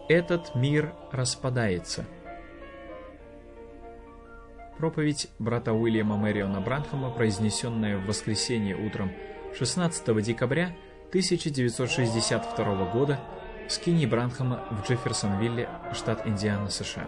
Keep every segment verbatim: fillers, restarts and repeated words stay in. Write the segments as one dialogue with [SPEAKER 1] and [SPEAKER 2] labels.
[SPEAKER 1] этот мир распадается. Проповедь брата Уильяма Мэриона Бранхама, произнесенная в воскресенье утром шестнадцатого декабря тысяча девятьсот шестьдесят второго года в скинии Бранхама в Джефферсонвилле, штат Индиана, США.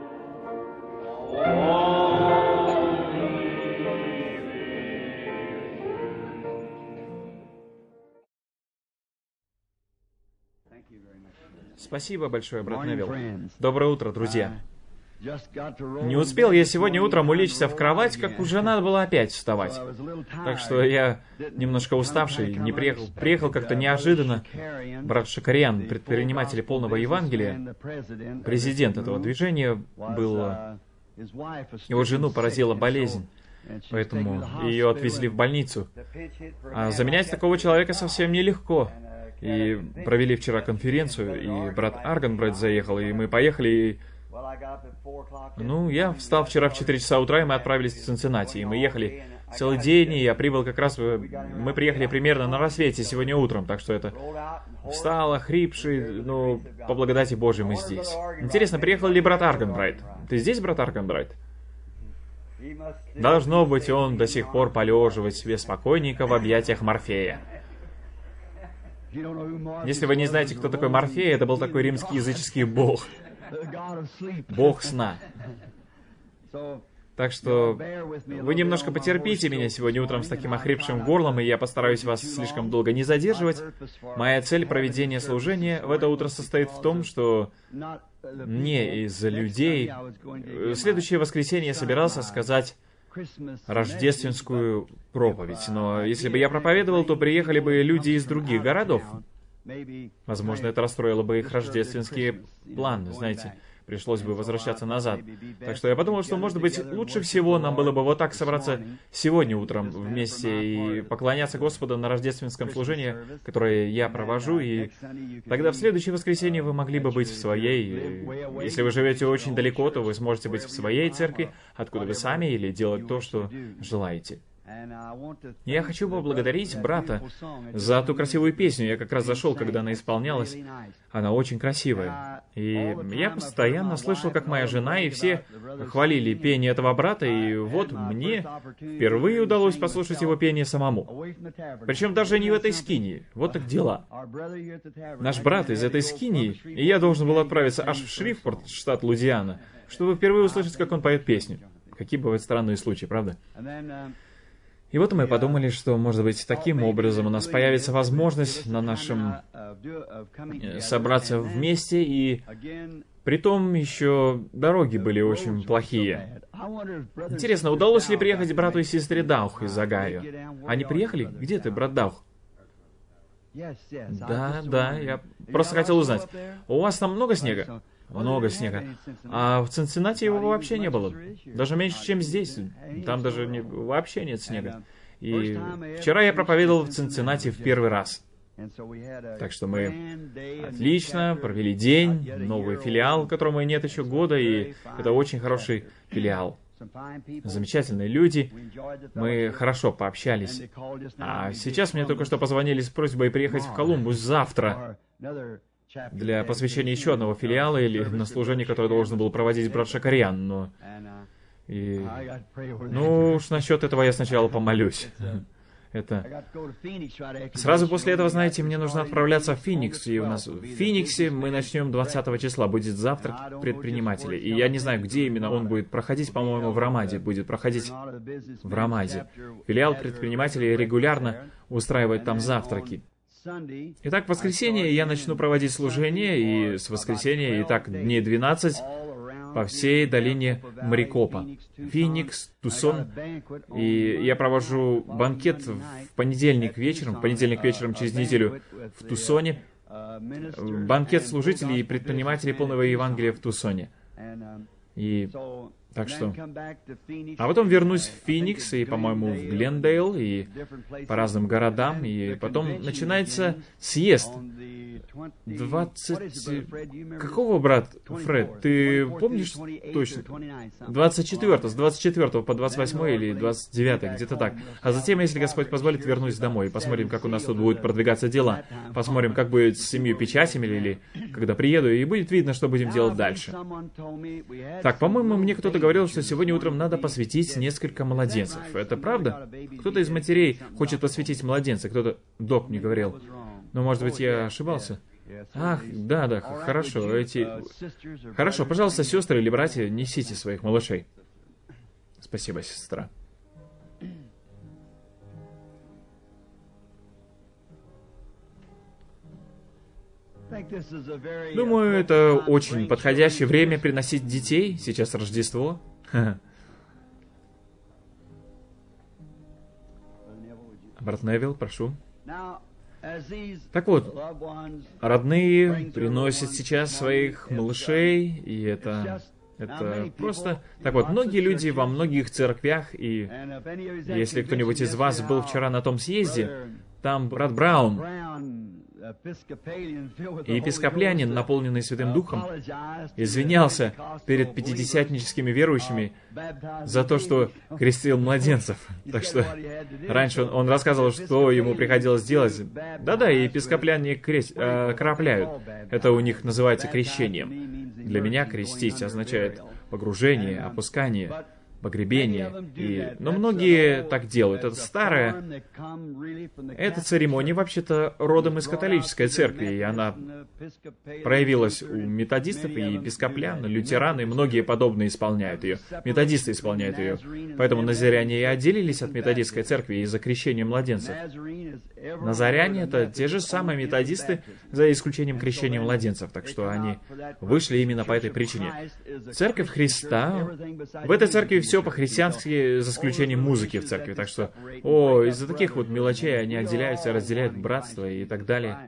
[SPEAKER 1] Спасибо большое, брат Невилл. Доброе утро, друзья. Не успел я сегодня утром улечься в кровать, как уже надо было опять вставать. Так что я немножко уставший, не приехал. Приехал как-то неожиданно. Брат Шакарьян, предприниматель полного Евангелия, президент этого движения, был... Его жену поразила болезнь, поэтому ее отвезли в больницу. А заменять такого человека совсем нелегко. И провели вчера конференцию, и брат Арганбрайт заехал, и мы поехали, и... Ну, я встал вчера в четыре часа утра, и мы отправились в Цинциннати, и мы ехали целый день, и я прибыл как раз... Мы приехали примерно на рассвете сегодня утром, так что это... Встал, охрипший, ну, по благодати Божией мы здесь. Интересно, приехал ли брат Арганбрайт? Ты здесь, брат Арганбрайт? Должно быть, он до сих пор полеживает себе спокойненько в объятиях Морфея. Если вы не знаете, кто такой Морфей, это был такой римский языческий бог. Бог сна. Так что вы немножко потерпите меня сегодня утром с таким охрипшим горлом, и я постараюсь вас слишком долго не задерживать. Моя цель проведения служения в это утро состоит в том, что не из-за людей. В следующее воскресенье я собирался сказать рождественскую проповедь, но если бы я проповедовал, то приехали бы люди из других городов. Возможно, это расстроило бы их рождественские планы, знаете. Пришлось бы возвращаться назад. Так что я подумал, что, может быть, лучше всего нам было бы вот так собраться сегодня утром вместе и поклоняться Господу на рождественском служении, которое я провожу, и тогда в следующее воскресенье вы могли бы быть в своей... Если вы живете очень далеко, то вы сможете быть в своей церкви, откуда вы сами, или делать то, что желаете. Я хочу поблагодарить брата за ту красивую песню. Я как раз зашел, когда она исполнялась. Она очень красивая. И я постоянно слышал, как моя жена и все хвалили пение этого брата, и вот мне впервые удалось послушать его пение самому. Причем даже не в этой скинии. Вот так дела. Наш брат из этой скинии, и я должен был отправиться аж в Шрифпорт, штат Луизиана, чтобы впервые услышать, как он поет песню. Какие бывают странные случаи, правда? И вот мы подумали, что, может быть, таким образом у нас появится возможность на нашем собраться вместе, и притом еще дороги были очень плохие. Интересно, удалось ли приехать брату и сестре Даух из Огайо? Они приехали? Где ты, брат Даух? Да, да, я просто хотел узнать. У вас там много снега? Много снега. А в Цинциннати его вообще не было. Даже меньше, чем здесь. Там даже не, вообще нет снега. И вчера я проповедовал в Цинциннати в первый раз. Так что мы отлично провели день. Новый филиал, которому нет еще года, и это очень хороший филиал. Замечательные люди. Мы хорошо пообщались. А сейчас мне только что позвонили с просьбой приехать в Колумбус завтра для посвящения еще одного филиала или на служение, которое должен был проводить брат Шакарьян, но... И... Ну уж насчет этого я сначала помолюсь. Это... Сразу после этого, знаете, мне нужно отправляться в Феникс, и у нас в Фениксе мы начнем двадцатого числа, будет завтрак предпринимателей, и я не знаю, где именно он будет проходить, по-моему, в Рамаде будет проходить в Рамаде. Филиал предпринимателей регулярно устраивает там завтраки. Итак, в воскресенье я начну проводить служение, и с воскресенья, и так дней двенадцать, по всей долине Марикопа. Феникс, Тусон. И я провожу банкет в понедельник вечером, в понедельник вечером через неделю в Тусоне. Банкет служителей и предпринимателей полного Евангелия в Тусоне. И так что... А потом вернусь в Феникс и, по-моему, в Глендейл и по разным городам. И потом начинается съезд двадцать... Какого, брат Фред? Ты помнишь точно? двадцать четвёртого, с двадцать четвёртого по двадцать восьмое или двадцать девятое, где-то так. А затем, если Господь позволит, вернусь домой. Посмотрим, как у нас тут будут продвигаться дела. Посмотрим, как будет с семью печатями, или когда приеду, и будет видно, что будем делать дальше. Так, по-моему, мне кто-то говорил, что сегодня утром надо посвятить несколько младенцев. Это правда? Кто-то из матерей хочет посвятить младенца, кто-то... Док мне говорил. Но, может быть, я ошибался? Ах, да, да, хорошо, эти... Хорошо, пожалуйста, сестры или братья, несите своих малышей. Спасибо, сестра. Думаю, это очень подходящее время приносить детей. Сейчас Рождество. Брат Невилл, прошу. Так вот, родные приносят сейчас своих малышей, и это, это просто... Так вот, многие люди во многих церквях, и если кто-нибудь из вас был вчера на том съезде, там брат Браун, и епископлянин, наполненный Святым Духом, извинялся перед пятидесятническими верующими за то, что крестил младенцев. Так что раньше он, он рассказывал, что ему приходилось делать. Да-да, и епископляне крест, э, крапляют. Это у них называется крещением. Для меня крестить означает погружение, опускание, погребение. И... Но многие так делают. Это старая... Эта церемония вообще-то родом из католической церкви, и она проявилась у методистов и епископлян, лютеран, и многие подобные исполняют ее. Методисты исполняют ее. Поэтому назаряне и отделились от методистской церкви из-за крещения младенцев. Назаряне — это те же самые методисты, за исключением крещения младенцев, так что они вышли именно по этой причине. Церковь Христа... В этой церкви все все по-христиански, за исключением музыки в церкви. Так что, о, из-за таких вот мелочей они отделяются, разделяют братство и так далее.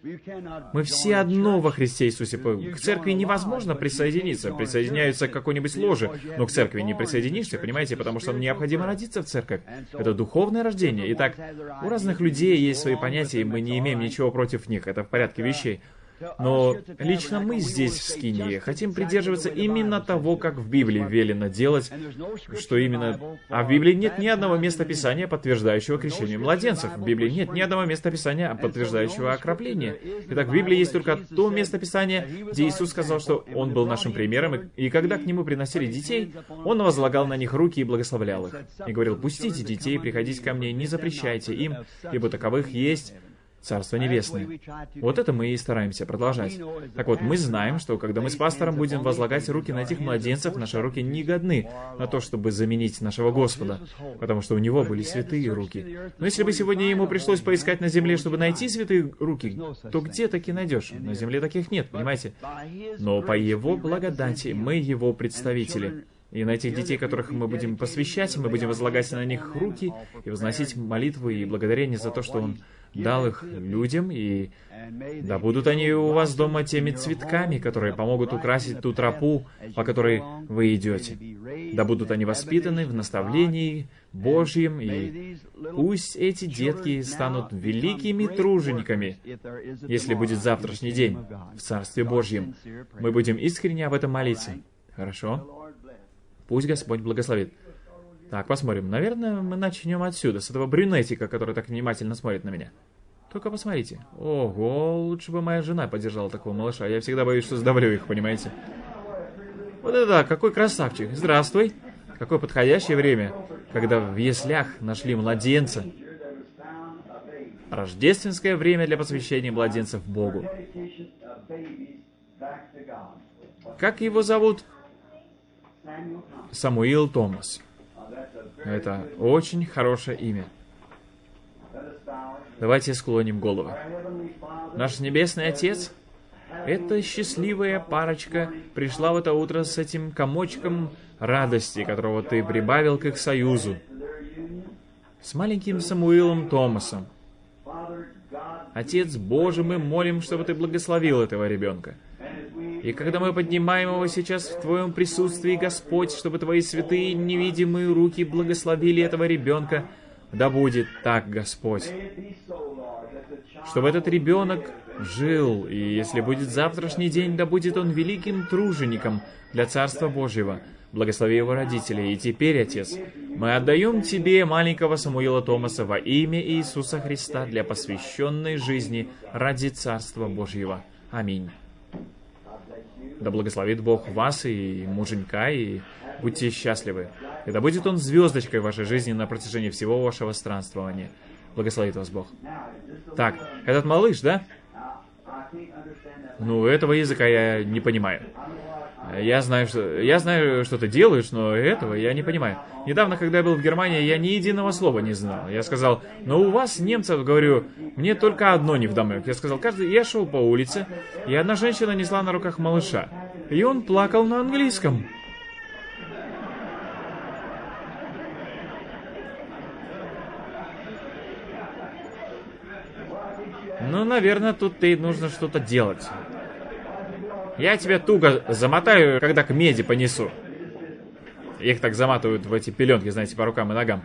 [SPEAKER 1] Мы все одно во Христе Иисусе. К церкви невозможно присоединиться. Присоединяются к какой-нибудь ложе, но к церкви не присоединишься, понимаете, потому что необходимо родиться в церковь. Это духовное рождение. Итак, у разных людей есть свои понятия, и мы не имеем ничего против них. Это в порядке вещей. Но лично мы здесь, в Скинии, хотим придерживаться именно того, как в Библии велено делать, что именно... А в Библии нет ни одного места Писания, подтверждающего крещение младенцев. В Библии нет ни одного места Писания, подтверждающего окропление. Итак, в Библии есть только то место Писания, где Иисус сказал, что Он был нашим примером, и когда к Нему приносили детей, Он возлагал на них руки и благословлял их. И говорил: «Пустите детей, приходите ко мне, не запрещайте им, ибо таковых есть Царство Небесное». Вот это мы и стараемся продолжать. Так вот, мы знаем, что когда мы с пастором будем возлагать руки на этих младенцев, наши руки не годны на то, чтобы заменить нашего Господа, потому что у Него были святые руки. Но если бы сегодня Ему пришлось поискать на земле, чтобы найти святые руки, то где таки найдешь? На земле таких нет, понимаете? Но по Его благодати мы Его представители. И на этих детей, которых мы будем посвящать, мы будем возлагать на них руки и возносить молитвы и благодарение за то, что Он дал их людям, и да будут они у вас дома теми цветками, которые помогут украсить ту тропу, по которой вы идете. Да будут они воспитаны в наставлении Божьем, и пусть эти детки станут великими тружениками, если будет завтрашний день в Царстве Божьем. Мы будем искренне об этом молиться. Хорошо? Пусть Господь благословит. Так, посмотрим. Наверное, мы начнем отсюда, с этого брюнетика, который так внимательно смотрит на меня. Только посмотрите. Ого, лучше бы моя жена поддержала такого малыша. Я всегда боюсь, что сдавлю их, понимаете? Вот это да, какой красавчик. Здравствуй. Какое подходящее время, когда в яслях нашли младенца. Рождественское время для посвящения младенцев Богу. Как его зовут? Самуил Томас. Это очень хорошее имя. Давайте склоним головы. Наш Небесный Отец, эта счастливая парочка пришла в это утро с этим комочком радости, которого Ты прибавил к их союзу, с маленьким Самуилом Томасом. Отец Божий, мы молим, чтобы Ты благословил этого ребенка. И когда мы поднимаем его сейчас в Твоем присутствии, Господь, чтобы Твои святые невидимые руки благословили этого ребенка, да будет так, Господь. Чтобы этот ребенок жил, и если будет завтрашний день, да будет он великим тружеником для Царства Божьего. Благослови его родителей. И теперь, Отец, мы отдаем Тебе маленького Самуила Томаса во имя Иисуса Христа для посвященной жизни ради Царства Божьего. Аминь. Да благословит Бог вас и муженька, и будьте счастливы. И да будет он звездочкой в вашей жизни на протяжении всего вашего странствования. Благословит вас Бог. Так, этот малыш, да? Ну, этого языка я не понимаю. Я знаю, что, я знаю, что ты делаешь, но этого я не понимаю. Недавно, когда я был в Германии, я ни единого слова не знал. Я сказал, но у вас, немцев, говорю, мне только одно невдомек. Я сказал, каждый... Я шел по улице, и одна женщина несла на руках малыша. И он плакал на английском. Ну, наверное, тут и нужно что-то делать. Я тебя туго замотаю, когда к меди понесу. Их так заматывают в эти пеленки, знаете, по рукам и ногам.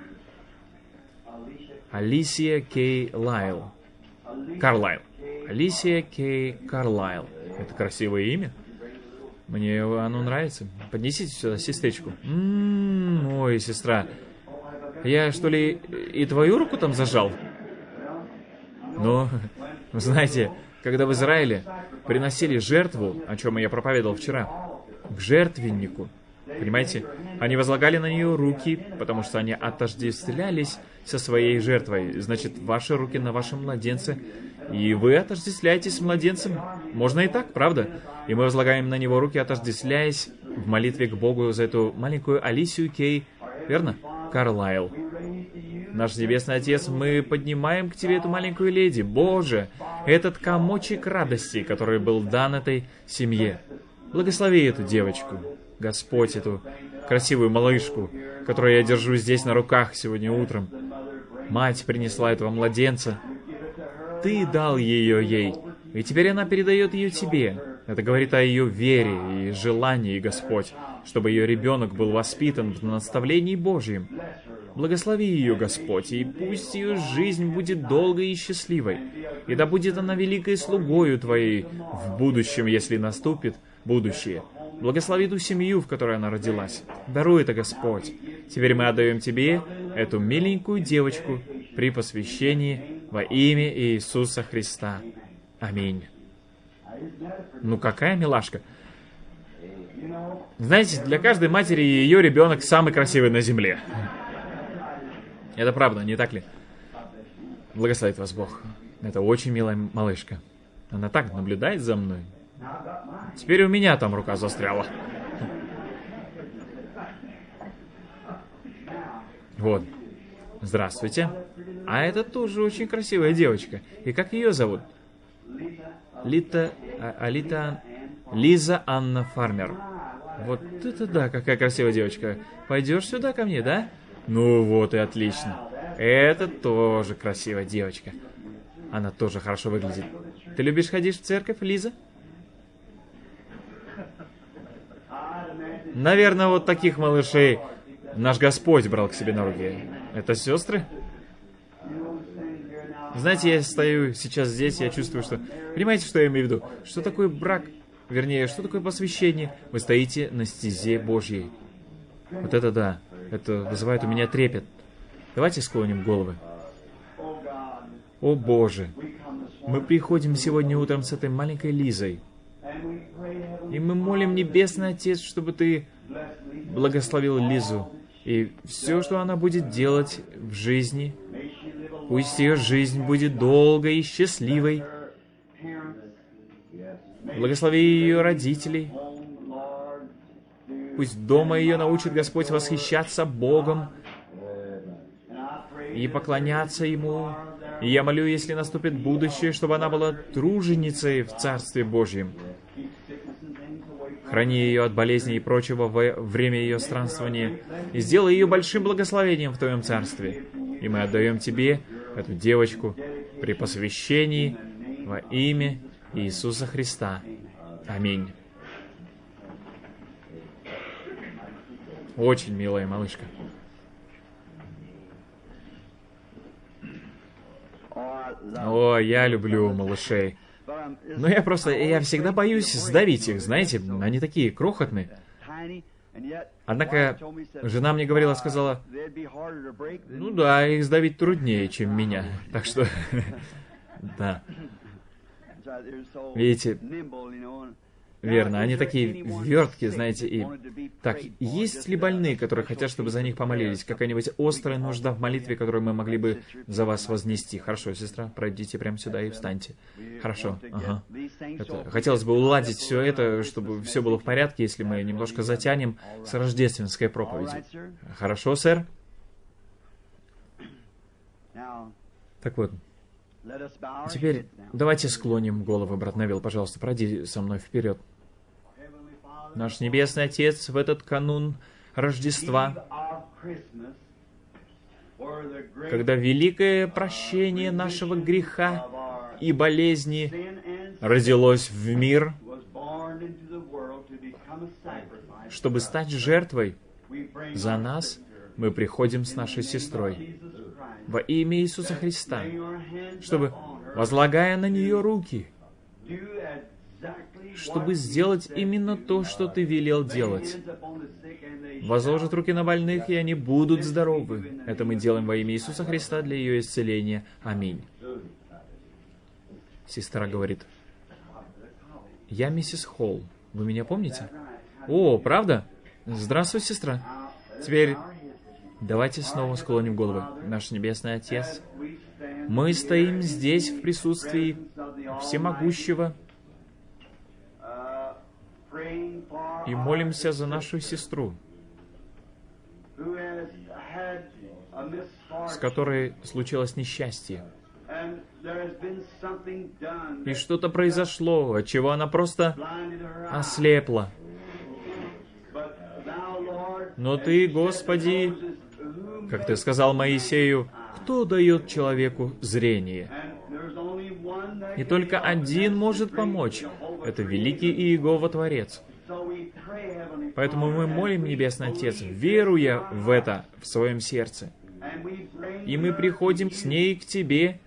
[SPEAKER 1] Алисия Кей Лайл. Карлайл. Алисия Кей Карлайл. Это красивое имя. Мне оно нравится. Поднесите сюда сестричку. М-м-м, ой, сестра. Я, что ли, и твою руку там зажал? Ну, знаете, когда в Израиле приносили жертву, о чем я проповедовал вчера, к жертвеннику, понимаете, они возлагали на нее руки, потому что они отождествлялись со своей жертвой. Значит, ваши руки на вашем младенце, и вы отождествляетесь с младенцем. Можно и так, правда? И мы возлагаем на него руки, отождествляясь в молитве к Богу за эту маленькую Алисию Кей, верно? Карлайл. Наш Небесный Отец, мы поднимаем к Тебе эту маленькую леди. Боже, этот комочек радости, который был дан этой семье. Благослови эту девочку, Господь, эту красивую малышку, которую я держу здесь на руках сегодня утром. Мать принесла этого младенца. Ты дал ее ей, и теперь она передает ее Тебе. Это говорит о ее вере и желании, Господь, чтобы ее ребенок был воспитан в наставлении Божьем. Благослови ее, Господь, и пусть ее жизнь будет долгой и счастливой, и да будет она великой слугою Твоей в будущем, если наступит будущее. Благослови ту семью, в которой она родилась. Даруй это, Господь. Теперь мы отдаем Тебе эту миленькую девочку при посвящении во имя Иисуса Христа. Аминь. Ну какая милашка. Знаете, для каждой матери ее ребенок самый красивый на земле. Это правда, не так ли? Благословит вас Бог. Это очень милая малышка. Она так наблюдает за мной. Теперь у меня там рука застряла. Вот. Здравствуйте. А это тоже очень красивая девочка. И как ее зовут? Лита... А, Алита... Лиза Анна Фармер. Вот это да, какая красивая девочка. Пойдешь сюда ко мне, да? Ну вот и отлично. Это тоже красивая девочка. Она тоже хорошо выглядит. Ты любишь ходить в церковь, Лиза? Наверное, вот таких малышей наш Господь брал к себе на руки. Это сестры? Знаете, я стою сейчас здесь, я чувствую, что... Понимаете, что я имею в виду? Что такое брак? Вернее, что такое посвящение? Вы стоите на стезе Божьей. Вот это да. Это вызывает у меня трепет. Давайте склоним головы. О Боже! Мы приходим сегодня утром с этой маленькой Лизой. И мы молим, Небесный Отец, чтобы Ты благословил Лизу. И все, что она будет делать в жизни, пусть ее жизнь будет долгой и счастливой. Благослови ее родителей. Пусть дома ее научит Господь восхищаться Богом и поклоняться Ему. И я молю, если наступит будущее, чтобы она была труженицей в Царстве Божьем. Храни ее от болезней и прочего во время ее странствования, и сделай ее большим благословением в Твоем Царстве. И мы отдаем Тебе эту девочку при посвящении во имя Иисуса Христа. Аминь. Очень милая малышка. О, я люблю малышей. Но я просто, я всегда боюсь сдавить их, знаете, они такие крохотные. Однако, жена мне говорила, сказала, ну да, их сдавить труднее, чем меня. Так что, да. Видите, верно, они такие верткие, знаете, и... Так, есть ли больные, которые хотят, чтобы за них помолились? Какая-нибудь острая нужда в молитве, которую мы могли бы за вас вознести? Хорошо, сестра, пройдите прямо сюда и встаньте. Хорошо, ага. Это, хотелось бы уладить все это, чтобы все было в порядке, если мы немножко затянем с рождественской проповедью. Хорошо, сэр? Так вот. Теперь давайте склоним головы, брат Невилл, пожалуйста, пройди со мной вперед. Наш Небесный Отец, в этот канун Рождества, когда великое прощение нашего греха и болезни родилось в мир, чтобы стать жертвой за нас, мы приходим с нашей сестрой во имя Иисуса Христа, чтобы, возлагая на нее руки, чтобы сделать именно то, что Ты велел делать. Возложат руки на больных, и они будут здоровы. Это мы делаем во имя Иисуса Христа для ее исцеления. Аминь. Сестра говорит, я миссис Холл. Вы меня помните? О, правда? Здравствуй, сестра. Теперь давайте снова склоним головы. Наш Небесный Отец, мы стоим здесь в присутствии Всемогущего и молимся за нашу сестру, с которой случилось несчастье. И что-то произошло, от чего она просто ослепла. Но Ты, Господи, как Ты сказал Моисею, кто дает человеку зрение? И только один может помочь. Это великий Иегова Творец. Поэтому мы молим, Небесный Отец, веруя в это в своем сердце. И мы приходим с ней к Тебе.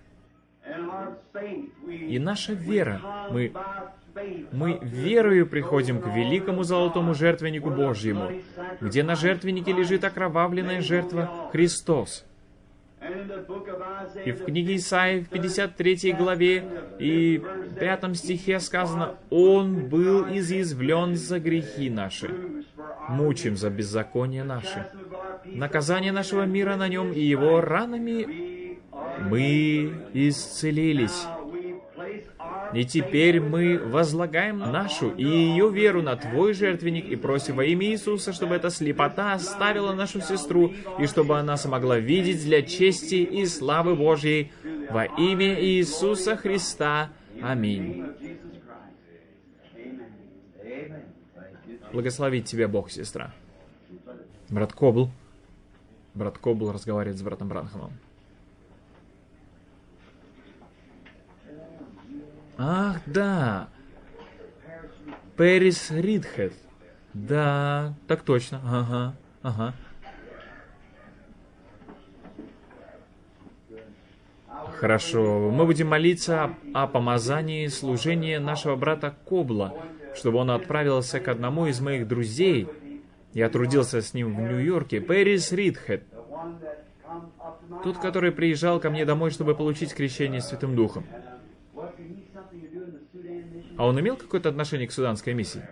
[SPEAKER 1] И наша вера, мы, мы верою приходим к великому золотому жертвеннику Божьему, где на жертвеннике лежит окровавленная жертва Христос. И в книге Исаии в пятьдесят третьей главе и пятом стихе сказано, «Он был изъязвлен за грехи наши, мучим за беззаконие наши. Наказание нашего мира на нем, и его ранами мы исцелились». И теперь мы возлагаем нашу и ее веру на Твой жертвенник и просим во имя Иисуса, чтобы эта слепота оставила нашу сестру, и чтобы она смогла видеть для чести и славы Божьей во имя Иисуса Христа. Аминь. Благословит тебя Бог, сестра. Брат Кобл. Брат Кобл разговаривает с братом Бранхамом. Ах, да. Пэрис Ридхед. Да, так точно. Ага, ага. Хорошо. Мы будем молиться о, о помазании служения нашего брата Кобла, чтобы он отправился к одному из моих друзей. Я трудился с ним в Нью-Йорке. Пэрис Ридхед. Тот, который приезжал ко мне домой, чтобы получить крещение Святым Духом. А он имел какое-то отношение к суданской миссии?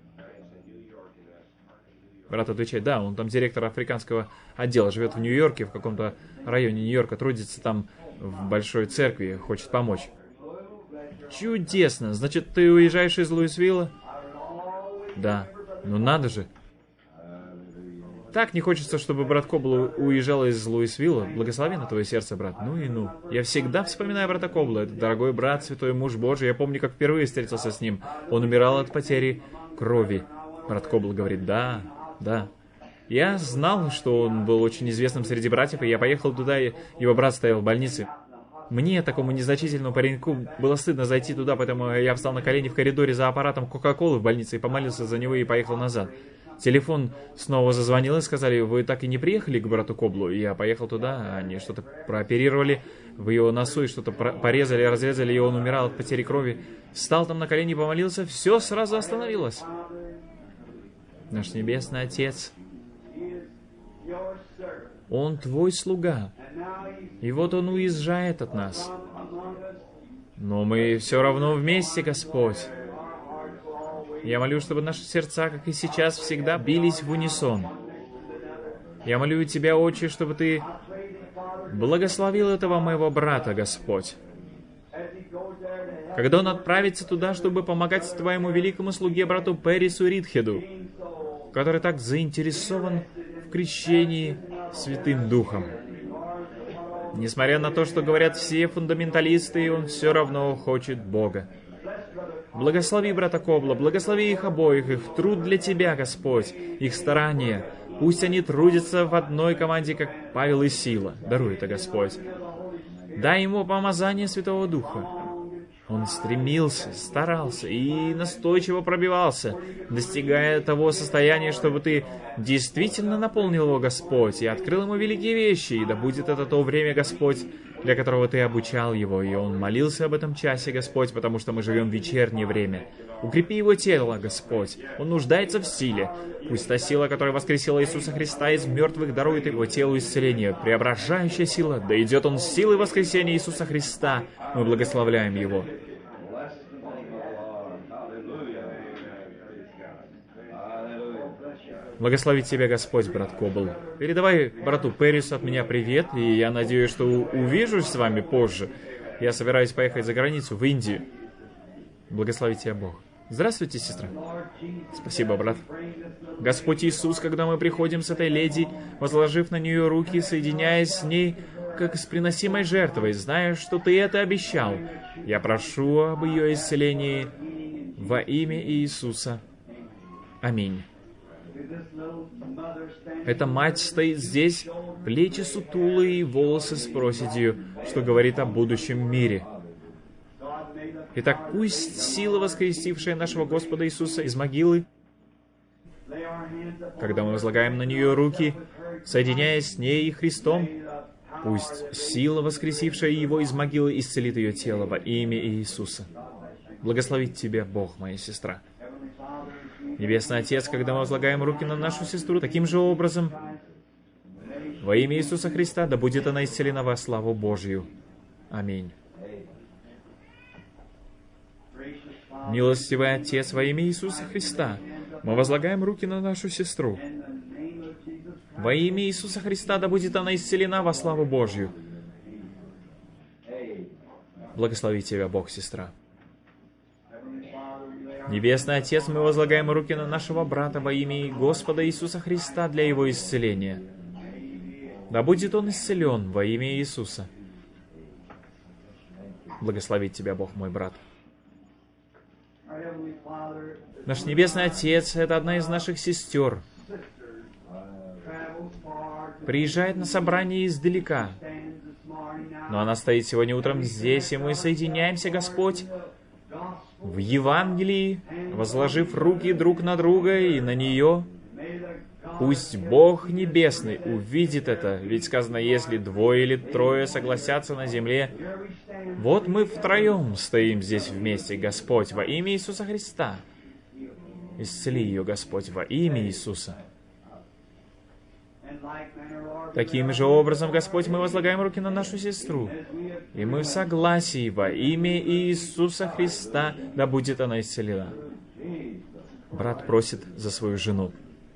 [SPEAKER 1] Брат отвечает, да, он там директор африканского отдела, живет в Нью-Йорке, в каком-то районе Нью-Йорка, трудится там в большой церкви, хочет помочь. Чудесно! Значит, ты уезжаешь из Луисвилла? Да. Ну надо же. Так не хочется, чтобы брат Кобл уезжал из Луисвилла. Благословенно твое сердце, брат. Ну и ну. Я всегда вспоминаю брата Кобла. Это дорогой брат, святой муж Божий. Я помню, как впервые встретился с ним. Он умирал от потери крови. Брат Кобл говорит, да, да. Я знал, что он был очень известным среди братьев, и я поехал туда, и его брат стоял в больнице. Мне, такому незначительному пареньку, было стыдно зайти туда, поэтому я встал на колени в коридоре за аппаратом Кока-Колы в больнице и помолился за него и поехал назад. Телефон снова зазвонил и сказали, вы так и не приехали к брату Коблу. И я поехал туда, они что-то прооперировали в его носу и что-то порезали, разрезали, и он умирал от потери крови. Встал там на колени, помолился, все сразу остановилось. Наш Небесный Отец, Он Твой слуга, и вот Он уезжает от нас. Но мы все равно вместе, Господь. Я молю, чтобы наши сердца, как и сейчас, всегда бились в унисон. Я молю Тебя, Отче, чтобы Ты благословил этого моего брата, Господь. Когда он отправится туда, чтобы помогать Твоему великому слуге, брату Перису Ридхеду, который так заинтересован в крещении Святым Духом. Несмотря на то, что говорят все фундаменталисты, он все равно хочет Бога. Благослови брата Кобла, благослови их обоих, их труд для Тебя, Господь, их старания. Пусть они трудятся в одной команде, как Павел и Сила. Даруй это, Господь. Дай ему помазание Святого Духа. Он стремился, старался и настойчиво пробивался, достигая того состояния, чтобы Ты действительно наполнил его, Господь, и открыл ему великие вещи, и да будет это то время, Господь, для которого Ты обучал его, и он молился об этом часе, Господь, потому что мы живем в вечернее время. Укрепи его тело, Господь, он нуждается в силе. Пусть та сила, которая воскресила Иисуса Христа из мертвых, дарует его телу исцеление, преображающая сила, да идет он с силой воскресения Иисуса Христа. Мы благословляем его. Благословить Тебя, Господь, брат Кобл. Передавай брату Перису от меня привет, и я надеюсь, что увижусь с вами позже. Я собираюсь поехать за границу, в Индию. Благословить Тебя, Бог. Здравствуйте, сестра. Спасибо, брат. Господь Иисус, когда мы приходим с этой леди, возложив на нее руки, соединяясь с ней, как с приносимой жертвой, зная, что Ты это обещал, я прошу об ее исцелении во имя Иисуса. Аминь. Эта мать стоит здесь, плечи сутулые и волосы с проседью, что говорит о будущем мире. Итак, пусть сила, воскресившая нашего Господа Иисуса из могилы, когда мы возлагаем на нее руки, соединяясь с ней и Христом, пусть сила, воскресившая Его из могилы, исцелит ее тело во имя Иисуса. Благословит Тебя, Бог, моя сестра. Небесный Отец, когда мы возлагаем руки на нашу сестру, таким же образом, во имя Иисуса Христа, да будет она исцелена во славу Божью. Аминь. Милостивый Отец, во имя Иисуса Христа, мы возлагаем руки на нашу сестру. Во имя Иисуса Христа, да будет она исцелена во славу Божью. Благослови Тебя, Бог, сестра. Небесный Отец, мы возлагаем руки на нашего брата во имя Господа Иисуса Христа для его исцеления. Да будет он исцелен во имя Иисуса. Благословит Тебя, Бог, мой брат. Наш Небесный Отец — это одна из наших сестер. Приезжает на собрание издалека. Но она стоит сегодня утром здесь, и мы соединяемся, Господь, в Евангелии, возложив руки друг на друга и на нее. Пусть Бог Небесный увидит это, ведь сказано, если двое или трое согласятся на земле, вот мы втроем стоим здесь вместе, Господь, во имя Иисуса Христа. Исцели ее, Господь, во имя Иисуса. Таким же образом, Господь, мы возлагаем руки на нашу сестру, и мы в согласии во имя Иисуса Христа, да будет она исцелена. Брат просит за свою жену.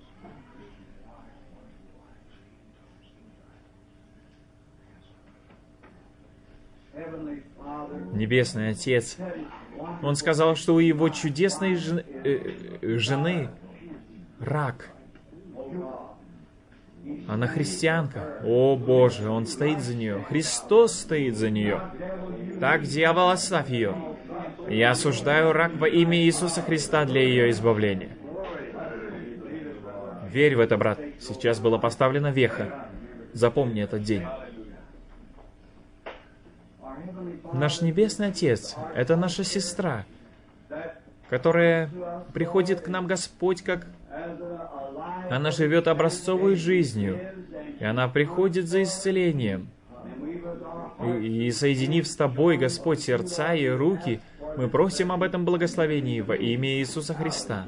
[SPEAKER 1] Небесный Отец, Он сказал, что у Его чудесной жен... э, жены рак. Она христианка. О, Боже, Он стоит за нее. Христос стоит за нее. Так, дьявол, оставь ее. Я осуждаю рак во имя Иисуса Христа для ее избавления. Верь в это, брат. Сейчас была поставлена веха. Запомни этот день. Наш Небесный Отец — это наша сестра, которая приходит к нам, Господь, как Она живет образцовой жизнью, и она приходит за исцелением. И, и соединив с Тобой, Господь, сердца и руки, мы просим об этом благословении во имя Иисуса Христа.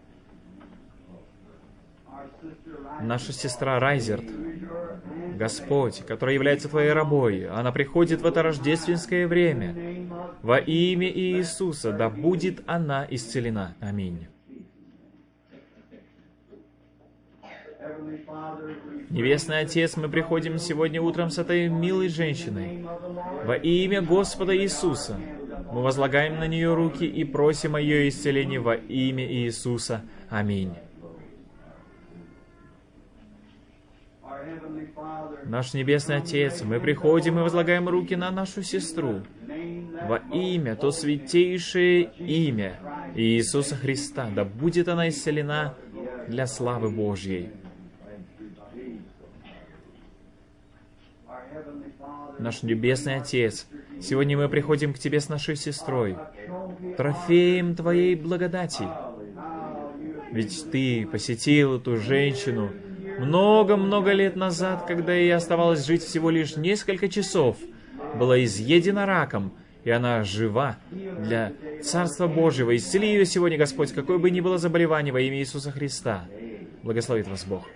[SPEAKER 1] Наша сестра Райзерт, Господь, которая является Твоей рабой, она приходит в это рождественское время. Во имя Иисуса, да будет она исцелена. Аминь. Небесный Отец, мы приходим сегодня утром с этой милой женщиной. Во имя Господа Иисуса мы возлагаем на нее руки и просим о ее исцелении во имя Иисуса. Аминь. Наш Небесный Отец, мы приходим и возлагаем руки на нашу сестру во имя, то святейшее имя Иисуса Христа. Да будет она исцелена для славы Божьей. Наш Небесный Отец, сегодня мы приходим к Тебе с нашей сестрой, трофеем Твоей благодати. Ведь Ты посетил эту женщину много-много лет назад, когда ей оставалось жить всего лишь несколько часов, была изъедена раком, и она жива для Царства Божьего. Исцели ее сегодня, Господь, какое бы ни было заболевание во имя Иисуса Христа. Благословит вас Бог.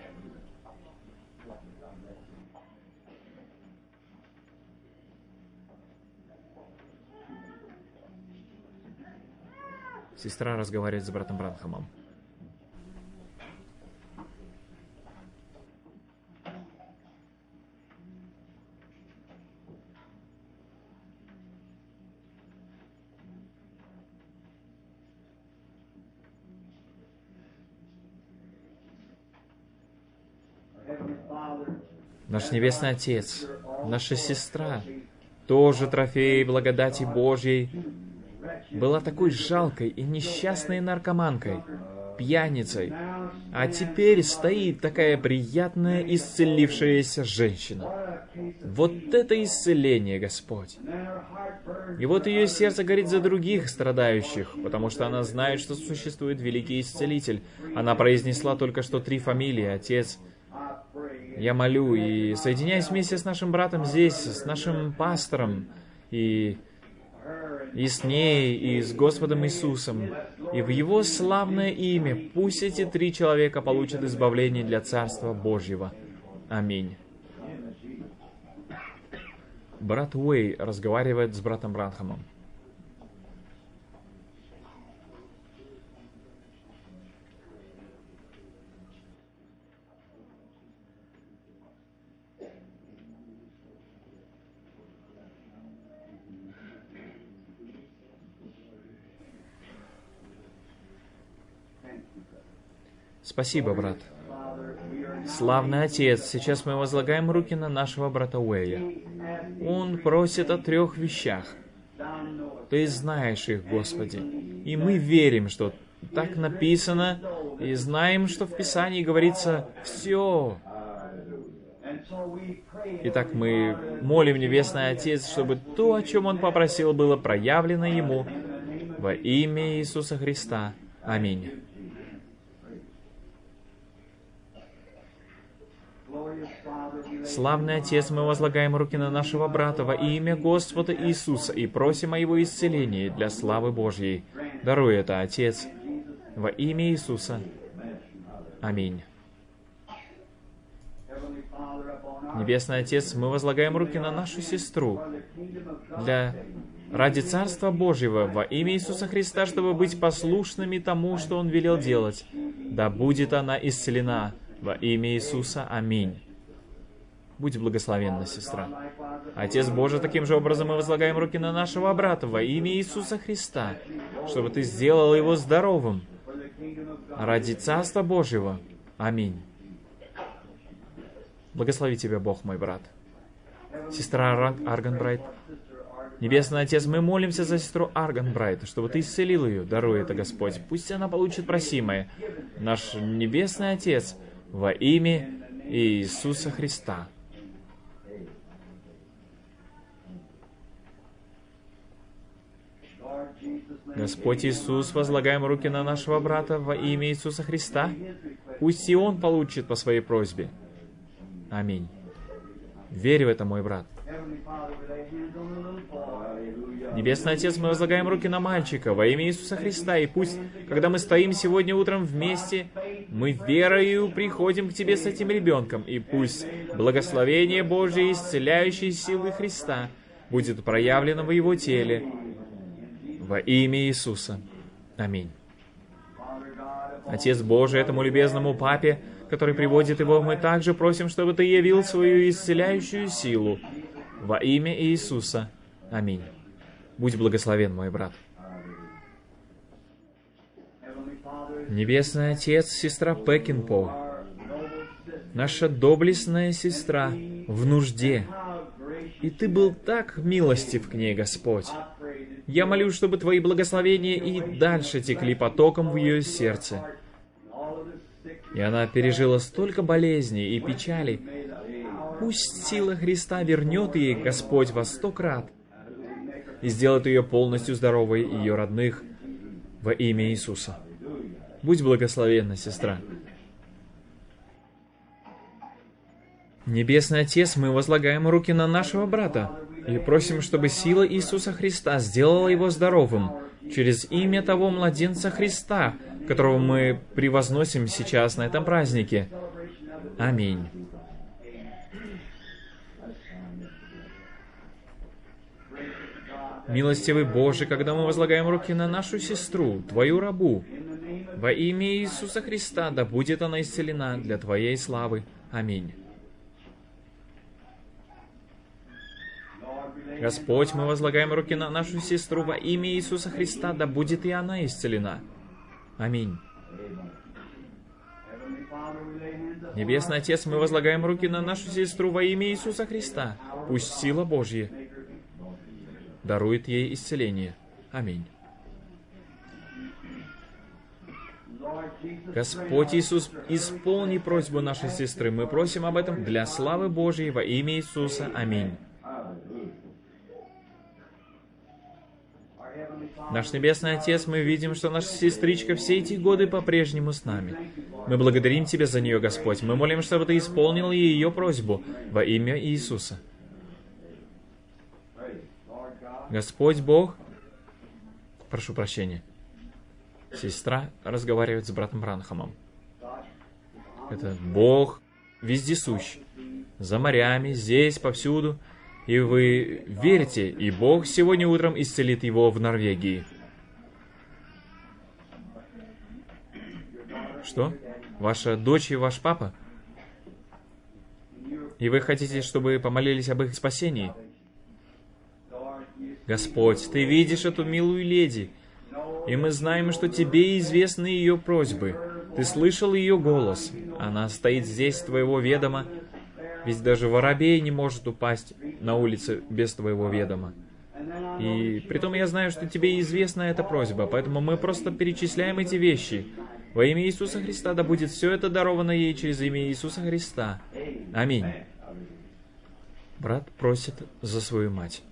[SPEAKER 1] Сестра разговаривает с братом Бранхамом. Наш Небесный Отец, наша сестра, тоже трофей благодати Божьей, была такой жалкой и несчастной наркоманкой, пьяницей, а теперь стоит такая приятная исцелившаяся женщина. Вот это исцеление, Господь! И вот ее сердце горит за других страдающих, потому что она знает, что существует великий исцелитель. Она произнесла только что три фамилии: Отец. Я молю и соединяюсь вместе с нашим братом здесь, с нашим пастором, и, и с ней, и с Господом Иисусом. И в Его славное имя пусть эти три человека получат избавление для Царства Божьего. Аминь. Брат Уэй разговаривает с братом Бранхамом. Спасибо, брат. Славный Отец, сейчас мы возлагаем руки на нашего брата Уэя. Он просит о трех вещах. Ты знаешь их, Господи. И мы верим, что так написано, и знаем, что в Писании говорится «все». Итак, мы молим Небесный Отец, чтобы то, о чем Он попросил, было проявлено Ему во имя Иисуса Христа. Аминь. Славный Отец, мы возлагаем руки на нашего брата во имя Господа Иисуса и просим о Его исцелении для славы Божьей. Даруй это, Отец, во имя Иисуса. Аминь. Небесный Отец, мы возлагаем руки на нашу сестру для... ради Царства Божьего во имя Иисуса Христа, чтобы быть послушными тому, что Он велел делать. Да будет она исцелена во имя Иисуса. Аминь. Будь благословенна, сестра. Отец Божий, таким же образом мы возлагаем руки на нашего брата во имя Иисуса Христа, чтобы Ты сделал его здоровым ради Царства Божьего. Аминь. Благослови Тебя, Бог, мой брат. Сестра Арганбрайт. Небесный Отец, мы молимся за сестру Арганбрайт, чтобы Ты исцелил ее. Даруй это, Господь. Пусть она получит просимое. Наш Небесный Отец, во имя Иисуса Христа. Господь Иисус, возлагаем руки на нашего брата во имя Иисуса Христа. Пусть и он получит по своей просьбе. Аминь. Верь в это, мой брат. Небесный Отец, мы возлагаем руки на мальчика во имя Иисуса Христа, и пусть, когда мы стоим сегодня утром вместе, мы верою приходим к Тебе с этим ребенком, и пусть благословение Божие, исцеляющей силы Христа, будет проявлено в его теле во имя Иисуса. Аминь. Отец Божий, этому любезному папе, который приводит его, мы также просим, чтобы Ты явил свою исцеляющую силу во имя Иисуса. Аминь. Будь благословен, мой брат. Небесный Отец, сестра Пекинпо, наша доблестная сестра в нужде, и Ты был так милостив к ней, Господь. Я молю, чтобы Твои благословения и дальше текли потоком в ее сердце. И она пережила столько болезней и печалей. Пусть сила Христа вернет ей, Господь, во сто крат и сделает ее полностью здоровой, и ее родных, во имя Иисуса. Будь благословенна, сестра. Небесный Отец, мы возлагаем руки на нашего брата и просим, чтобы сила Иисуса Христа сделала его здоровым через имя того младенца Христа, которого мы превозносим сейчас на этом празднике. Аминь. Милостивый Боже, когда мы возлагаем руки на нашу сестру, Твою рабу, во имя Иисуса Христа, да будет она исцелена для Твоей славы. Аминь. Господь, мы возлагаем руки на нашу сестру во имя Иисуса Христа, да будет и она исцелена. Аминь. Небесный Отец, мы возлагаем руки на нашу сестру во имя Иисуса Христа. Пусть сила Божья дарует ей исцеление. Аминь. Господь Иисус, исполни просьбу нашей сестры. Мы просим об этом для славы Божьей во имя Иисуса. Аминь. Наш Небесный Отец, мы видим, что наша сестричка все эти годы по-прежнему с нами. Мы благодарим Тебя за нее, Господь. Мы молим, чтобы Ты исполнил ее просьбу во имя Иисуса. Господь Бог, прошу прощения, сестра разговаривает с братом Бранхамом. Это Бог вездесущ, за морями, здесь, повсюду. И вы верите, и Бог сегодня утром исцелит его в Норвегии. Что? Ваша дочь и ваш папа? И вы хотите, чтобы помолились об их спасении? Господь, Ты видишь эту милую леди, и мы знаем, что Тебе известны ее просьбы. Ты слышал ее голос. Она стоит здесь с Твоего ведома, ведь даже воробей не может упасть на улице без Твоего ведома. И притом я знаю, что Тебе известна эта просьба, поэтому мы просто перечисляем эти вещи. Во имя Иисуса Христа да будет все это даровано ей через имя Иисуса Христа. Аминь. Брат просит за свою мать.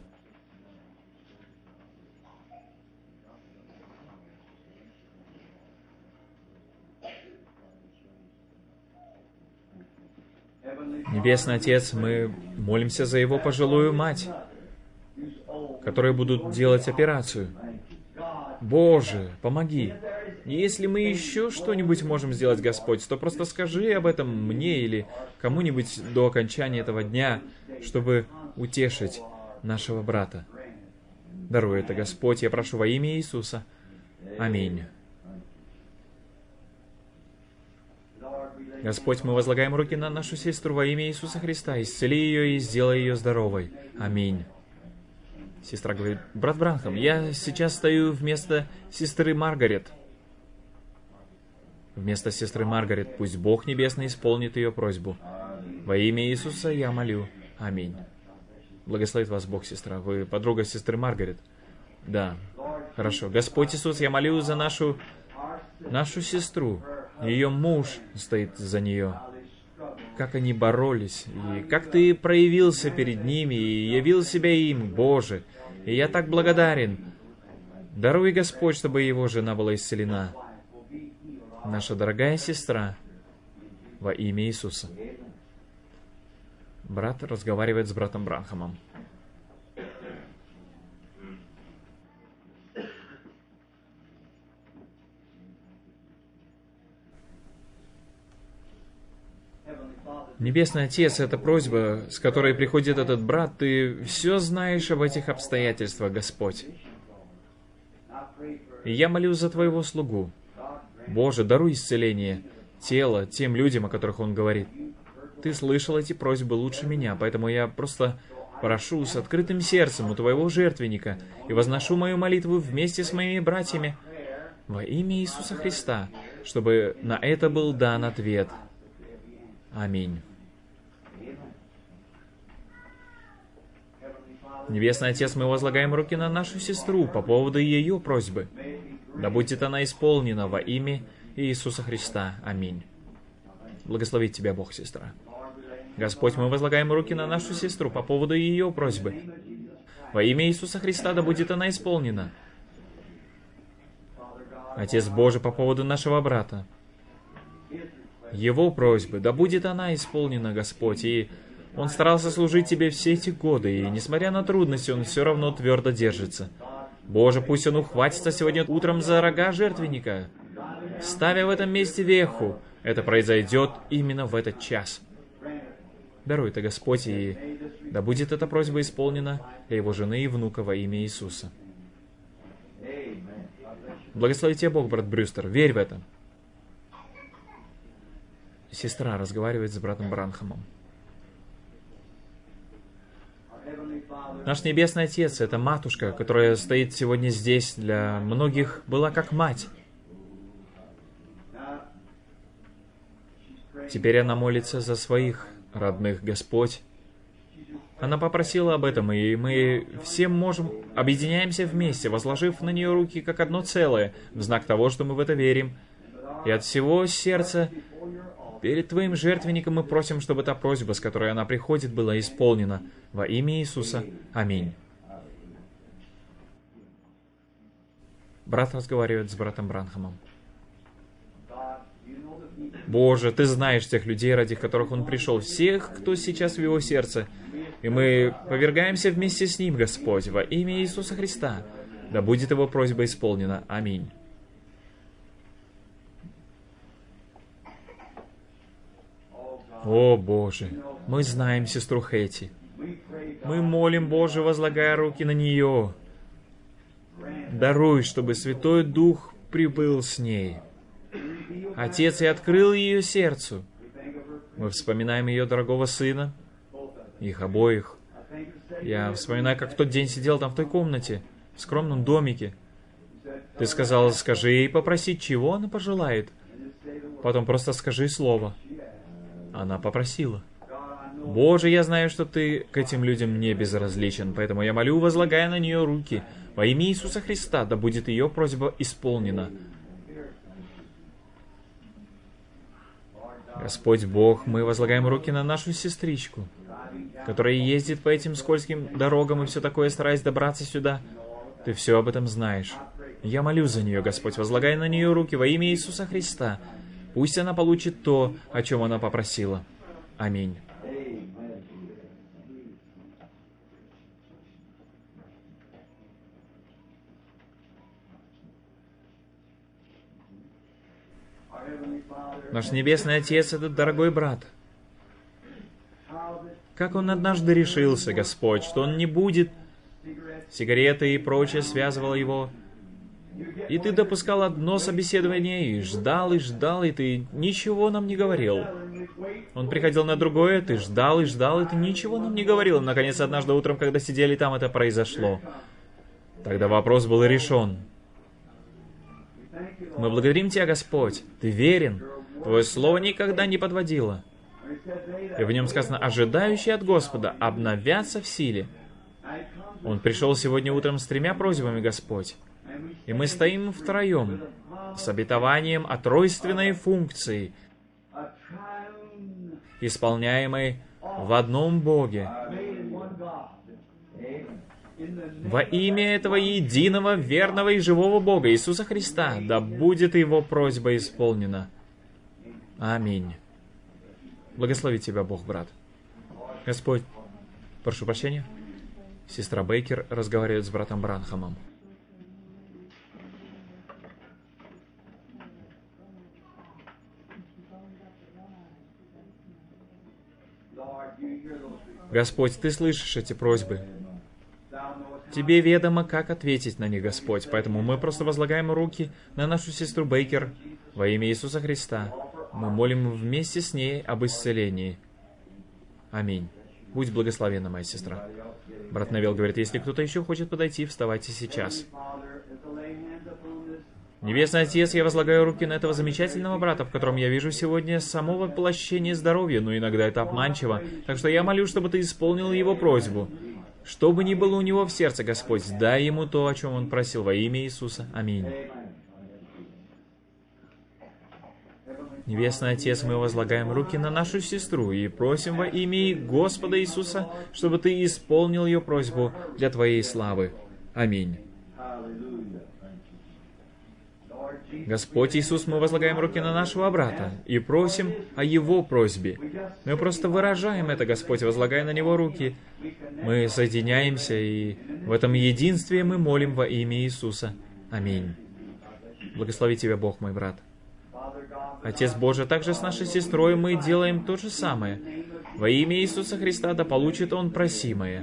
[SPEAKER 1] Небесный Отец, мы молимся за его пожилую мать, которые будут делать операцию. Боже, помоги. Если мы еще что-нибудь можем сделать, Господь, то просто скажи об этом мне или кому-нибудь до окончания этого дня, чтобы утешить нашего брата. Даруй это, Господь, я прошу во имя Иисуса. Аминь. Господь, мы возлагаем руки на нашу сестру во имя Иисуса Христа. Исцели ее и сделай ее здоровой. Аминь. Сестра говорит: брат Бранхам, я сейчас стою вместо сестры Маргарет. Вместо сестры Маргарет пусть Бог Небесный исполнит ее просьбу. Во имя Иисуса я молю. Аминь. Благословит вас Бог, сестра. Вы подруга сестры Маргарет? Да. Хорошо. Господь Иисус, я молю за нашу, нашу сестру. Ее муж стоит за нее. Как они боролись, и как Ты проявился перед ними, и явил себя им, Боже. И я так благодарен. Даруй, Господь, чтобы его жена была исцелена. Наша дорогая сестра, во имя Иисуса. Брат разговаривает с братом Бранхамом. Небесный Отец, это просьба, с которой приходит этот брат. Ты все знаешь об этих обстоятельствах, Господь. И я молюсь за Твоего слугу. Боже, даруй исцеление тела тем людям, о которых он говорит. Ты слышал эти просьбы лучше меня, поэтому я просто прошу с открытым сердцем у Твоего жертвенника и возношу мою молитву вместе с моими братьями во имя Иисуса Христа, чтобы на это был дан ответ. Аминь. Небесный Отец, мы возлагаем руки на нашу сестру по поводу ее просьбы. Да будет она исполнена во имя Иисуса Христа. Аминь. Благословит тебя Бог, сестра. Господь, мы возлагаем руки на нашу сестру по поводу ее просьбы. Во имя Иисуса Христа да будет она исполнена. Отец Божий, по поводу нашего брата. Его просьбы, да будет она исполнена, Господь, и он старался служить Тебе все эти годы, и, несмотря на трудности, он все равно твердо держится. Боже, пусть он ухватится сегодня утром за рога жертвенника, ставя в этом месте веху. Это произойдет именно в этот час. Даруй это, Господь, и да будет эта просьба исполнена для его жены и внука во имя Иисуса. Благослови тебя Бог, брат Брюстер, верь в это. Сестра разговаривает с братом Бранхамом. Наш Небесный Отец — это матушка, которая стоит сегодня здесь, для многих была как мать. Теперь она молится за своих родных, Господь. Она попросила об этом, и мы все можем, объединяемся вместе, возложив на нее руки как одно целое, в знак того, что мы в это верим. И от всего сердца перед Твоим жертвенником мы просим, чтобы та просьба, с которой она приходит, была исполнена. Во имя Иисуса. Аминь. Брат разговаривает с братом Бранхамом. Боже, Ты знаешь тех людей, ради которых он пришел, всех, кто сейчас в его сердце. И мы повергаемся вместе с ним, Господь, во имя Иисуса Христа. Да будет его просьба исполнена. Аминь. О, Боже, мы знаем сестру Хэти. Мы молим, Боже, возлагая руки на нее. Даруй, чтобы Святой Дух прибыл с ней. Отец и открыл ее сердцу. Мы вспоминаем ее дорогого сына, их обоих. Я вспоминаю, как в тот день сидел там в той комнате, в скромном домике. Ты сказал, скажи ей попросить, чего она пожелает. Потом просто скажи слово. Она попросила. Боже, я знаю, что Ты к этим людям не безразличен, поэтому я молю, возлагая на нее руки. Во имя Иисуса Христа, да будет ее просьба исполнена. Господь Бог, мы возлагаем руки на нашу сестричку, которая ездит по этим скользким дорогам и все такое, стараясь добраться сюда. Ты все об этом знаешь. Я молюсь за нее, Господь, возлагая на нее руки во имя Иисуса Христа. Пусть она получит то, о чем она попросила. Аминь. Наш Небесный Отец — этот дорогой брат. Как он однажды решился, Господь, что он не будет... Сигареты и прочее связывало его. И Ты допускал одно собеседование, и ждал, и ждал, и Ты ничего нам не говорил. Он приходил на другое, Ты ждал, и ждал, и Ты ничего нам не говорил. Наконец, однажды утром, когда сидели там, это произошло. Тогда вопрос был решен. Мы благодарим Тебя, Господь. Ты верен. Твое слово никогда не подводило. И в нем сказано, ожидающие от Господа обновятся в силе. Он пришел сегодня утром с тремя просьбами, Господь. И мы стоим втроем, с обетованием о тройственной функции, исполняемой в одном Боге. Во имя этого единого, верного и живого Бога, Иисуса Христа, да будет Его просьба исполнена. Аминь. Благослови тебя Бог, брат. Господь, прошу прощения. Сестра Бейкер разговаривает с братом Бранхамом. Господь, Ты слышишь эти просьбы. Тебе ведомо, как ответить на них, Господь. Поэтому мы просто возлагаем руки на нашу сестру Бейкер во имя Иисуса Христа. Мы молим вместе с ней об исцелении. Аминь. Будь благословенна, моя сестра. Брат Невилл говорит, если кто-то еще хочет подойти, вставайте сейчас. Небесный Отец, я возлагаю руки на этого замечательного брата, в котором я вижу сегодня само воплощение здоровья, но иногда это обманчиво. Так что я молю, чтобы Ты исполнил его просьбу. Что бы ни было у него в сердце, Господь, дай ему то, о чем он просил, во имя Иисуса. Аминь. Небесный Отец, мы возлагаем руки на нашу сестру и просим во имя Господа Иисуса, чтобы Ты исполнил ее просьбу для Твоей славы. Аминь. Господь Иисус, мы возлагаем руки на нашего брата и просим о его просьбе. Мы просто выражаем это, Господь, возлагая на него руки. Мы соединяемся, и в этом единстве мы молим во имя Иисуса. Аминь. Благослови Тебя, Бог, мой брат. Отец Божий, также с нашей сестрой мы делаем то же самое. Во имя Иисуса Христа да получит он просимое.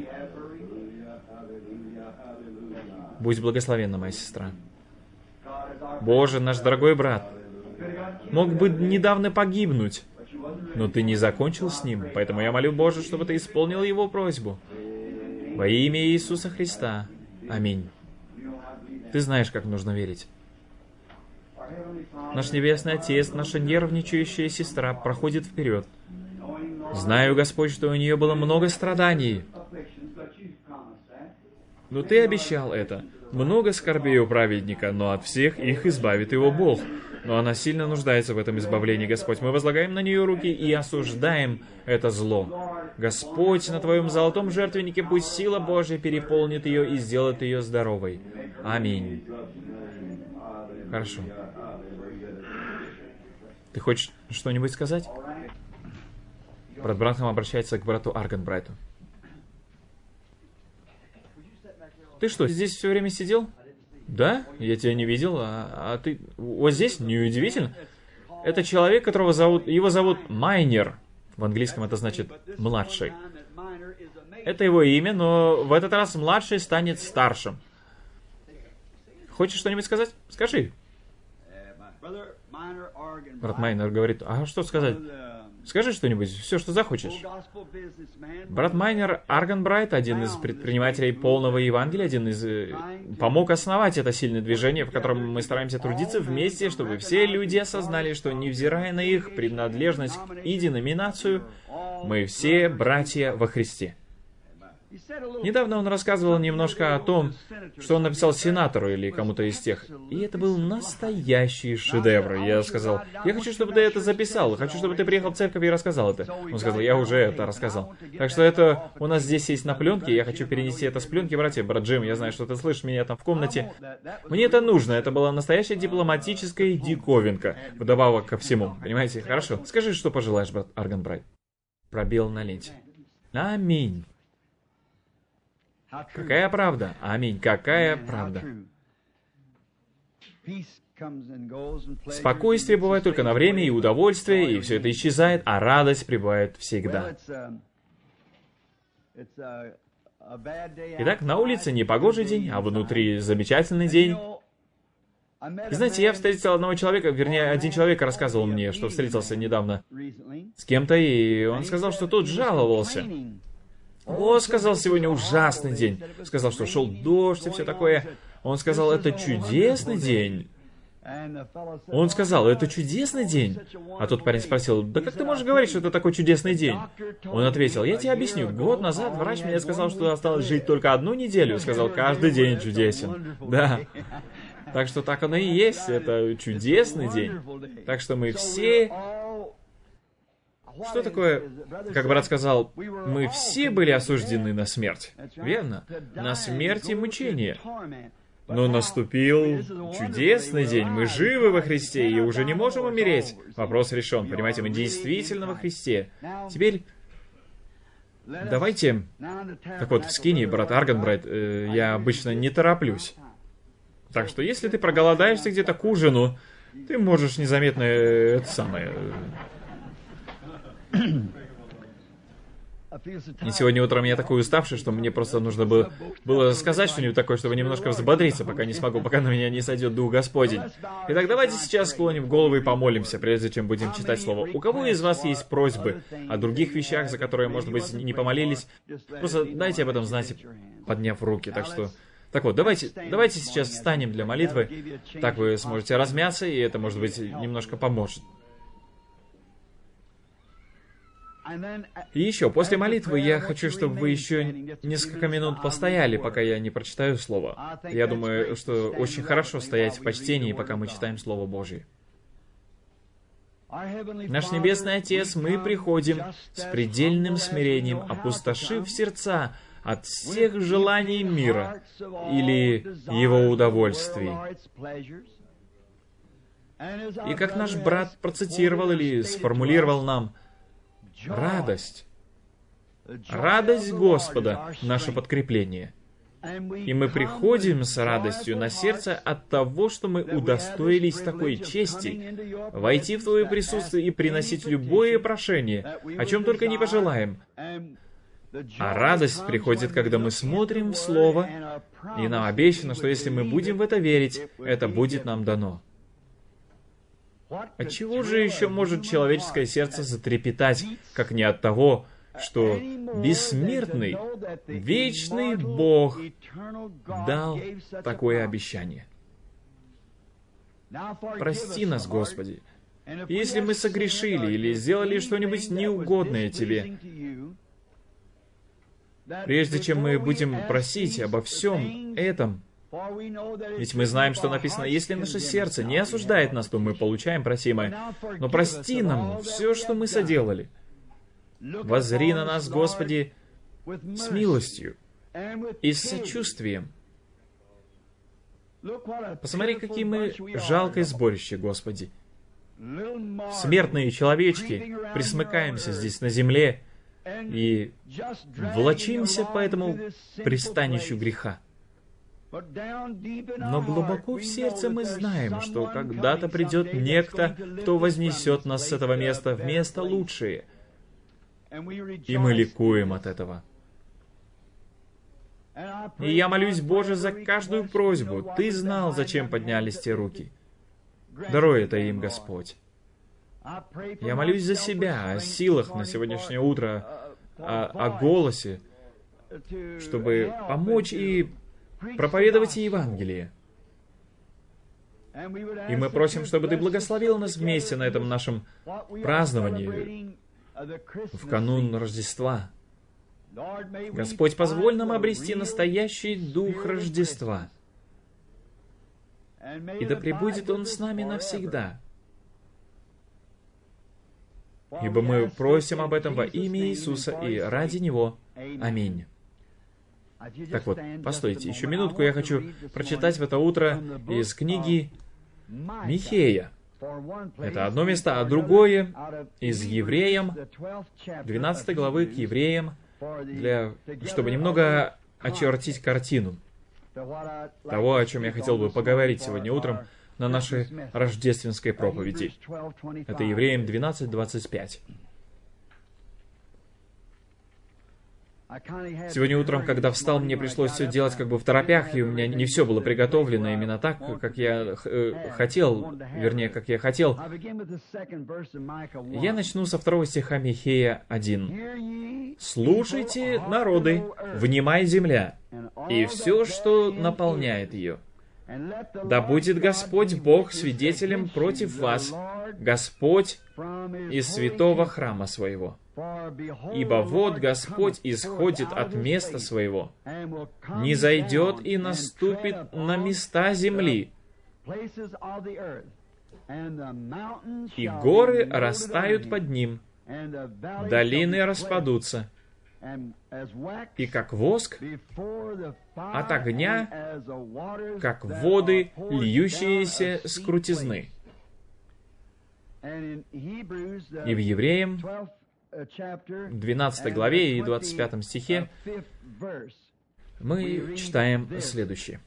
[SPEAKER 1] Будь благословенна, моя сестра. Боже, наш дорогой брат, мог бы недавно погибнуть, но Ты не закончил с ним, поэтому я молю, Боже, чтобы Ты исполнил его просьбу. Во имя Иисуса Христа. Аминь. Ты знаешь, как нужно верить. Наш Небесный Отец, наша нервничающая сестра проходит вперед. Знаю, Господь, что у нее было много страданий. Но Ты обещал это. Много скорбей у праведника, но от всех их избавит его Бог. Но она сильно нуждается в этом избавлении, Господь. Мы возлагаем на нее руки и осуждаем это зло. Господь, на Твоем золотом жертвеннике пусть сила Божья переполнит ее и сделает ее здоровой. Аминь. Хорошо. Ты хочешь что-нибудь сказать? Брат Бранхам обращается к брату Арганбрайту. Ты что, здесь все время сидел? Да? Я тебя не видел, а, а ты вот здесь? Неудивительно. Это человек, которого зовут... Его зовут Майнер. В английском это значит «младший». Это его имя, но в этот раз младший станет старшим. Хочешь что-нибудь сказать? Скажи. Брат Майнер говорит, а что сказать? Скажи что-нибудь, все, что захочешь. Брат Майнер Арганбрайт, один из предпринимателей полного Евангелия, один из... помог основать это сильное движение, в котором мы стараемся трудиться вместе, чтобы все люди осознали, что, невзирая на их принадлежность и деноминацию, мы все братья во Христе. Недавно он рассказывал немножко о том, что он написал сенатору или кому-то из тех. И это был настоящий шедевр. Я сказал, я хочу, чтобы ты это записал. Хочу, чтобы ты приехал в церковь и рассказал это. Он сказал, я уже это рассказал. Так что это у нас здесь есть на пленке. Я хочу перенести это с пленки, братья. Брат Джим, я знаю, что ты слышишь меня там в комнате. Мне это нужно. Это была настоящая дипломатическая диковинка. Вдобавок ко всему. Понимаете? Хорошо. Скажи, что пожелаешь, брат Арганбрайт. Пробел на ленте. Аминь. Какая правда? Аминь. Какая правда? Спокойствие бывает только на время и удовольствие, и все это исчезает, а радость пребывает всегда. Итак, на улице непогожий день, а внутри замечательный день. И знаете, я встретил одного человека, вернее, один человек рассказывал мне, что встретился недавно с кем-то, и он сказал, что тот жаловался. О, сказал, сегодня ужасный день. Сказал, что шел дождь и все такое. Он сказал, это чудесный день. Он сказал, это чудесный день. А тот парень спросил, да как ты можешь говорить, что это такой чудесный день? Он ответил, я тебе объясню. Год назад врач мне сказал, что осталось жить только одну неделю. Сказал, каждый день чудесен. Да. Так что так оно и есть. Это чудесный день. Так что мы все Что такое, как брат сказал, мы все были осуждены на смерть, верно? На смерть и мучение. Но наступил чудесный день, мы живы во Христе и уже не можем умереть. Вопрос решен, понимаете, мы действительно во Христе. Теперь, давайте, так вот, в скинии, брат Арганбрайт, э, я обычно не тороплюсь. Так что, если ты проголодаешься где-то к ужину, ты можешь незаметно э, это самое... И сегодня утром я такой уставший, что мне просто нужно было, было сказать что-нибудь такое, чтобы немножко взбодриться, пока не смогу, пока на меня не сойдет Дух Господень. Итак, давайте сейчас склоним голову и помолимся, прежде чем будем читать Слово. У кого из вас есть просьбы о других вещах, за которые, может быть, не помолились? Просто дайте об этом знать, подняв руки. Так что... Так вот, давайте, давайте сейчас встанем для молитвы. Так вы сможете размяться, и это, может быть, немножко поможет. И еще, после молитвы я хочу, чтобы вы еще несколько минут постояли, пока я не прочитаю Слово. Я думаю, что очень хорошо стоять в почтении, пока мы читаем Слово Божье. Наш Небесный Отец, мы приходим с предельным смирением, опустошив сердца от всех желаний мира или его удовольствий. И как наш брат процитировал или сформулировал нам, радость. Радость Господа — наше подкрепление. И мы приходим с радостью на сердце от того, что мы удостоились такой чести войти в Твое присутствие и приносить любое прошение, о чем только не пожелаем. А радость приходит, когда мы смотрим в Слово, и нам обещано, что если мы будем в это верить, это будет нам дано. От чего же еще может человеческое сердце затрепетать, как не от того, что бессмертный, вечный Бог дал такое обещание? Прости нас, Господи, если мы согрешили или сделали что-нибудь неугодное Тебе. Прежде чем мы будем просить обо всем этом, ведь мы знаем, что написано, если наше сердце не осуждает нас, то мы получаем просимое. Но прости нам все, что мы соделали. Воззри на нас, Господи, с милостью и с сочувствием. Посмотри, какие мы жалкое сборище, Господи. Смертные человечки, присмыкаемся здесь на земле и влачимся по этому пристанищу греха. Но глубоко в сердце мы знаем, что когда-то придет некто, кто вознесет нас с этого места в место лучшее. И мы ликуем от этого. И я молюсь, Боже, за каждую просьбу. Ты знал, зачем поднялись те руки. Даруй это им, Господь. Я молюсь за себя, о силах на сегодняшнее утро, о, о голосе, чтобы помочь и проповедовать Евангелие. И мы просим, чтобы Ты благословил нас вместе на этом нашем праздновании в канун Рождества. Господь, позволь нам обрести настоящий дух Рождества. И да пребудет Он с нами навсегда. Ибо мы просим об этом во имя Иисуса и ради Него. Аминь. Так вот, постойте, еще минутку я хочу прочитать в это утро из книги Михея. Это одно место, а другое из Евреям, двенадцатой главы к Евреям, для, чтобы немного очертить картину того, о чем я хотел бы поговорить сегодня утром на нашей рождественской проповеди. Это Евреям двенадцать двадцать пять. Сегодня утром, когда встал, мне пришлось все делать как бы в торопях, и у меня не все было приготовлено именно так, как я э, хотел, вернее, как я хотел. Я начну со второго стиха Михея один. «Слушайте, народы, внимай земля, и все, что наполняет ее. Да будет Господь Бог свидетелем против вас, Господь из святого храма своего. Ибо вот Господь исходит от места своего, не зайдет и наступит на места земли, и горы растают под ним, долины распадутся, и как воск от огня, как воды, льющиеся с крутизны». И в Евреям, двенадцатой главе и двадцать пятом стихе, мы читаем следующее.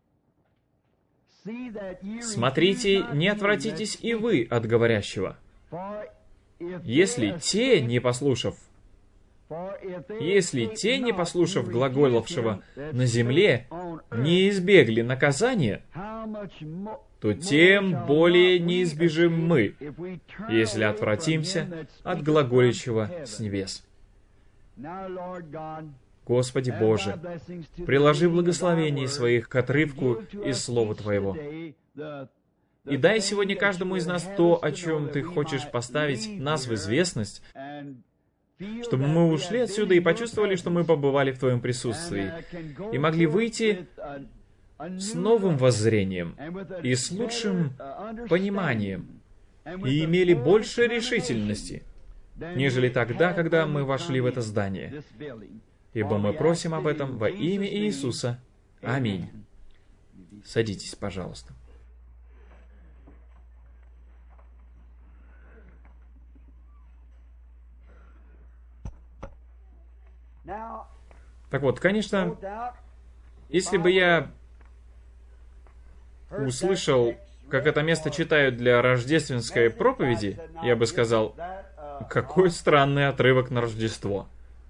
[SPEAKER 1] «Смотрите, не отвратитесь и вы от говорящего. Если те, не послушав, если те, не послушав глаголовшего на земле, не избегли наказания, то тем более не избежим мы, если отвратимся от глаголящего с небес». Господи Боже, приложи благословение своих к отрывку из Слова Твоего. И дай сегодня каждому из нас то, о чем Ты хочешь поставить нас в известность, чтобы мы ушли отсюда и почувствовали, что мы побывали в Твоем присутствии, и могли выйти с новым воззрением и с лучшим пониманием, и имели больше решительности, нежели тогда, когда мы вошли в это здание. Ибо мы просим об этом во имя Иисуса. Аминь. Садитесь, пожалуйста. Так вот, конечно, если бы я услышал, как это место читают для рождественской проповеди, я бы сказал, какой странный отрывок на Рождество.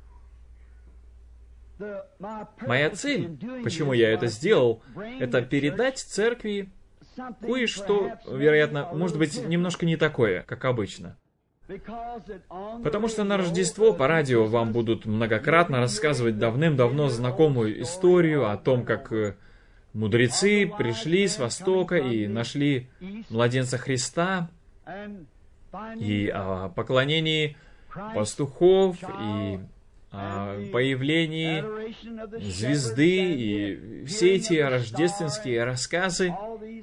[SPEAKER 1] Моя цель, почему я это сделал, это передать церкви кое-что, вероятно, может быть, немножко не такое, как обычно. Потому что на Рождество по радио вам будут многократно рассказывать давным-давно знакомую историю о том, как мудрецы пришли с Востока и нашли младенца Христа, и о поклонении пастухов, и о появлении звезды, и все эти рождественские рассказы,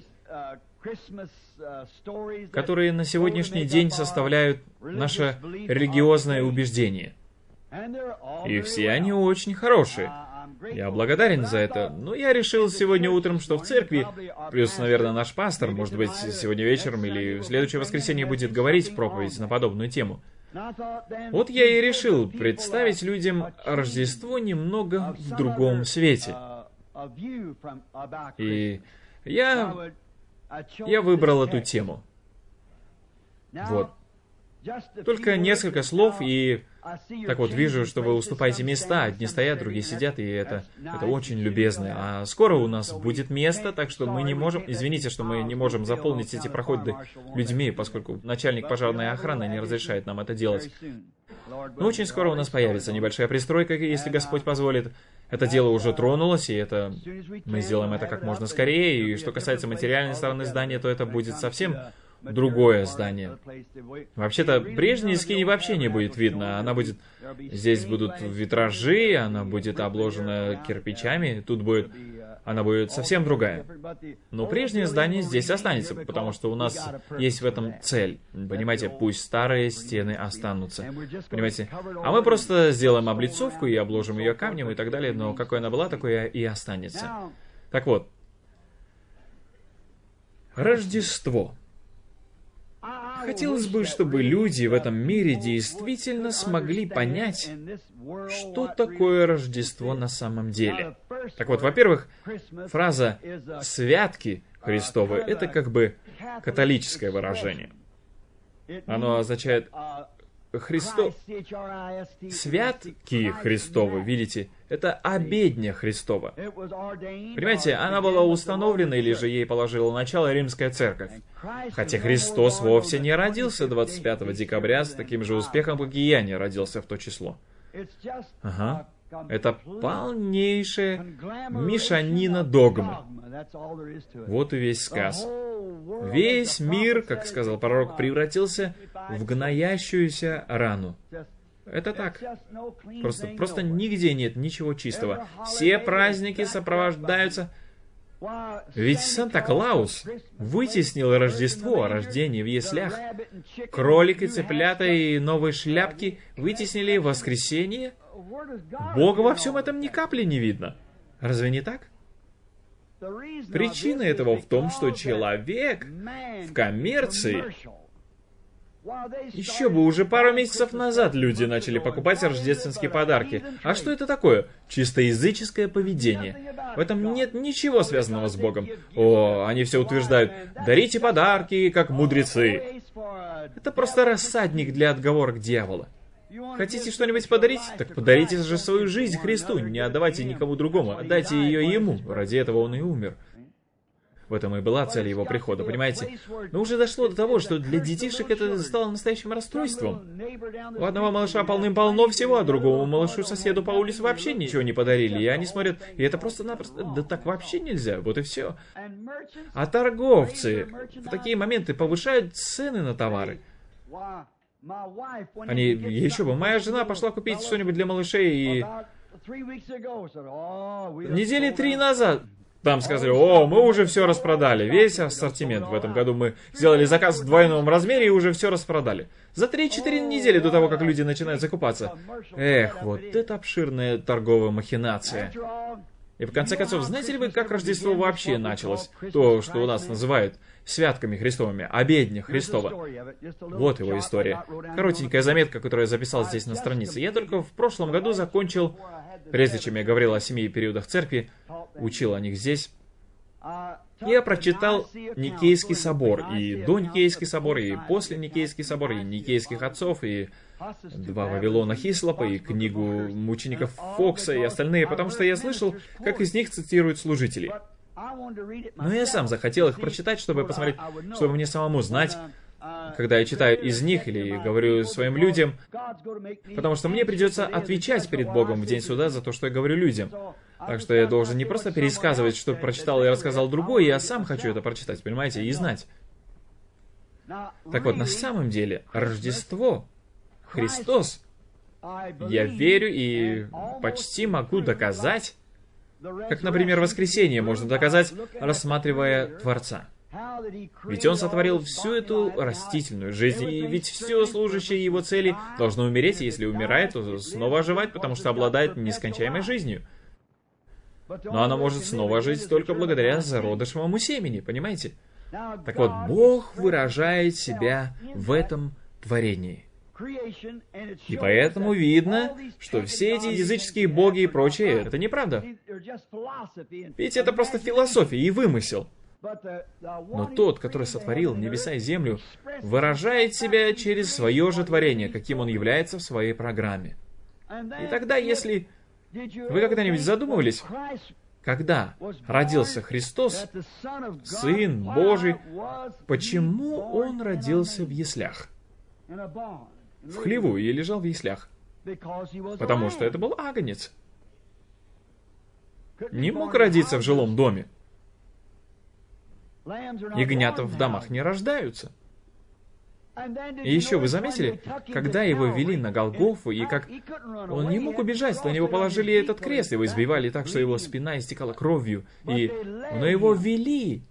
[SPEAKER 1] которые на сегодняшний день составляют наше религиозное убеждение. И все они очень хорошие. Я благодарен за это. Но я решил сегодня утром, что в церкви, плюс, наверное, наш пастор, может быть, сегодня вечером или в следующее воскресенье будет говорить проповедь на подобную тему. Вот я и решил представить людям Рождество немного в другом свете. И я, я выбрал эту тему. Вот. Только несколько слов, и так вот вижу, что вы уступаете места, одни стоят, другие сидят, и это, это очень любезно. А скоро у нас будет место, так что мы не можем, извините, что мы не можем заполнить эти проходы людьми, поскольку начальник пожарной охраны не разрешает нам это делать. Но очень скоро у нас появится небольшая пристройка, если Господь позволит. Это дело уже тронулось, и это мы сделаем это как можно скорее. И что касается материальной стороны здания, то это будет совсем другое здание. Вообще-то, прежней скини вообще не будет видно. Она будет... Здесь будут витражи, она будет обложена кирпичами. Тут будет... Она будет совсем другая. Но прежнее здание здесь останется, потому что у нас есть в этом цель. Понимаете, пусть старые стены останутся. Понимаете? А мы просто сделаем облицовку и обложим ее камнем и так далее, но какой она была, такой и останется. Так вот. Рождество. Хотелось бы, чтобы люди в этом мире действительно смогли понять, что такое Рождество на самом деле. Так вот, во-первых, фраза «святки Христовы» — это как бы католическое выражение. Оно означает Христо... Святки Христовы, видите, это обедня Христова. Понимаете, она была установлена, или же ей положила начало Римская Церковь. Хотя Христос вовсе не родился двадцать пятого декабря с таким же успехом, как и я не родился в то число. Ага. Это полнейшая мешанина догмы. Вот и весь сказ. Весь мир, как сказал пророк, превратился в гноящуюся рану. Это так. Просто, просто нигде нет ничего чистого. Все праздники сопровождаются Ведь Санта-Клаус вытеснил Рождество, рождение в яслях. Кролик и цыплята и новые шляпки вытеснили воскресенье. Бога во всем этом ни капли не видно. Разве не так? Причина этого в том, что человек в коммерции... Еще бы, уже пару месяцев назад люди начали покупать рождественские подарки. А что это такое? Чисто языческое поведение. В этом нет ничего связанного с Богом. О, они все утверждают, дарите подарки, как мудрецы. Это просто рассадник для отговорок дьявола. Хотите что-нибудь подарить? Так подарите же свою жизнь Христу, не отдавайте никому другому, отдайте ее Ему. Ради этого Он и умер. В этом и была цель его прихода, понимаете? Но уже дошло до того, что для детишек это стало настоящим расстройством. У одного малыша полным-полно всего, а другому малышу-соседу по улице вообще ничего не подарили. И они смотрят, и это просто-напросто, да так вообще нельзя, вот и все. А торговцы в такие моменты повышают цены на товары. Они, еще бы, моя жена пошла купить что-нибудь для малышей, и... Недели три назад... Там сказали, о, мы уже все распродали, весь ассортимент. В этом году мы сделали заказ в двойном размере и уже все распродали. За три-четыре недели до того, как люди начинают закупаться. Эх, вот это обширная торговая махинация. И в конце концов, знаете ли вы, как Рождество вообще началось? То, что у нас называют святками Христовыми, обедня Христова. Вот его история. Коротенькая заметка, которую я записал здесь на странице. Я только в прошлом году закончил, прежде чем я говорил о семи периодах церкви, учил о них здесь. Я прочитал Никейский собор, и до Никейский собор, и после Никейский собор, и Никейских отцов, и два Вавилона Хислопа, и книгу мучеников Фокса, и остальные, потому что я слышал, как из них цитируют служителей. Но я сам захотел их прочитать, чтобы посмотреть, чтобы мне самому знать, когда я читаю из них или говорю своим людям, потому что мне придется отвечать перед Богом в день суда за то, что я говорю людям. Так что я должен не просто пересказывать, что прочитал и рассказал другой, я сам хочу это прочитать, понимаете, и знать. Так вот, на самом деле, Рождество, Христос, я верю и почти могу доказать, как, например, воскресенье можно доказать, рассматривая Творца. Ведь Он сотворил всю эту растительную жизнь, и ведь все служащее Его цели должно умереть, и если умирает, то снова оживать, потому что обладает нескончаемой жизнью. Но она может снова жить только благодаря зародышевому семени, понимаете? Так вот, Бог выражает себя в этом творении. И поэтому видно, что все эти языческие боги и прочее, это неправда. Ведь это просто философия и вымысел. Но тот, который сотворил небеса и землю, выражает себя через свое же творение, каким он является в своей программе. И тогда, если вы когда-нибудь задумывались, когда родился Христос, Сын Божий, почему Он родился в яслях? В хлеву и лежал в яслях. Потому что это был агнец. Не мог родиться в жилом доме. Ягнята в домах не рождаются. И еще вы заметили, когда его вели на Голгофу, и как он не мог убежать, на него положили этот крест, его избивали так, что его спина истекала кровью, и но его вели.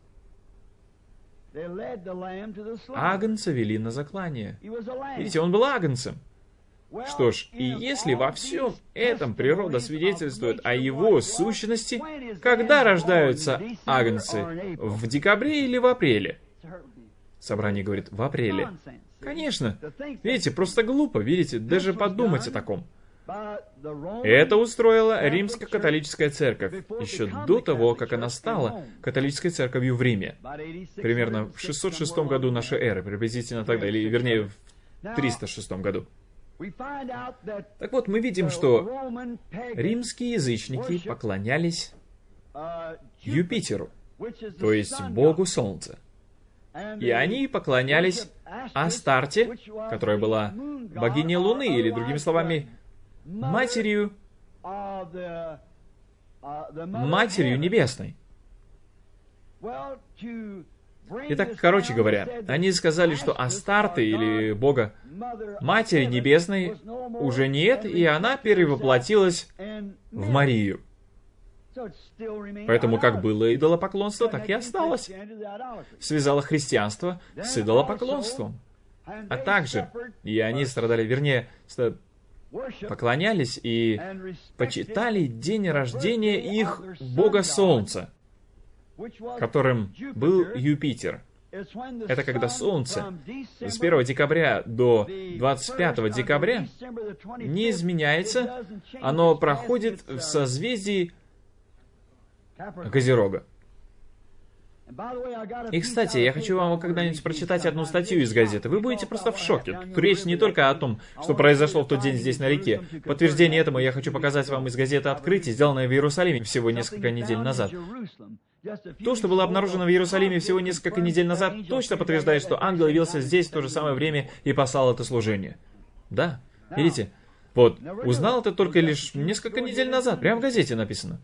[SPEAKER 1] Агнца вели на заклание. Видите, он был агнцем. Что ж, и если во всем этом природа свидетельствует о его сущности, когда рождаются агнцы? В декабре или в апреле? Собрание говорит, в апреле. Конечно. Видите, просто глупо, видите, даже подумать о таком. Это устроила Римско-католическая церковь, еще до того, как она стала католической церковью в Риме. Примерно в шестьсот шестом году нашей эры, приблизительно тогда, или вернее в триста шестом году. Так вот, мы видим, что римские язычники поклонялись Юпитеру, то есть богу Солнца. И они поклонялись Астарте, которая была богиней Луны, или, другими словами, матерью, матерью небесной. Итак, короче говоря, они сказали, что Астарты, или бога Матери Небесной, уже нет, и она перевоплотилась в Марию. Поэтому как было идолопоклонство, так и осталось. Связало христианство с идолопоклонством. А также, и они страдали, вернее, поклонялись и почитали день рождения их бога Солнца, которым был Юпитер. Это когда Солнце с первого декабря до двадцать пятого декабря не изменяется, оно проходит в созвездии Козерога. И, кстати, я хочу вам когда-нибудь прочитать одну статью из газеты. Вы будете просто в шоке. Тут речь не только о том, что произошло в тот день здесь на реке. Подтверждение этому я хочу показать вам из газеты «Открытие», сделанной в Иерусалиме всего несколько недель назад. То, что было обнаружено в Иерусалиме всего несколько недель назад, точно подтверждает, что ангел явился здесь в то же самое время и послал это служение. Да, видите? Вот, узнал это только лишь несколько недель назад, прямо в газете написано.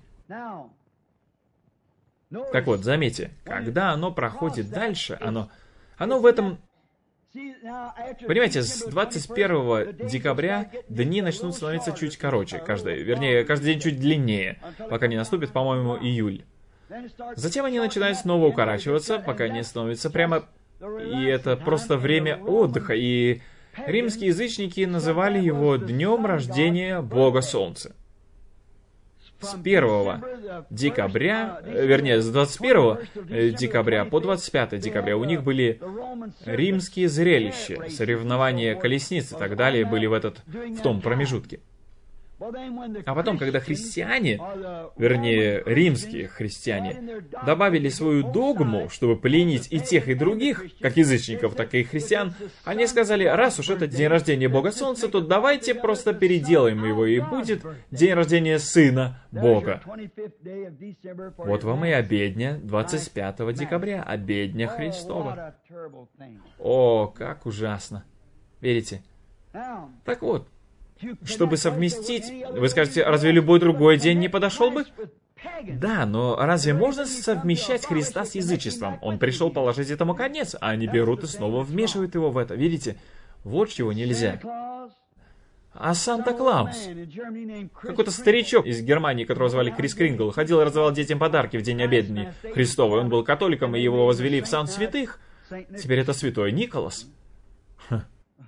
[SPEAKER 1] Так вот, заметьте, когда оно проходит дальше, оно, оно в этом... Понимаете, с двадцать первого декабря дни начнут становиться чуть короче, каждый, вернее, каждый день чуть длиннее, пока не наступит, по-моему, июль. Затем они начинают снова укорачиваться, пока не становится прямо... И это просто время отдыха, и римские язычники называли его днем рождения Бога Солнца. С первого декабря, вернее, с двадцать первого декабря по двадцать пятое декабря у них были римские зрелища, соревнования колесниц и так далее были в, этот, в том промежутке. А потом, когда христиане, вернее, римские христиане, добавили свою догму, чтобы пленить и тех, и других, как язычников, так и христиан, они сказали, раз уж это день рождения Бога Солнца, то давайте просто переделаем его, и будет день рождения Сына Бога. Вот вам и обедня двадцать пятого декабря, обедня Христова. О, как ужасно. Верите? Так вот, чтобы совместить, вы скажете, разве любой другой день не подошел бы? Да, но разве можно совмещать Христа с язычеством? Он пришел положить этому конец, а они берут и снова вмешивают его в это. Видите? Вот чего нельзя. А Санта-Клаус? Какой-то старичок из Германии, которого звали Крис Крингл, ходил и раздавал детям подарки в день обедни Христовой. Он был католиком, и его возвели в сан святых. Теперь это святой Николас. Ха.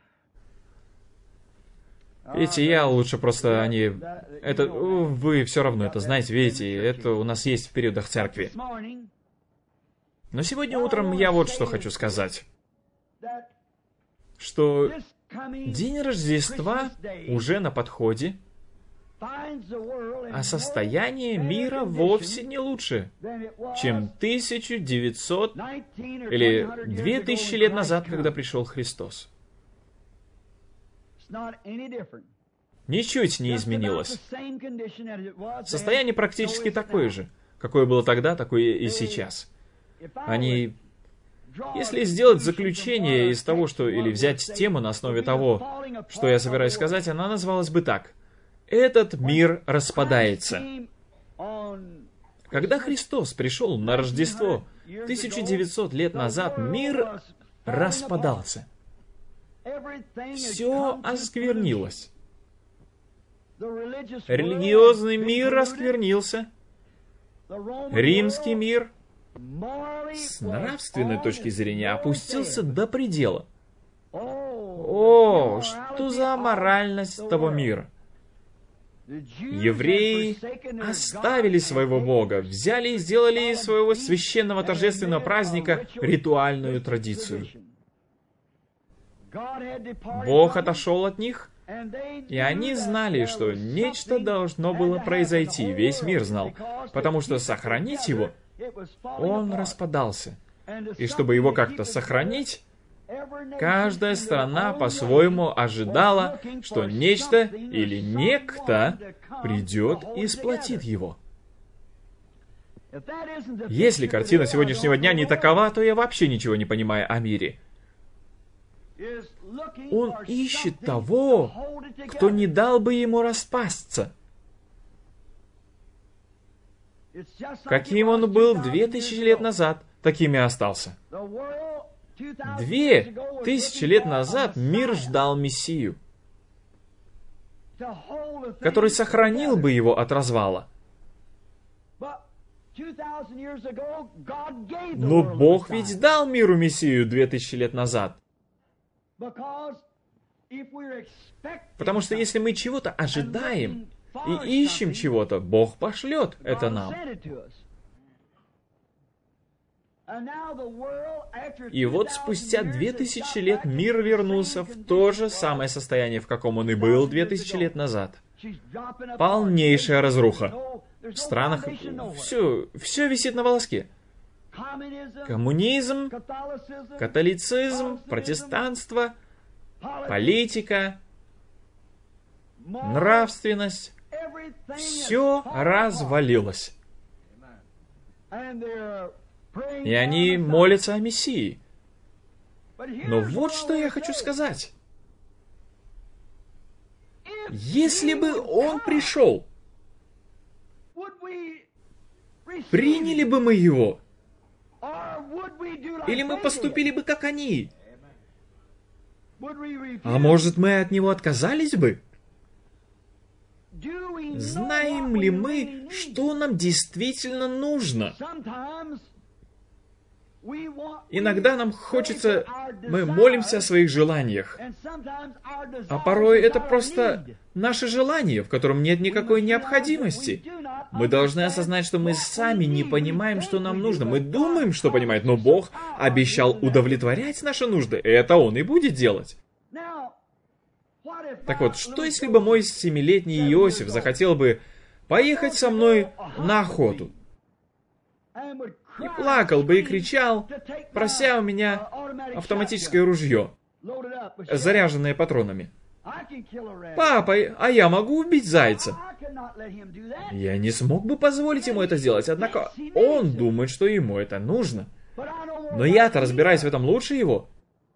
[SPEAKER 1] Видите, я лучше просто они... Это... Вы все равно это знаете, видите, это у нас есть в периодах церкви. Но сегодня утром я вот что хочу сказать. Что день Рождества уже на подходе, а состояние мира вовсе не лучше, чем тысяча девятьсот или две тысячи лет назад, когда пришел Христос. Ничуть не изменилось. Состояние практически такое же, какое было тогда, такое и сейчас. Они... Если сделать заключение из того, что... Или взять тему на основе того, что я собираюсь сказать, она называлась бы так. Этот мир распадается. Когда Христос пришел на Рождество тысяча девятьсот лет назад, мир распадался. Все осквернилось. Религиозный мир осквернился. Римский мир с нравственной точки зрения опустился до предела. О, что за аморальность того мира! Евреи оставили своего Бога, взяли и сделали из своего священного торжественного праздника ритуальную традицию. Бог отошел от них, и они знали, что нечто должно было произойти, весь мир знал, потому что сохранить его, он распадался. И чтобы его как-то сохранить, каждая страна по-своему ожидала, что нечто или некто придет и сплотит его. Если картина сегодняшнего дня не такова, то я вообще ничего не понимаю о мире. Он ищет того, кто не дал бы ему распасться. Каким он был две тысячи лет назад, таким и остался. Две тысячи лет назад мир ждал Мессию, который сохранил бы его от развала. Но Бог ведь дал миру Мессию две тысячи лет назад. Потому что если мы чего-то ожидаем и ищем чего-то, Бог пошлет это нам. И вот спустя две тысячи лет мир вернулся в то же самое состояние, в каком он и был две тысячи лет назад. Полнейшая разруха. В странах все, все висит на волоске. Коммунизм, католицизм, протестанство, политика, нравственность. Все развалилось. И они молятся о Мессии. Но вот что я хочу сказать. Если бы Он пришел, приняли бы мы Его? Или мы поступили бы, как они? А может, мы от Него отказались бы? Знаем ли мы, что нам действительно нужно? Иногда нам хочется, мы молимся о своих желаниях, а порой это просто наше желание, в котором нет никакой необходимости. Мы должны осознать, что мы сами не понимаем, что нам нужно. Мы думаем, что понимает, но Бог обещал удовлетворять наши нужды, и это Он и будет делать. Так вот, что если бы мой семилетний Иосиф захотел бы поехать со мной на охоту? И плакал бы и кричал, прося у меня автоматическое ружье, заряженное патронами. «Папа, а я могу убить зайца?» Я не смог бы позволить ему это сделать, однако он думает, что ему это нужно. Но я-то разбираюсь в этом лучше его.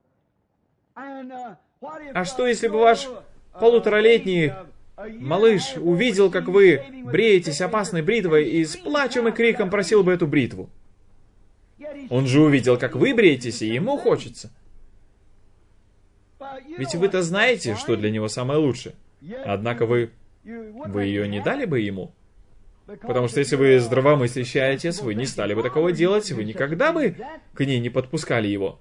[SPEAKER 1] А что, если бы ваш полуторалетний малыш увидел, как вы бреетесь опасной бритвой и с плачем и криком просил бы эту бритву? Он же увидел, как вы бреетесь, и ему хочется. Ведь вы-то знаете, что для него самое лучшее. Однако вы... Вы ее не дали бы ему? Потому что если вы здравомыслящий отец, вы не стали бы такого делать, вы никогда бы к ней не подпускали его.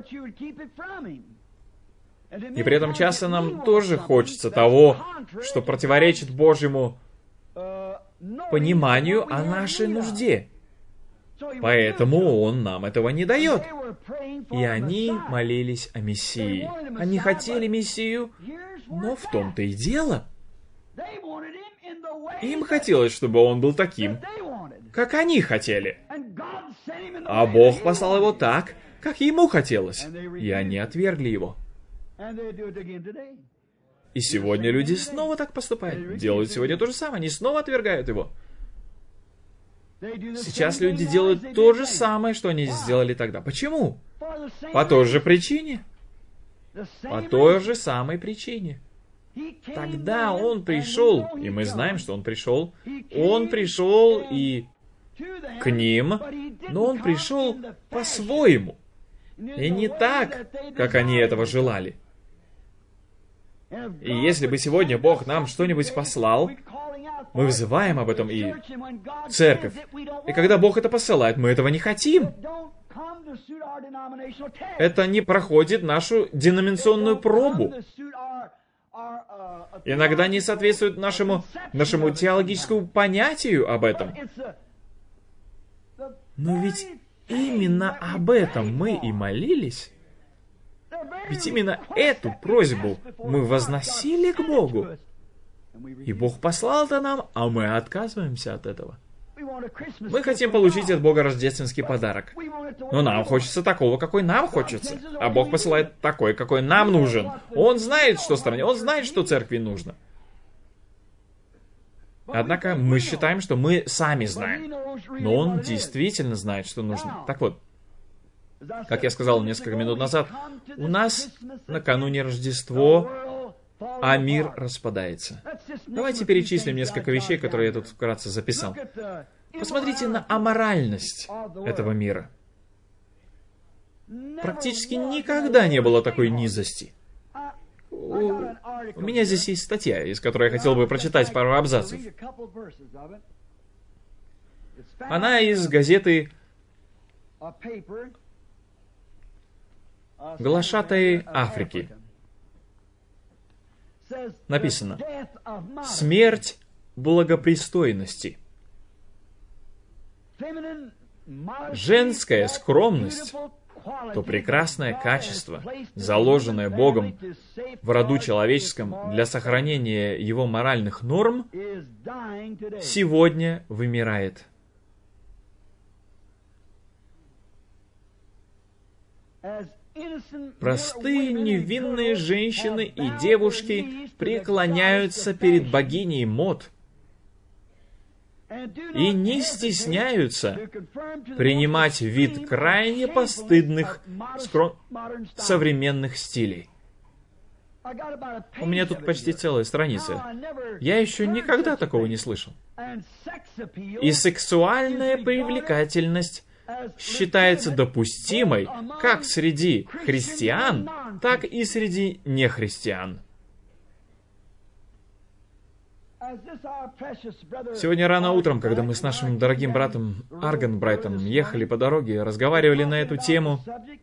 [SPEAKER 1] И при этом часто нам тоже хочется того, что противоречит Божьему пониманию о нашей нужде. Поэтому Он нам этого не дает. И они молились о Мессии. Они хотели Мессию, но в том-то и дело. Им хотелось, чтобы Он был таким, как они хотели. А Бог послал Его так, как Ему хотелось. И они отвергли Его. И сегодня люди снова так поступают. Делают сегодня то же самое. Они снова отвергают Его. Сейчас люди делают то же самое, что они сделали тогда. Почему? По той же причине. По той же самой причине. Тогда Он пришел, и мы знаем, что Он пришел. Он пришел и к ним, но Он пришел по-своему. И не так, как они этого желали. И если бы сегодня Бог нам что-нибудь послал, мы взываем об этом и церковь. И когда Бог это посылает, мы этого не хотим. Это не проходит нашу деноминационную пробу. Иногда не соответствует нашему, нашему теологическому понятию об этом. Но ведь именно об этом мы и молились. Ведь именно эту просьбу мы возносили к Богу. И Бог послал это нам, а мы отказываемся от этого. Мы хотим получить от Бога рождественский подарок. Но нам хочется такого, какой нам хочется. А Бог посылает такой, какой нам нужен. Он знает, что стране, Он знает, что церкви нужно. Однако мы считаем, что мы сами знаем. Но Он действительно знает, что нужно. Так вот, как я сказал несколько минут назад, у нас накануне Рождество, а мир распадается. Давайте перечислим несколько вещей, которые я тут вкратце записал. Посмотрите на аморальность этого мира. Практически никогда не было такой низости. У, у меня здесь есть статья, из которой я хотел бы прочитать пару абзацев. Она из газеты «Глашатаи Африки». Написано: «Смерть благопристойности». Женская скромность, то прекрасное качество, заложенное Богом в роду человеческом для сохранения его моральных норм, сегодня вымирает. Простые невинные женщины и девушки преклоняются перед богиней мод и не стесняются принимать вид крайне постыдных скром... современных стилей. У меня тут почти целая страница. Я еще никогда такого не слышал. И сексуальная привлекательность считается допустимой как среди христиан, так и среди нехристиан. Сегодня рано утром, когда мы с нашим дорогим братом Арганбрайтом ехали по дороге, разговаривали на эту тему,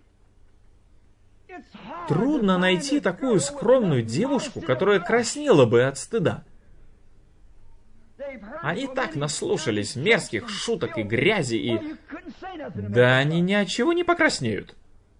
[SPEAKER 1] трудно найти такую скромную девушку, которая краснела бы от стыда. Они так наслушались мерзких шуток и грязи, и... Да они ни от чего не покраснеют.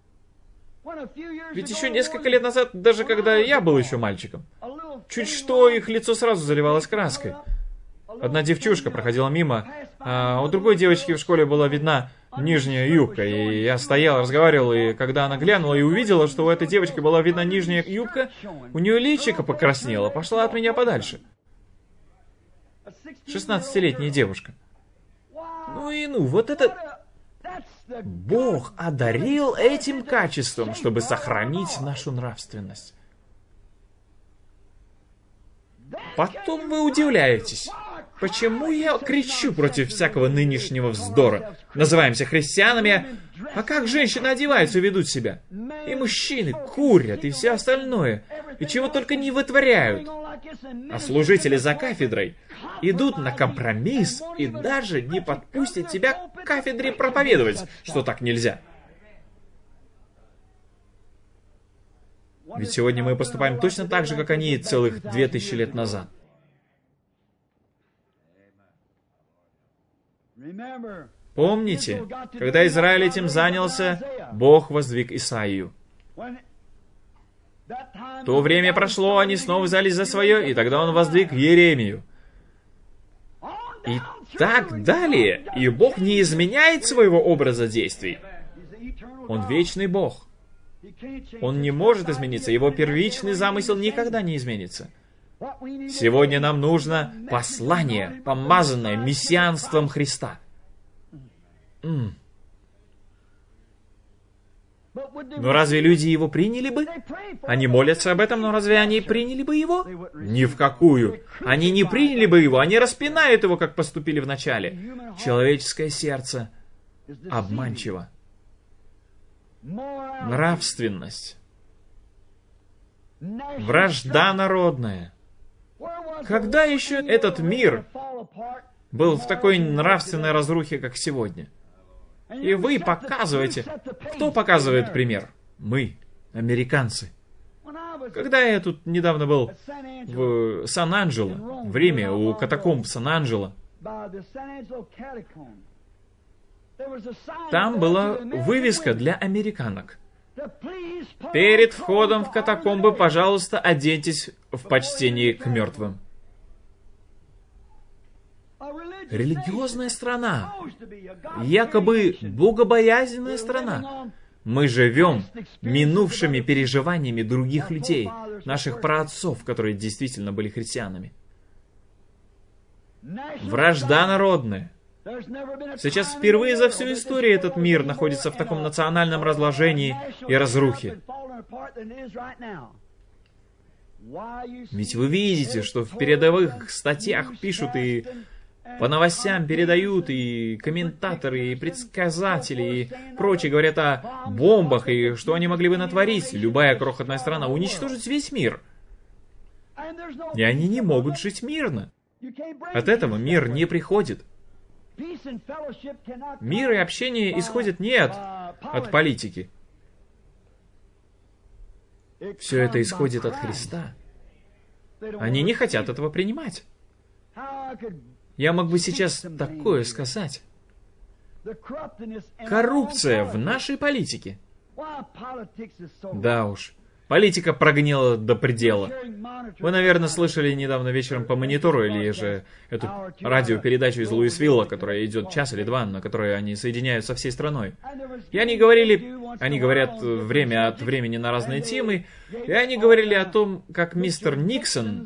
[SPEAKER 1] Ведь еще несколько лет назад, даже когда я был еще мальчиком, чуть что их лицо сразу заливалось краской. Одна девчушка проходила мимо, а у другой девочки в школе была видна нижняя юбка, и я стоял, разговаривал, и когда она глянула и увидела, что у этой девочки была видна нижняя юбка, у нее личико покраснело, пошла от меня подальше. шестнадцатилетняя девушка. Ну и ну, вот это... Бог одарил этим качеством, чтобы сохранить нашу нравственность. Потом вы удивляетесь, почему я кричу против всякого нынешнего вздора. Называемся христианами, а как женщины одеваются и ведут себя? И мужчины курят, и все остальное, и чего только не вытворяют. А служители за кафедрой идут на компромисс и даже не подпустят тебя к кафедре проповедовать, что так нельзя. Ведь сегодня мы поступаем точно так же, как они целых две тысячи лет назад. Помните, когда Израиль этим занялся, Бог воздвиг Исаию. То время прошло, они снова взялись за свое, и тогда он воздвиг Иеремию. И так далее. И Бог не изменяет своего образа действий. Он вечный Бог. Он не может измениться. Его первичный замысел никогда не изменится. Сегодня нам нужно послание, помазанное мессианством Христа. М. Но разве люди его приняли бы? Они молятся об этом, но разве они приняли бы его? Ни в какую. Они не приняли бы его, они распинают его, как поступили в начале. Человеческое сердце обманчиво. Нравственность. Вражда народная. Когда еще этот мир был в такой нравственной разрухе, как сегодня? И вы показываете... Кто показывает пример? Мы, американцы. Когда я тут недавно был в Сан-Анджело, в Риме, у катакомб Сан-Анджело, там была вывеска для американок. Перед входом в катакомбы, пожалуйста, оденьтесь в почтении к мертвым. Религиозная страна, якобы богобоязненная страна. Мы живем минувшими переживаниями других людей, наших праотцов, которые действительно были христианами. Вражда народная. Сейчас впервые за всю историю этот мир находится в таком национальном разложении и разрухе. Ведь вы видите, что в передовых статьях пишут и по новостям передают, и комментаторы, и предсказатели, и прочие говорят о бомбах, и что они могли бы натворить. Любая крохотная страна уничтожить весь мир. И они не могут жить мирно. От этого мир не приходит. Мир и общение исходят не от, от политики. Все это исходит от Христа. Они не хотят этого принимать. Я мог бы сейчас такое сказать. Коррупция в нашей политике. Да уж. Политика прогнила до предела. Вы, наверное, слышали недавно вечером по монитору или же эту радиопередачу из Луисвилла, которая идет час или два, на которой они соединяют со всей страной. И они говорили, они говорят время от времени на разные темы, и они говорили о том, как мистер Никсон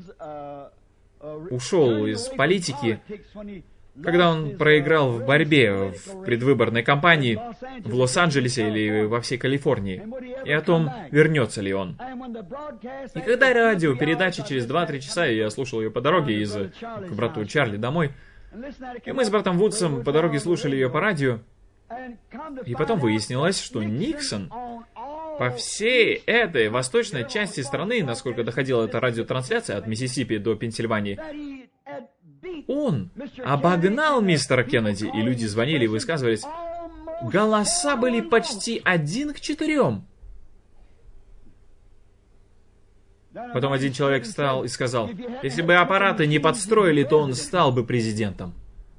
[SPEAKER 1] ушел из политики, когда он проиграл в борьбе в предвыборной кампании в Лос-Анджелесе или во всей Калифорнии, и о том, вернется ли он. И когда радиопередача через два-три часа, я слушал ее по дороге из к брату Чарли домой, и мы с братом Вудсом по дороге слушали ее по радио, и потом выяснилось, что Никсон по всей этой восточной части страны, насколько доходила эта радиотрансляция от Миссисипи до Пенсильвании, он обогнал мистера Кеннеди, и люди звонили и высказывались. Голоса были почти один к четырем. Потом один человек встал и сказал, если бы аппараты не подстроили, то он стал бы президентом.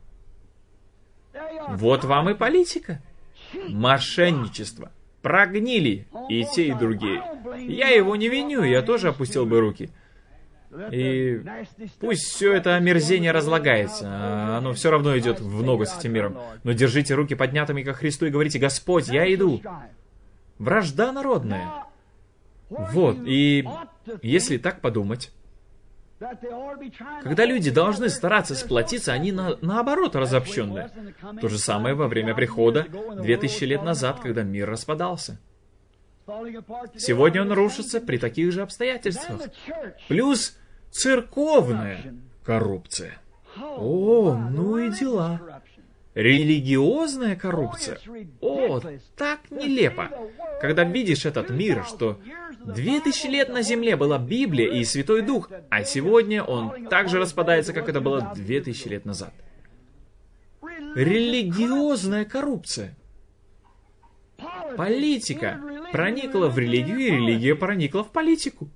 [SPEAKER 1] Вот вам и политика. Мошенничество. Прогнили и те, и другие. Я его не виню, я тоже опустил бы руки. И пусть все это омерзение разлагается, оно все равно идет в ногу с этим миром. Но держите руки поднятыми ко Христу и говорите, Господь, я иду. Вражда народная. Вот, и если так подумать, когда люди должны стараться сплотиться, они на, наоборот разобщенные. То же самое во время прихода две тысячи лет назад, когда мир распадался. Сегодня он рушится при таких же обстоятельствах. Плюс церковная коррупция. О, ну и дела. Религиозная коррупция. О, так нелепо. Когда видишь этот мир, что две тысячи лет на земле была Библия и Святой Дух, а сегодня он так же распадается, как это было две тысячи лет назад. Религиозная коррупция. Политика проникла в религию, и религия проникла в политику.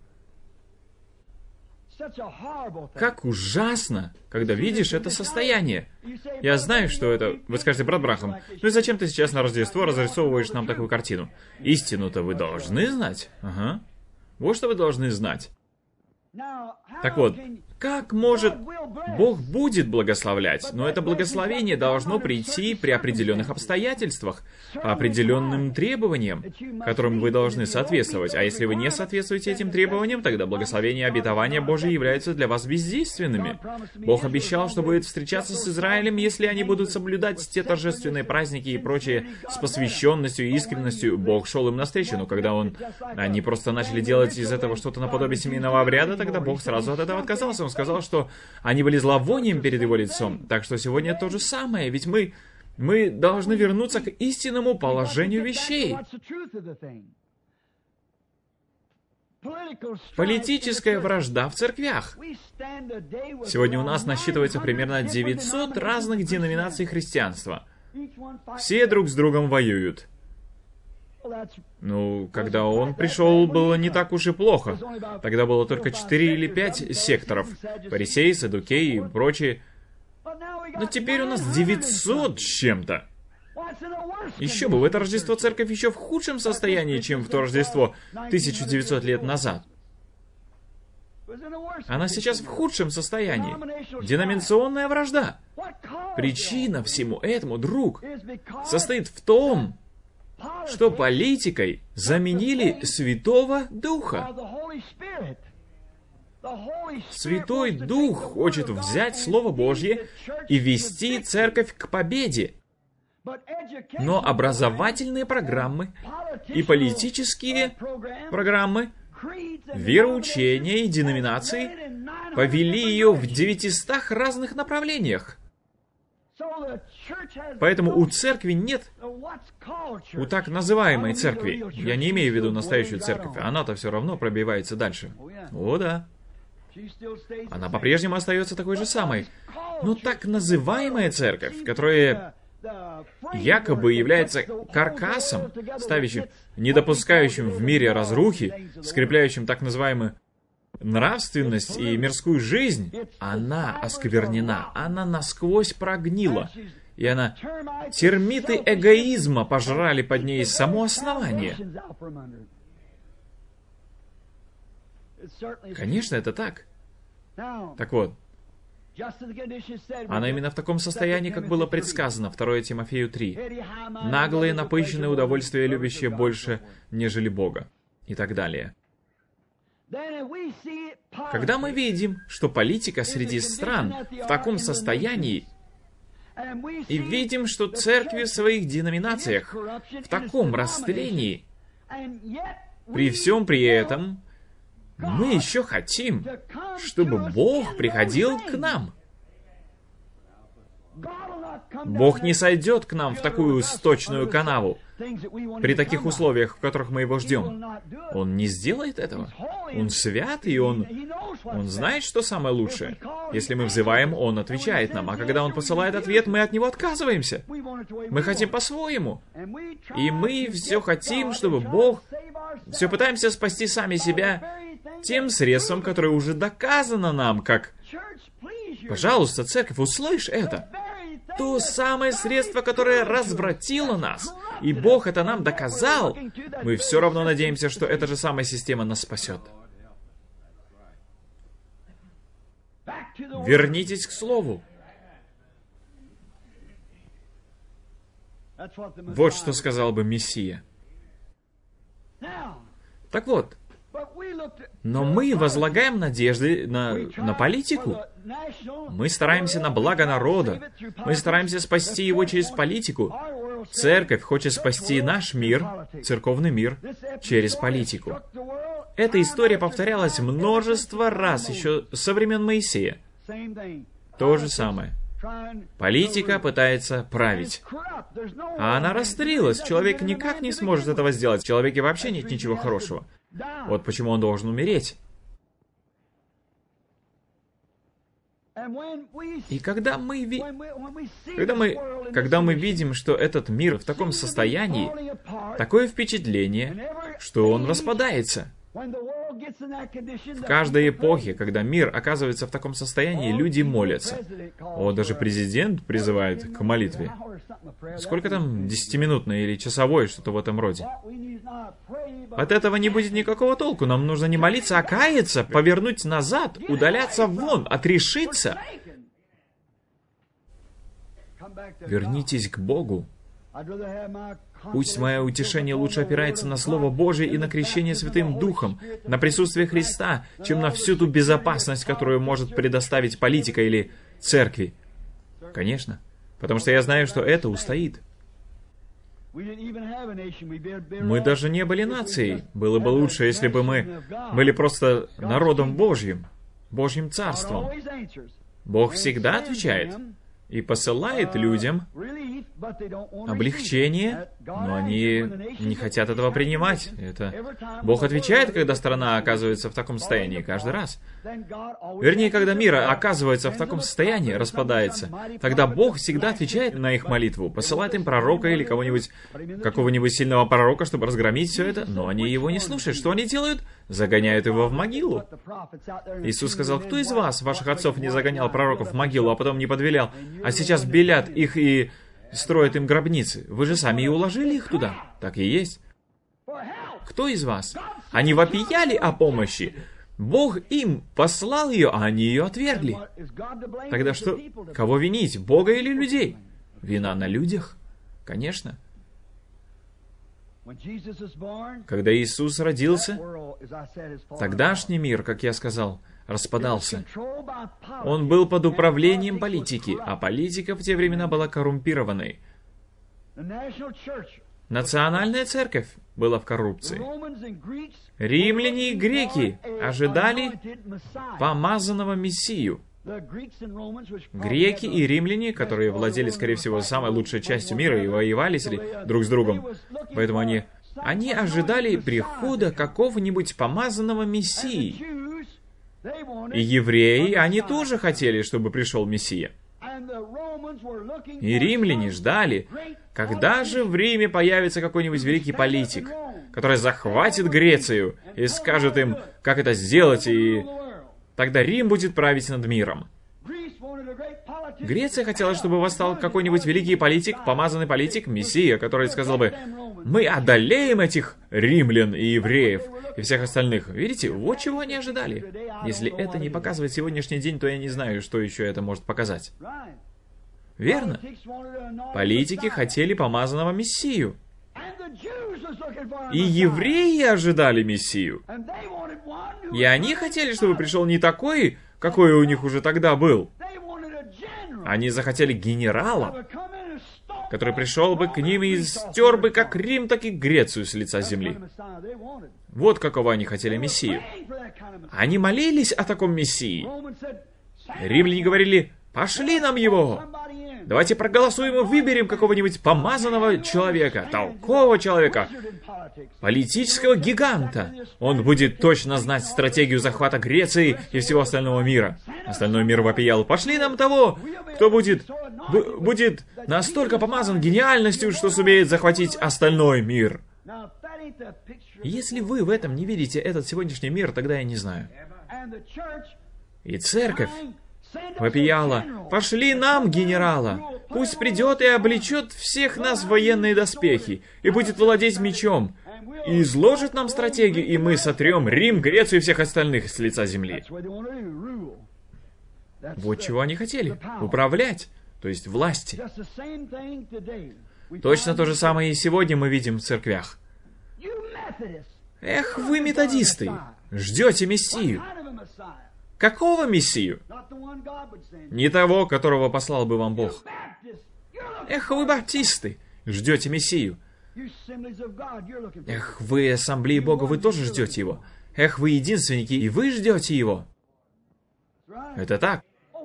[SPEAKER 1] Как ужасно, когда видишь это состояние. Я знаю, что это... Вы скажете, брат Брахам, ну и зачем ты сейчас на Рождество разрисовываешь нам такую картину? Истину-то вы должны знать. Ага. Вот что вы должны знать. Так вот, как может... Бог будет благословлять, но это благословение должно прийти при определенных обстоятельствах, по определенным требованиям, которым вы должны соответствовать. А если вы не соответствуете этим требованиям, тогда благословение и обетование Божие являются для вас бездейственными. Бог обещал, что будет встречаться с Израилем, если они будут соблюдать те торжественные праздники и прочее с посвященностью и искренностью. Бог шел им навстречу, но когда он... они просто начали делать из этого что-то наподобие семейного обряда, тогда Бог сразу от этого отказался. Он сказал, что они были зловонием перед его лицом. Так что сегодня то же самое, ведь мы, мы должны вернуться к истинному положению вещей. Политическая вражда в церквях. Сегодня у нас насчитывается примерно девятьсот разных деноминаций христианства. Все друг с другом воюют. Ну, когда он пришел, было не так уж и плохо. Тогда было только четыре или пять секторов. Фарисеи, Саддукеи и прочие. Но теперь у нас девятьсот с чем-то. Еще бы, в это Рождество церковь еще в худшем состоянии, чем в то Рождество тысяча девятьсот лет назад. Она сейчас в худшем состоянии. Деноминационная вражда. Причина всему этому, друг, состоит в том, что политикой заменили Святого Духа. Святой Дух хочет взять Слово Божье и вести церковь к победе. Но образовательные программы и политические программы, вероучения и деноминации повели ее в девятистах разных направлениях. Поэтому у церкви нет, у так называемой церкви, я не имею в виду настоящую церковь, она-то все равно пробивается дальше. О да. Она по-прежнему остается такой же самой. Но так называемая церковь, которая якобы является каркасом, ставящим, не допускающим в мире разрухи, скрепляющим так называемую нравственность и мирскую жизнь, она осквернена, она насквозь прогнила. И она... Термиты эгоизма пожрали под ней само основание. Конечно, это так. Так вот, она именно в таком состоянии, как было предсказано, второе Тимофею три. Наглые, напыщенные, удовольствия любящие больше, нежели Бога. И так далее. Когда мы видим, что политика среди стран в таком состоянии, и видим, что церкви в своих деноминациях в таком растлении, при всем при этом, мы еще хотим, чтобы Бог приходил к нам. Бог не сойдет к нам в такую сточную канаву при таких условиях, в которых мы Его ждем. Он не сделает этого. Он свят, и Он, он знает, что самое лучшее. Если мы взываем, Он отвечает нам. А когда Он посылает ответ, мы от Него отказываемся. Мы хотим по-своему. И мы все хотим, чтобы Бог... Все пытаемся спасти сами себя тем средством, которое уже доказано нам, как... Пожалуйста, церковь, услышь это. То самое средство, которое развратило нас, и Бог это нам доказал, мы все равно надеемся, что эта же самая система нас спасет. Вернитесь к Слову. Вот что сказал бы Мессия. Так вот, но мы возлагаем надежды на, на политику. Мы стараемся на благо народа. Мы стараемся спасти его через политику. Церковь хочет спасти наш мир, церковный мир, через политику. Эта история повторялась множество раз еще со времен Моисея. То же самое. Политика пытается править. А она растлилась. Человек никак не сможет этого сделать. В человеке вообще нет ничего хорошего. Вот почему он должен умереть. И когда мы, ви... когда, мы... когда мы видим, что этот мир в таком состоянии, такое впечатление, что он распадается. В каждой эпохе, когда мир оказывается в таком состоянии, люди молятся. О, даже президент призывает к молитве. Сколько там, десятиминутное или часовое, что-то в этом роде. От этого не будет никакого толку. Нам нужно не молиться, а каяться, повернуть назад, удаляться вон, отрешиться. Вернитесь к Богу. Пусть мое утешение лучше опирается на Слово Божие и на крещение Святым Духом, на присутствие Христа, чем на всю ту безопасность, которую может предоставить политика или церкви. Конечно, потому что я знаю, что это устоит. Мы даже не были нацией. Было бы лучше, если бы мы были просто народом Божьим, Божьим Царством. Бог всегда отвечает и посылает людям облегчение, но они не хотят этого принимать. Это... Бог отвечает, когда страна оказывается в таком состоянии, каждый раз. Вернее, когда мир оказывается в таком состоянии, распадается, тогда Бог всегда отвечает на их молитву, посылает им пророка или кого-нибудь, какого-нибудь сильного пророка, чтобы разгромить все это, но они его не слушают. Что они делают? Загоняют его в могилу. Иисус сказал: кто из вас, ваших отцов, не загонял пророков в могилу, а потом не подвелял, а сейчас белят их и строят им гробницы? Вы же сами и уложили их туда. Так и есть. Кто из вас? Они вопияли о помощи. Бог им послал ее, а они ее отвергли. Тогда что? Кого винить? Бога или людей? Вина на людях? Конечно. Когда Иисус родился, тогдашний мир, как я сказал, распадался. Он был под управлением политики, а политика в те времена была коррумпированной. Национальная церковь была в коррупции. Римляне и греки ожидали помазанного Мессию. Греки и римляне, которые владели, скорее всего, самой лучшей частью мира и воевали друг с другом, поэтому они, они ожидали прихода какого-нибудь помазанного Мессии. И евреи, они тоже хотели, чтобы пришел Мессия. И римляне ждали, когда же в Риме появится какой-нибудь великий политик, который захватит Грецию и скажет им, как это сделать, и тогда Рим будет править над миром. Греция хотела, чтобы восстал какой-нибудь великий политик, помазанный политик, Мессия, который сказал бы: «Мы одолеем этих римлян и евреев и всех остальных». Видите, вот чего они ожидали. Если это не показывает сегодняшний день, то я не знаю, что еще это может показать. Верно? Политики хотели помазанного Мессию. И евреи ожидали Мессию. И они хотели, чтобы пришел не такой, какой у них уже тогда был. Они захотели генерала, который пришел бы к ним и стер бы как Рим, так и Грецию с лица земли. Вот какого они хотели Мессию. Они молились о таком Мессии. Римляне говорили: «Пошли нам его! Давайте проголосуем и выберем какого-нибудь помазанного человека, толкового человека, политического гиганта. Он будет точно знать стратегию захвата Греции и всего остального мира». Остальной мир вопиял: «Пошли нам того, кто будет, б- будет настолько помазан гениальностью, что сумеет захватить остальной мир». Если вы в этом не видите этот сегодняшний мир, тогда я не знаю. И церковь вопияла: «Пошли нам генерала! Пусть придет и облечет всех нас в военные доспехи, и будет владеть мечом, и изложит нам стратегию, и мы сотрем Рим, Грецию и всех остальных с лица земли». Вот чего они хотели. Управлять, то есть власти. Точно то же самое и сегодня мы видим в церквях. Эх, вы, методисты, ждете Мессию. Какого Мессию? Не того, которого послал бы вам Бог. Эх, вы, баптисты, ждете Мессию. Эх, вы, ассамблеи Бога, вы тоже ждете Его. Эх, вы, единственники, и вы ждете Его. Это так.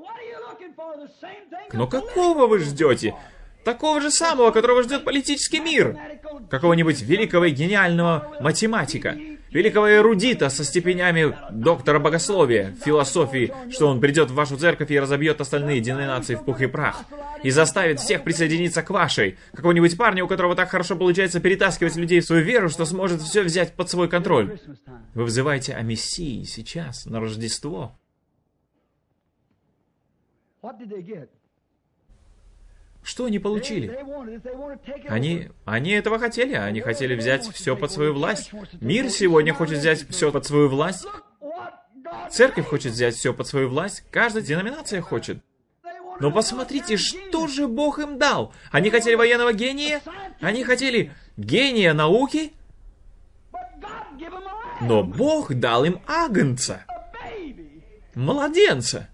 [SPEAKER 1] Но какого вы ждете? Такого же самого, которого ждет политический мир. Какого-нибудь великого и гениального математика. Великого эрудита со степенями доктора богословия, философии, что он придет в вашу церковь и разобьет остальные деноминации в пух и прах. И заставит всех присоединиться к вашей. Какого-нибудь парня, у которого так хорошо получается перетаскивать людей в свою веру, что сможет все взять под свой контроль. Вы взываете о Мессии сейчас, на Рождество. Что они получили? Они, они этого хотели. Они хотели взять все под свою власть. Мир сегодня хочет взять все под свою власть. Церковь хочет взять все под свою власть. Каждая деноминация хочет. Но посмотрите, что же Бог им дал. Они хотели военного гения. Они хотели гения науки. Но Бог дал им агнца. Младенца.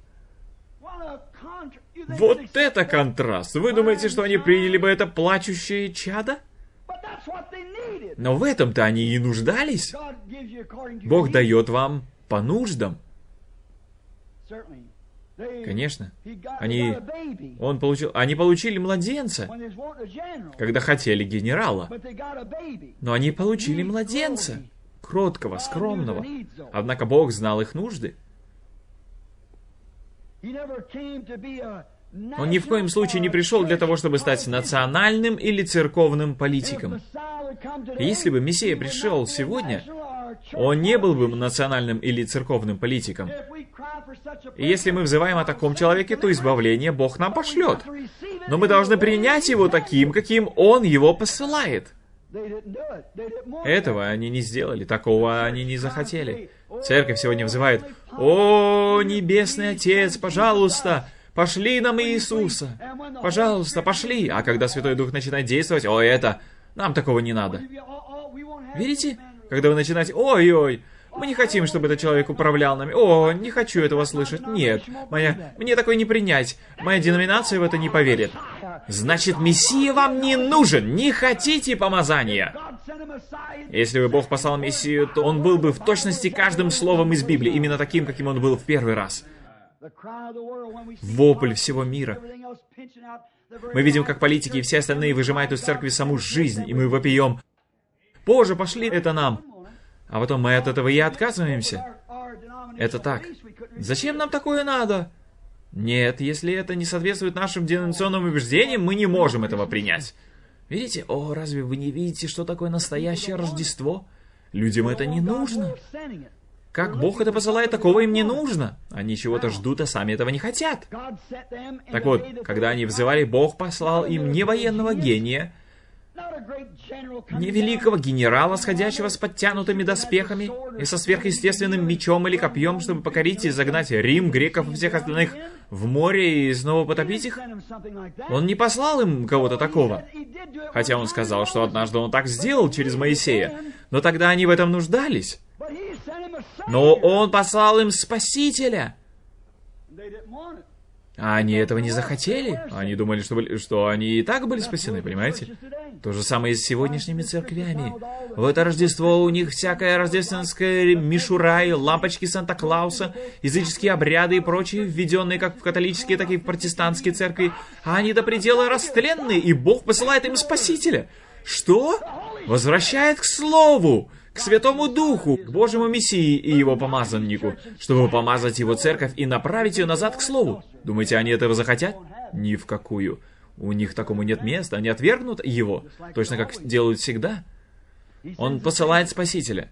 [SPEAKER 1] Вот это контраст! Вы думаете, что они приняли бы это плачущее чадо? Но в этом-то они и нуждались. Бог дает вам по нуждам. Конечно. Они, он получил, они получили младенца, когда хотели генерала. Но они получили младенца, кроткого, скромного. Однако Бог знал их нужды. Он ни в коем случае не пришел для того, чтобы стать национальным или церковным политиком. Если бы Мессия пришел сегодня, он не был бы национальным или церковным политиком. И если мы взываем о таком человеке, то избавление Бог нам пошлет. Но мы должны принять его таким, каким Он его посылает. Этого они не сделали, такого они не захотели. Церковь сегодня взывает: «О, Небесный Отец, пожалуйста, пошли нам Иисуса! Пожалуйста, пошли!» А когда Святой Дух начинает действовать: «О, это, нам такого не надо». Видите? Когда вы начинаете: «Ой-ой, мы не хотим, чтобы этот человек управлял нами. О, не хочу этого слышать. Нет, моя, мне такое не принять. Моя деноминация в это не поверит». Значит, Мессия вам не нужен, не хотите помазания. Если бы Бог послал Мессию, то Он был бы в точности каждым словом из Библии, именно таким, каким Он был в первый раз. Вопль всего мира. Мы видим, как политики и все остальные выжимают из церкви саму жизнь, и мы вопием: «Боже, пошли это нам!» А потом мы от этого и отказываемся. Это так. Зачем нам такое надо? Нет, если это не соответствует нашим деноминационным убеждениям, мы не можем этого принять. Видите? О, разве вы не видите, что такое настоящее Рождество? Людям это не нужно. Как Бог это посылает, такого им не нужно. Они чего-то ждут, а сами этого не хотят. Так вот, когда они взывали, Бог послал им не военного гения, не великого генерала, сходящего с подтянутыми доспехами и со сверхъестественным мечом или копьем, чтобы покорить и загнать Рим, греков и всех остальных в море и снова потопить их. Он не послал им кого-то такого. Хотя он сказал, что однажды он так сделал через Моисея, но тогда они в этом нуждались. Но он послал им Спасителя. А они этого не захотели. Они думали, что, были, что они и так были спасены, понимаете? То же самое и с сегодняшними церквями. В это Рождество у них всякая рождественская мишура и лампочки Санта-Клауса, языческие обряды и прочие, введенные как в католические, так и в протестантские церкви. А они до предела растленные, и Бог посылает им Спасителя. Что? Возвращает к Слову, к Святому Духу, к Божьему Мессии и Его помазаннику, чтобы помазать Его церковь и направить ее назад к Слову. Думаете, они этого захотят? Ни в какую. У них такому нет места, они отвергнут Его, точно как делают всегда. Он посылает Спасителя.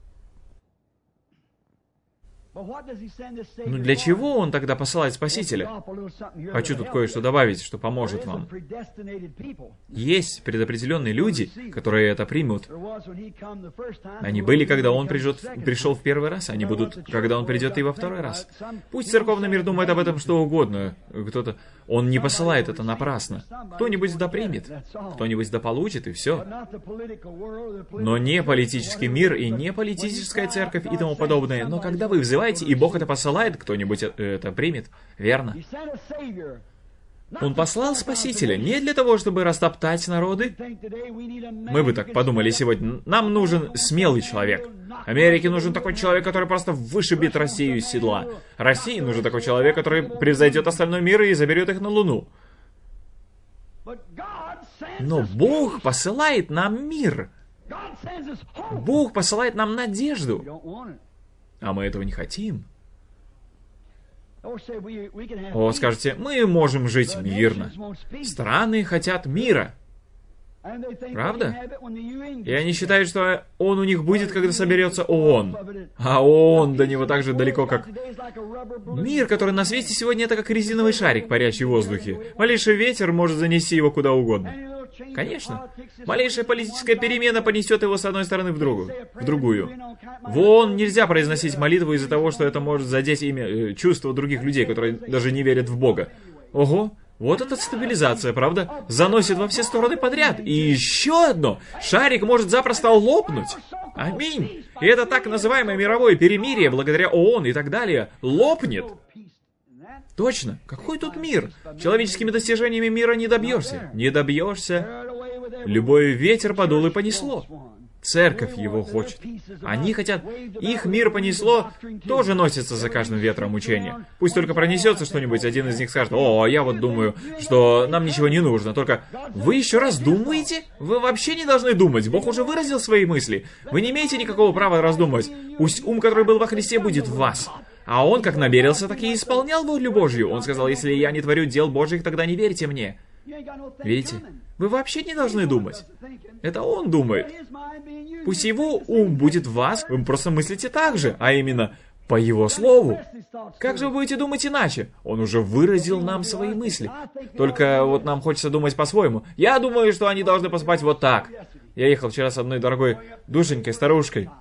[SPEAKER 1] Ну для чего он тогда посылает Спасителя? Хочу тут кое-что добавить, что поможет вам. Есть предопределенные люди, которые это примут. Они были, когда он придет, пришел в первый раз, они будут, когда он придет и во второй раз. Пусть церковный мир думает об этом что угодно. Кто-то... Он не посылает это напрасно. Кто-нибудь да примет, кто-нибудь да получит, и все. Но не политический мир и не политическая церковь и тому подобное. Но когда вы взываете, и Бог это посылает, кто-нибудь это примет. Верно? Он послал Спасителя не для того, чтобы растоптать народы. Мы бы так подумали сегодня. Нам нужен смелый человек. Америке нужен такой человек, который просто вышибет Россию из седла. России нужен такой человек, который превзойдет остальной мир и заберет их на Луну. Но Бог посылает нам мир. Бог посылает нам надежду. А мы этого не хотим. О, скажете, мы можем жить мирно. Страны хотят мира. Правда? И они считают, что он у них будет, когда соберется ООН. А ООН до него так же далеко, как... Мир, который на свете сегодня, это как резиновый шарик, парящий в воздухе. Малейший ветер может занести его куда угодно. Конечно. Малейшая политическая перемена понесет его с одной стороны в другую. В другую. В ООН нельзя произносить молитву из-за того, что это может задеть имя, э, чувства других людей, которые даже не верят в Бога. Ого! Вот эта стабилизация, правда? Заносит во все стороны подряд. И еще одно. Шарик может запросто лопнуть. Аминь. И это так называемое мировое перемирие, благодаря ООН и так далее, лопнет. Точно. Какой тут мир? Человеческими достижениями мира не добьешься. Не добьешься. Любой ветер подул и понесло. Церковь его хочет. Они хотят... Их мир понесло, тоже носится за каждым ветром учения. Пусть только пронесется что-нибудь, один из них скажет: «О, я вот думаю, что нам ничего не нужно». Только вы еще раз думаете? Вы вообще не должны думать. Бог уже выразил свои мысли. Вы не имеете никакого права раздумывать. Пусть ум, который был во Христе, будет в вас. А он как намерился, так и исполнял волю Божью. Он сказал: «Если я не творю дел Божьих, тогда не верьте мне». Видите? Вы вообще не должны думать. Это он думает. Пусть его ум будет в вас, вы просто мыслите так же, а именно по его слову. Как же вы будете думать иначе? Он уже выразил нам свои мысли. Только вот нам хочется думать по-своему. Я думаю, что они должны поступать вот так. Я ехал вчера с одной дорогой душенькой, старушкой.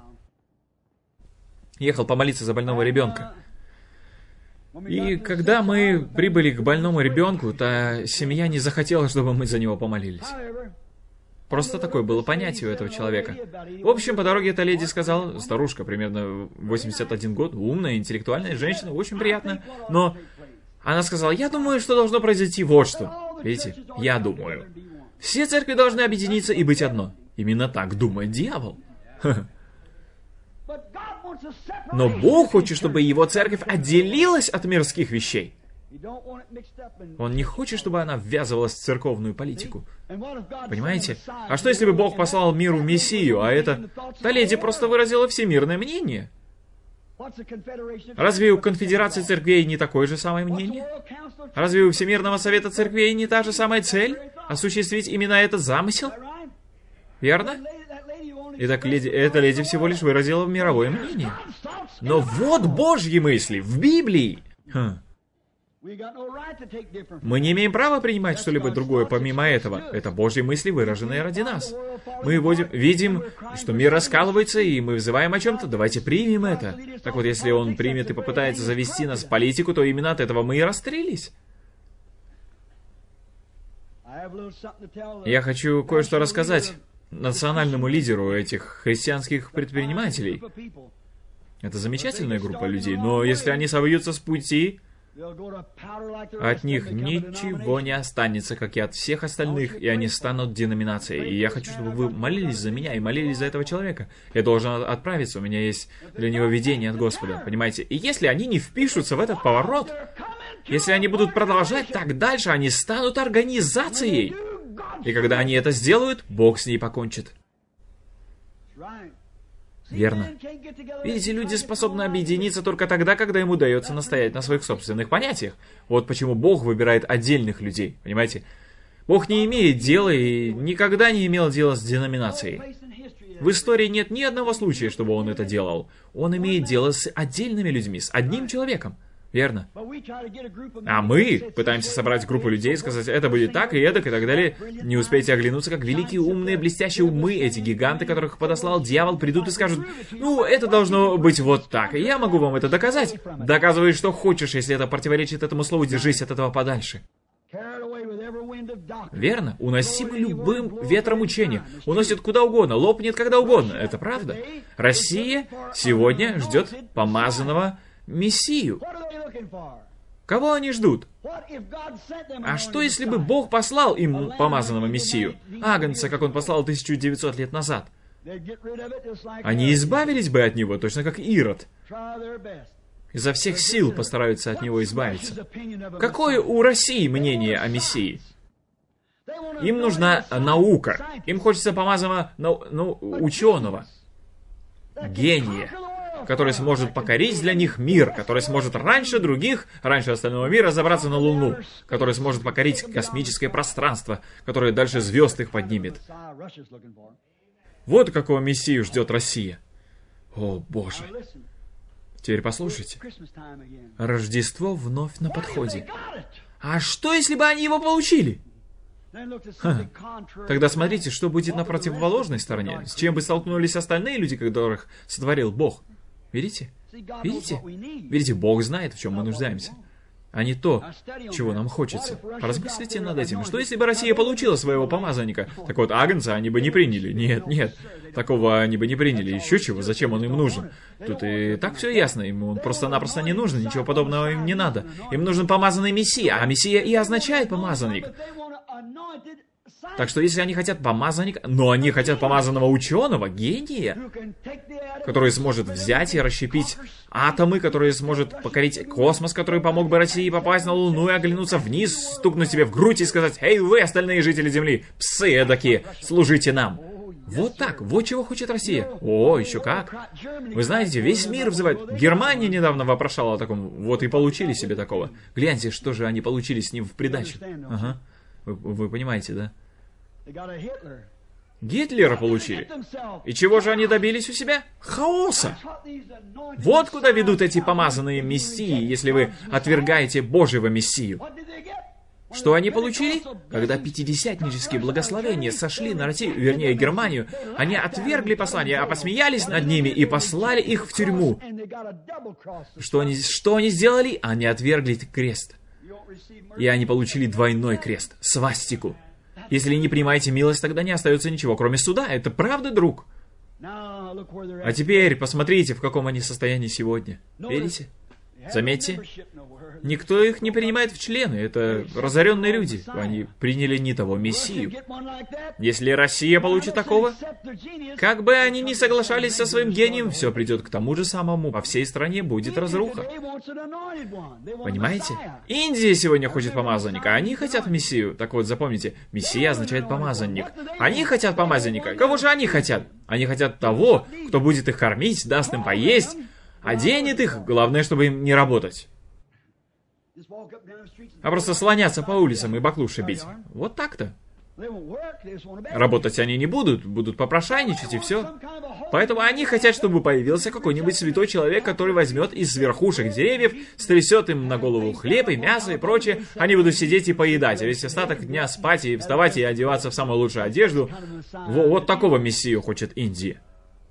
[SPEAKER 1] Ехал помолиться за больного ребенка. И когда мы прибыли к больному ребенку, та семья не захотела, чтобы мы за него помолились. Просто такое было понятие у этого человека. В общем, по дороге эта леди сказала, старушка, примерно восемьдесят один год, умная, интеллектуальная женщина, очень приятная, но она сказала: «Я думаю, что должно произойти вот что». Видите, я думаю. Все церкви должны объединиться и быть одно. Именно так думает дьявол. Но Бог хочет, чтобы его церковь отделилась от мирских вещей. Он не хочет, чтобы она ввязывалась в церковную политику. Понимаете? А что, если бы Бог послал миру Мессию, а это... Та леди просто выразила всемирное мнение? Разве у Конфедерации Церквей не такое же самое мнение? Разве у Всемирного Совета Церквей не та же самая цель? Осуществить именно этот замысел? Верно? Итак, леди, эта леди всего лишь выразила мировое мнение. Но вот Божьи мысли в Библии. Хм. Мы не имеем права принимать что-либо другое помимо этого. Это Божьи мысли, выраженные ради нас. Мы видим, видим, что мир раскалывается, и мы взываем о чем-то. Давайте примем это. Так вот, если он примет и попытается завести нас в политику, то именно от этого мы и расстрелились. Я хочу кое-что рассказать национальному лидеру этих христианских предпринимателей. Это замечательная группа людей, но если они собьются с пути, от них ничего не останется, как и от всех остальных, и они станут деноминацией. И я хочу, чтобы вы молились за меня и молились за этого человека. Я должен отправиться, у меня есть для него видение от Господа, понимаете? И если они не впишутся в этот поворот, если они будут продолжать так дальше, они станут организацией. И когда они это сделают, Бог с ней покончит. Верно. Видите, люди способны объединиться только тогда, когда им удается настоять на своих собственных понятиях. Вот почему Бог выбирает отдельных людей, понимаете? Бог не имеет дела и никогда не имел дела с деноминацией. В истории нет ни одного случая, чтобы он это делал. Он имеет дело с отдельными людьми, с одним человеком. Верно. А мы пытаемся собрать группу людей и сказать, это будет так и эдак и так далее. Не успеете оглянуться, как великие, умные, блестящие умы, эти гиганты, которых подослал дьявол, придут и скажут, ну, это должно быть вот так, и я могу вам это доказать. Доказывай, что хочешь, если это противоречит этому слову, держись от этого подальше. Верно. Уносимый любым ветром учения. Уносит куда угодно, лопнет когда угодно. Это правда. Россия сегодня ждет помазанного Мессию. Кого они ждут? А что, если бы Бог послал им помазанного Мессию? Агнца, как он послал тысячу девятьсот лет назад. Они избавились бы от него, точно как Ирод. Изо всех сил постараются от него избавиться. Какое у России мнение о Мессии? Им нужна наука. Им хочется помазанного ну, ну, ученого. Гения. Который сможет покорить для них мир, который сможет раньше других, раньше остального мира забраться на Луну, который сможет покорить космическое пространство, которое дальше звезд их поднимет. Вот какого Мессию ждет Россия. О, Боже. Теперь послушайте. Рождество вновь на подходе. А что, если бы они его получили? Ха. Тогда смотрите, что будет на противоположной стороне. С чем бы столкнулись остальные люди, которых сотворил Бог. Видите? Видите? Видите, Бог знает, в чем мы нуждаемся. А не то, чего нам хочется. Размыслите над этим. Что если бы Россия получила своего помазанника? Так вот, Агнца они бы не приняли. Нет, нет. Такого они бы не приняли. Еще чего? Зачем он им нужен? Тут и так все ясно. Ему он просто-напросто не нужен. Ничего подобного им не надо. Им нужен помазанный Мессия. А Мессия и означает помазанник. Так что если они хотят помазанника, но они хотят помазанного ученого, гения, который сможет взять и расщепить атомы, который сможет покорить космос, который помог бы России попасть на Луну и оглянуться вниз, стукнуть себе в грудь и сказать: «Эй, вы, остальные жители Земли, псы эдакие, служите нам». Вот так, вот чего хочет Россия. О, еще как. Вы знаете, весь мир взывает. Германия недавно вопрошала о таком, вот и получили себе такого. Гляньте, что же они получили с ним в придачу. Ага. Вы, вы понимаете, да? Гитлера получили. И чего же они добились у себя? Хаоса. Вот куда ведут эти помазанные мессии, если вы отвергаете Божьего Мессию. Что они получили? Когда пятидесятнические благословения сошли на Россию, вернее Германию, они отвергли послание, а посмеялись над ними и послали их в тюрьму. Что они, что они сделали? Они отвергли крест. И они получили двойной крест, свастику. Если не принимаете милость, тогда не остается ничего, кроме суда. Это правда, друг? А теперь посмотрите, в каком они состоянии сегодня. Видите? Заметьте, никто их не принимает в члены. Это разоренные люди. Они приняли не того Мессию. Если Россия получит такого, как бы они ни соглашались со своим гением, все придет к тому же самому. По всей стране будет разруха. Понимаете? Индия сегодня хочет помазанника, они хотят Мессию. Так вот, запомните, Мессия означает помазанник. Они хотят помазанника. Кого же они хотят? Они хотят того, кто будет их кормить, даст им поесть, оденет их, главное, чтобы им не работать. А просто слоняться по улицам и баклуши бить. Вот так-то. Работать они не будут, будут попрошайничать и все. Поэтому они хотят, чтобы появился какой-нибудь святой человек, который возьмет из верхушек деревьев, стрясет им на голову хлеб и мясо и прочее. Они будут сидеть и поедать, а весь остаток дня спать и вставать и одеваться в самую лучшую одежду. Во, вот такого мессию хочет Индия.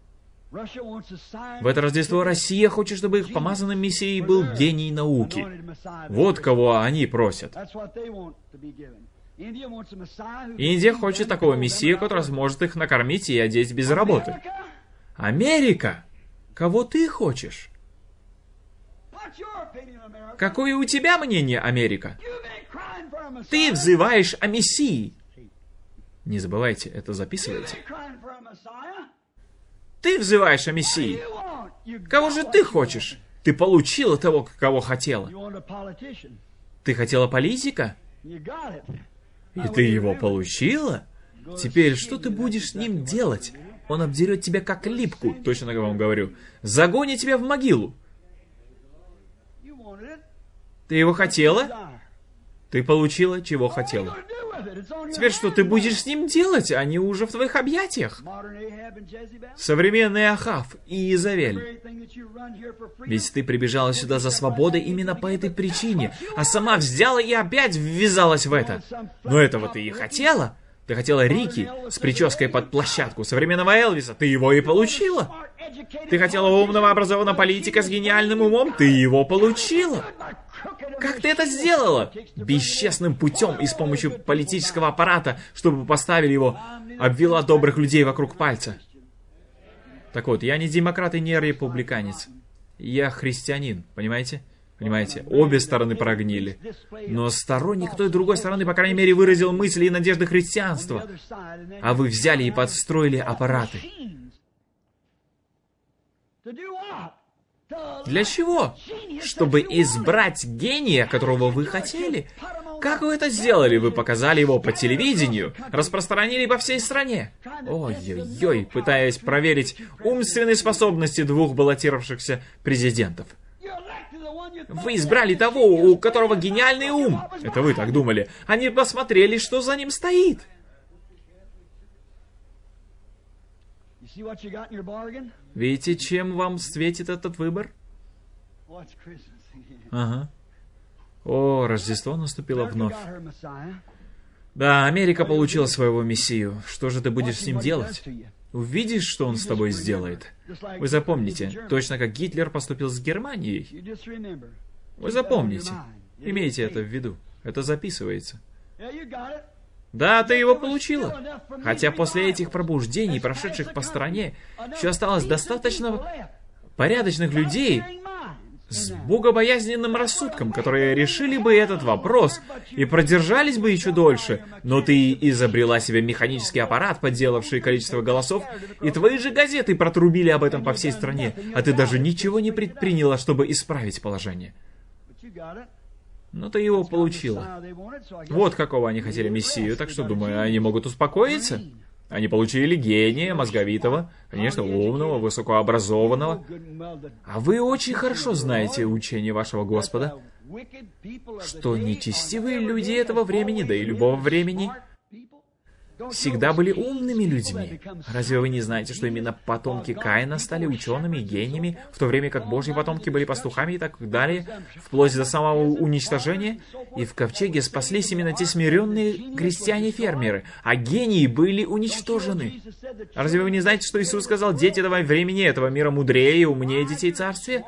[SPEAKER 1] В это Рождество Россия хочет, чтобы их помазанным мессией был гений науки. Вот кого они просят. Индия хочет такого мессию, который сможет их накормить и одеть без работы. Америка! Кого ты хочешь? Какое у тебя мнение, Америка? Ты взываешь о мессии. Не забывайте, это записывайте. Ты взываешь о мессии. Кого же ты хочешь? Ты получила того, кого хотела. Ты хотела политика? И ты его получила? Теперь что ты будешь с ним делать? Он обдерет тебя как липку, точно я вам говорю. Загонит тебя в могилу. Ты его хотела? Ты получила, чего хотела. Теперь что ты будешь с ним делать? Они уже в твоих объятиях. Современный Ахав и Иезавель. Ведь ты прибежала сюда за свободой именно по этой причине, а сама взяла и опять ввязалась в это. Но этого ты и хотела. Ты хотела Рики с прической под площадку современного Элвиса. Ты его и получила. Ты хотела умного, образованного политика с гениальным умом. Ты его получила. Как ты это сделала? Бесчестным путем и с помощью политического аппарата, чтобы поставили его, обвела добрых людей вокруг пальца. Так вот, я не демократ и не республиканец. Я христианин, понимаете? Понимаете, обе стороны прогнили. Но сторонник той и другой стороны, по крайней мере, выразил мысли и надежды христианства. А вы взяли и подстроили аппараты. Для чего? Чтобы избрать гения, которого вы хотели. Как вы это сделали? Вы показали его по телевидению, распространили по всей стране. Ой-ой-ой, пытаясь проверить умственные способности двух баллотировавшихся президентов. Вы избрали того, у которого гениальный ум. Это вы так думали. Они посмотрели, что за ним стоит. Видите, чем вам светит этот выбор? Ага. О, Рождество наступило вновь. Да, Америка получила своего мессию. Что же ты будешь с ним делать? Увидишь, что он с тобой сделает. Вы запомните, точно как Гитлер поступил с Германией. Вы запомните. Имейте это в виду. Это записывается. Да, ты его получила. Хотя после этих пробуждений, прошедших по стране, еще осталось достаточно порядочных людей с богобоязненным рассудком, которые решили бы этот вопрос и продержались бы еще дольше. Но ты изобрела себе механический аппарат, подделавший количество голосов, и твои же газеты протрубили об этом по всей стране, а ты даже ничего не предприняла, чтобы исправить положение. Но ты его получила. Вот какого они хотели мессию, так что, думаю, они могут успокоиться. Они получили гения, мозговитого, конечно, умного, высокообразованного. А вы очень хорошо знаете учение вашего Господа, что нечестивые люди этого времени, да и любого времени, всегда были умными людьми. Разве вы не знаете, что именно потомки Каина стали учеными и гениями, в то время как Божьи потомки были пастухами и так далее, вплоть до самого уничтожения? И в ковчеге спаслись именно те смиренные крестьяне-фермеры, а гении были уничтожены. Разве вы не знаете, что Иисус сказал: дети этого времени, этого мира мудрее и умнее детей царствия?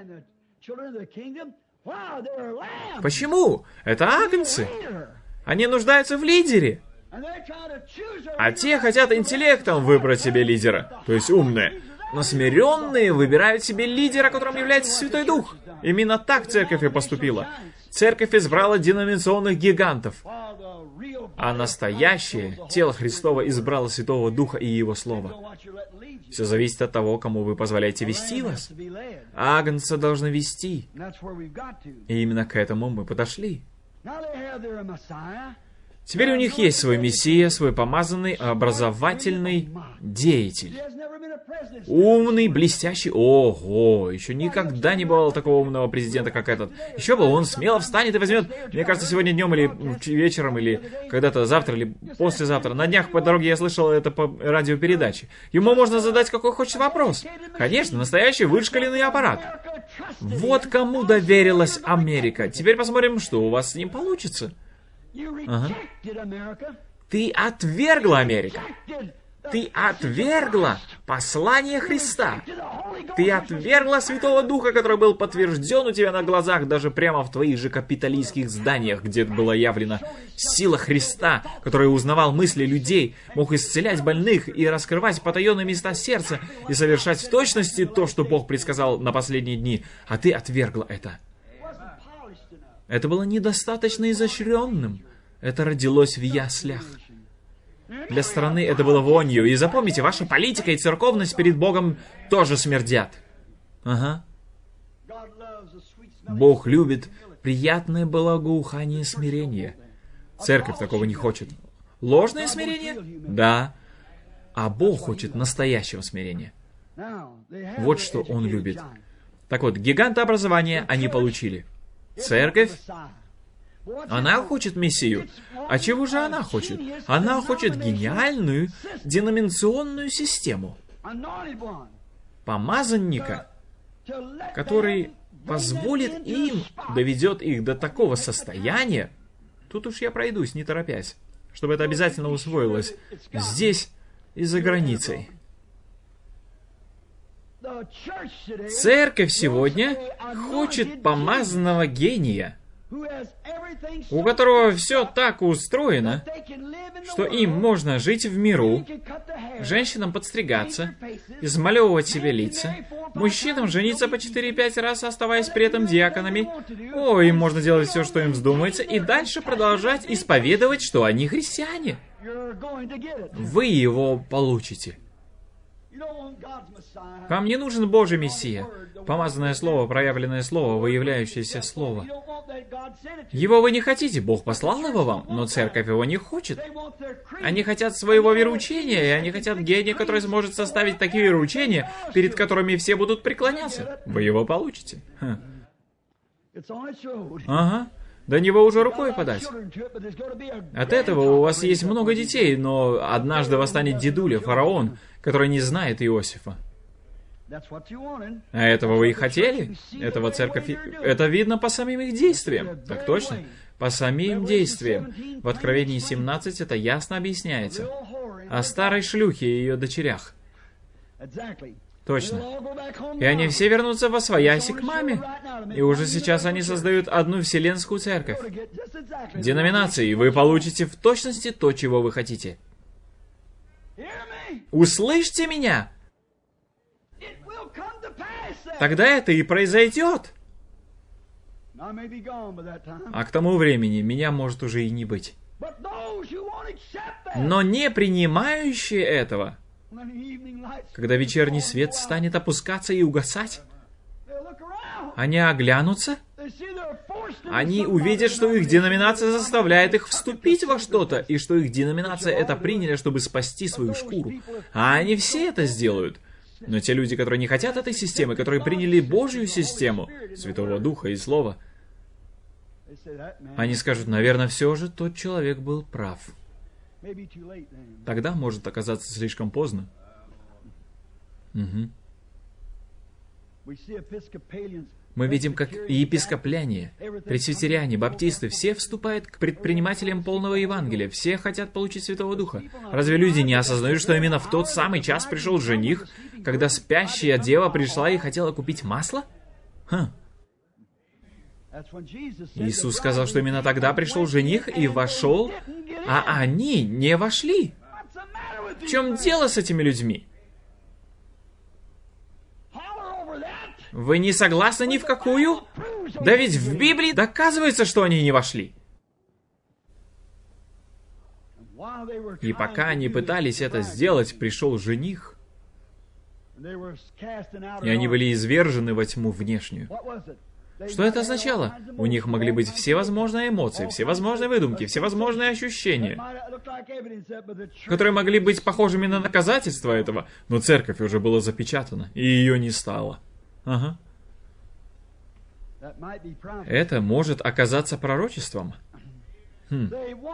[SPEAKER 1] Почему? Это агнцы. Они нуждаются в лидере. А те хотят интеллектом выбрать себе лидера, то есть умные. Но смиренные выбирают себе лидера, которым является Святой Дух. Именно так церковь и поступила. Церковь избрала деноминационных гигантов. А настоящее тело Христово избрало Святого Духа и Его Слово. Все зависит от того, кому вы позволяете вести вас. Агнца должны вести. И именно к этому мы подошли. Теперь у них есть свой мессия, свой помазанный, образовательный деятель. Умный, блестящий. Ого, еще никогда не бывало такого умного президента, как этот. Еще бы, он смело встанет и возьмет, мне кажется, сегодня днем или вечером, или когда-то завтра, или послезавтра. На днях по дороге я слышал это по радиопередаче. Ему можно задать какой хочет вопрос. Конечно, настоящий вышкаленный аппарат. Вот кому доверилась Америка. Теперь посмотрим, что у вас с ним получится. Ага. Ты отвергла, Америка. Ты отвергла послание Христа. Ты отвергла Святого Духа, который был подтвержден у тебя на глазах, даже прямо в твоих же капиталистских зданиях, где была явлена сила Христа, который узнавал мысли людей, мог исцелять больных и раскрывать потаенные места сердца и совершать в точности то, что Бог предсказал на последние дни. А ты отвергла это. Это было недостаточно изощренным. Это родилось в яслях. Для страны это было вонью. И запомните, ваша политика и церковность перед Богом тоже смердят. Ага. Бог любит приятное благоухание смирения. Церковь такого не хочет. Ложное смирение? Да. А Бог хочет настоящего смирения. Вот что Он любит. Так вот, гигантообразование они получили. Церковь, она хочет Мессию. А чего же она хочет? Она хочет гениальную деноминационную систему. Помазанника, который позволит им, доведет их до такого состояния. Тут уж я пройдусь, не торопясь, чтобы это обязательно усвоилось здесь и за границей. Церковь сегодня хочет помазанного гения, у которого все так устроено, что им можно жить в миру, женщинам подстригаться, измалевывать себе лица, мужчинам жениться по четыре-пять раз, оставаясь при этом диаконами. О, им можно делать все, что им вздумается, и дальше продолжать исповедовать, что они христиане. Вы его получите. Вам не нужен Божий Мессия, помазанное Слово, проявленное Слово, выявляющееся Слово. Его вы не хотите, Бог послал его вам, но церковь его не хочет. Они хотят своего вероучения, и они хотят гения, который сможет составить такие вероучения, перед которыми все будут преклоняться. Вы его получите. Ха. Ага. До него уже рукой подать. От этого у вас есть много детей, но однажды восстанет дедуля, фараон, который не знает Иосифа. А этого вы и хотели? Этого церковь... Это видно по самим их действиям. Так точно. По самим действиям. В Откровении семнадцать это ясно объясняется. О старой шлюхе и ее дочерях. Точно. И они все вернутся во свояси к маме. И уже сейчас они создают одну вселенскую церковь. Деноминации. Вы получите в точности то, чего вы хотите. Услышьте меня! Тогда это и произойдет. А к тому времени меня может уже и не быть. Но не принимающие этого, когда вечерний свет станет опускаться и угасать, они оглянутся, они увидят, что их деноминация заставляет их вступить во что-то, и что их деноминация это приняли, чтобы спасти свою шкуру. А они все это сделают. Но те люди, которые не хотят этой системы, которые приняли Божью систему, Святого Духа и Слова, они скажут, наверное, все же тот человек был прав. Тогда может оказаться слишком поздно. Угу. Мы видим, как и епископляне, пресвитериане, баптисты, все вступают к предпринимателям полного Евангелия, все хотят получить Святого Духа. Разве люди не осознают, что именно в тот самый час пришел жених, когда спящая дева пришла и хотела купить масло? Хм. Иисус сказал, что именно тогда пришел жених и вошел, а они не вошли. В чем дело с этими людьми? Вы не согласны ни в какую? Да ведь в Библии доказывается, что они не вошли. И пока они пытались это сделать, пришел жених. И они были извержены во тьму внешнюю. Что это означало? У них могли быть всевозможные эмоции, всевозможные выдумки, всевозможные ощущения, которые могли быть похожими на доказательства этого, но церковь уже была запечатана, и ее не стало. Ага. Это может оказаться пророчеством. Хм.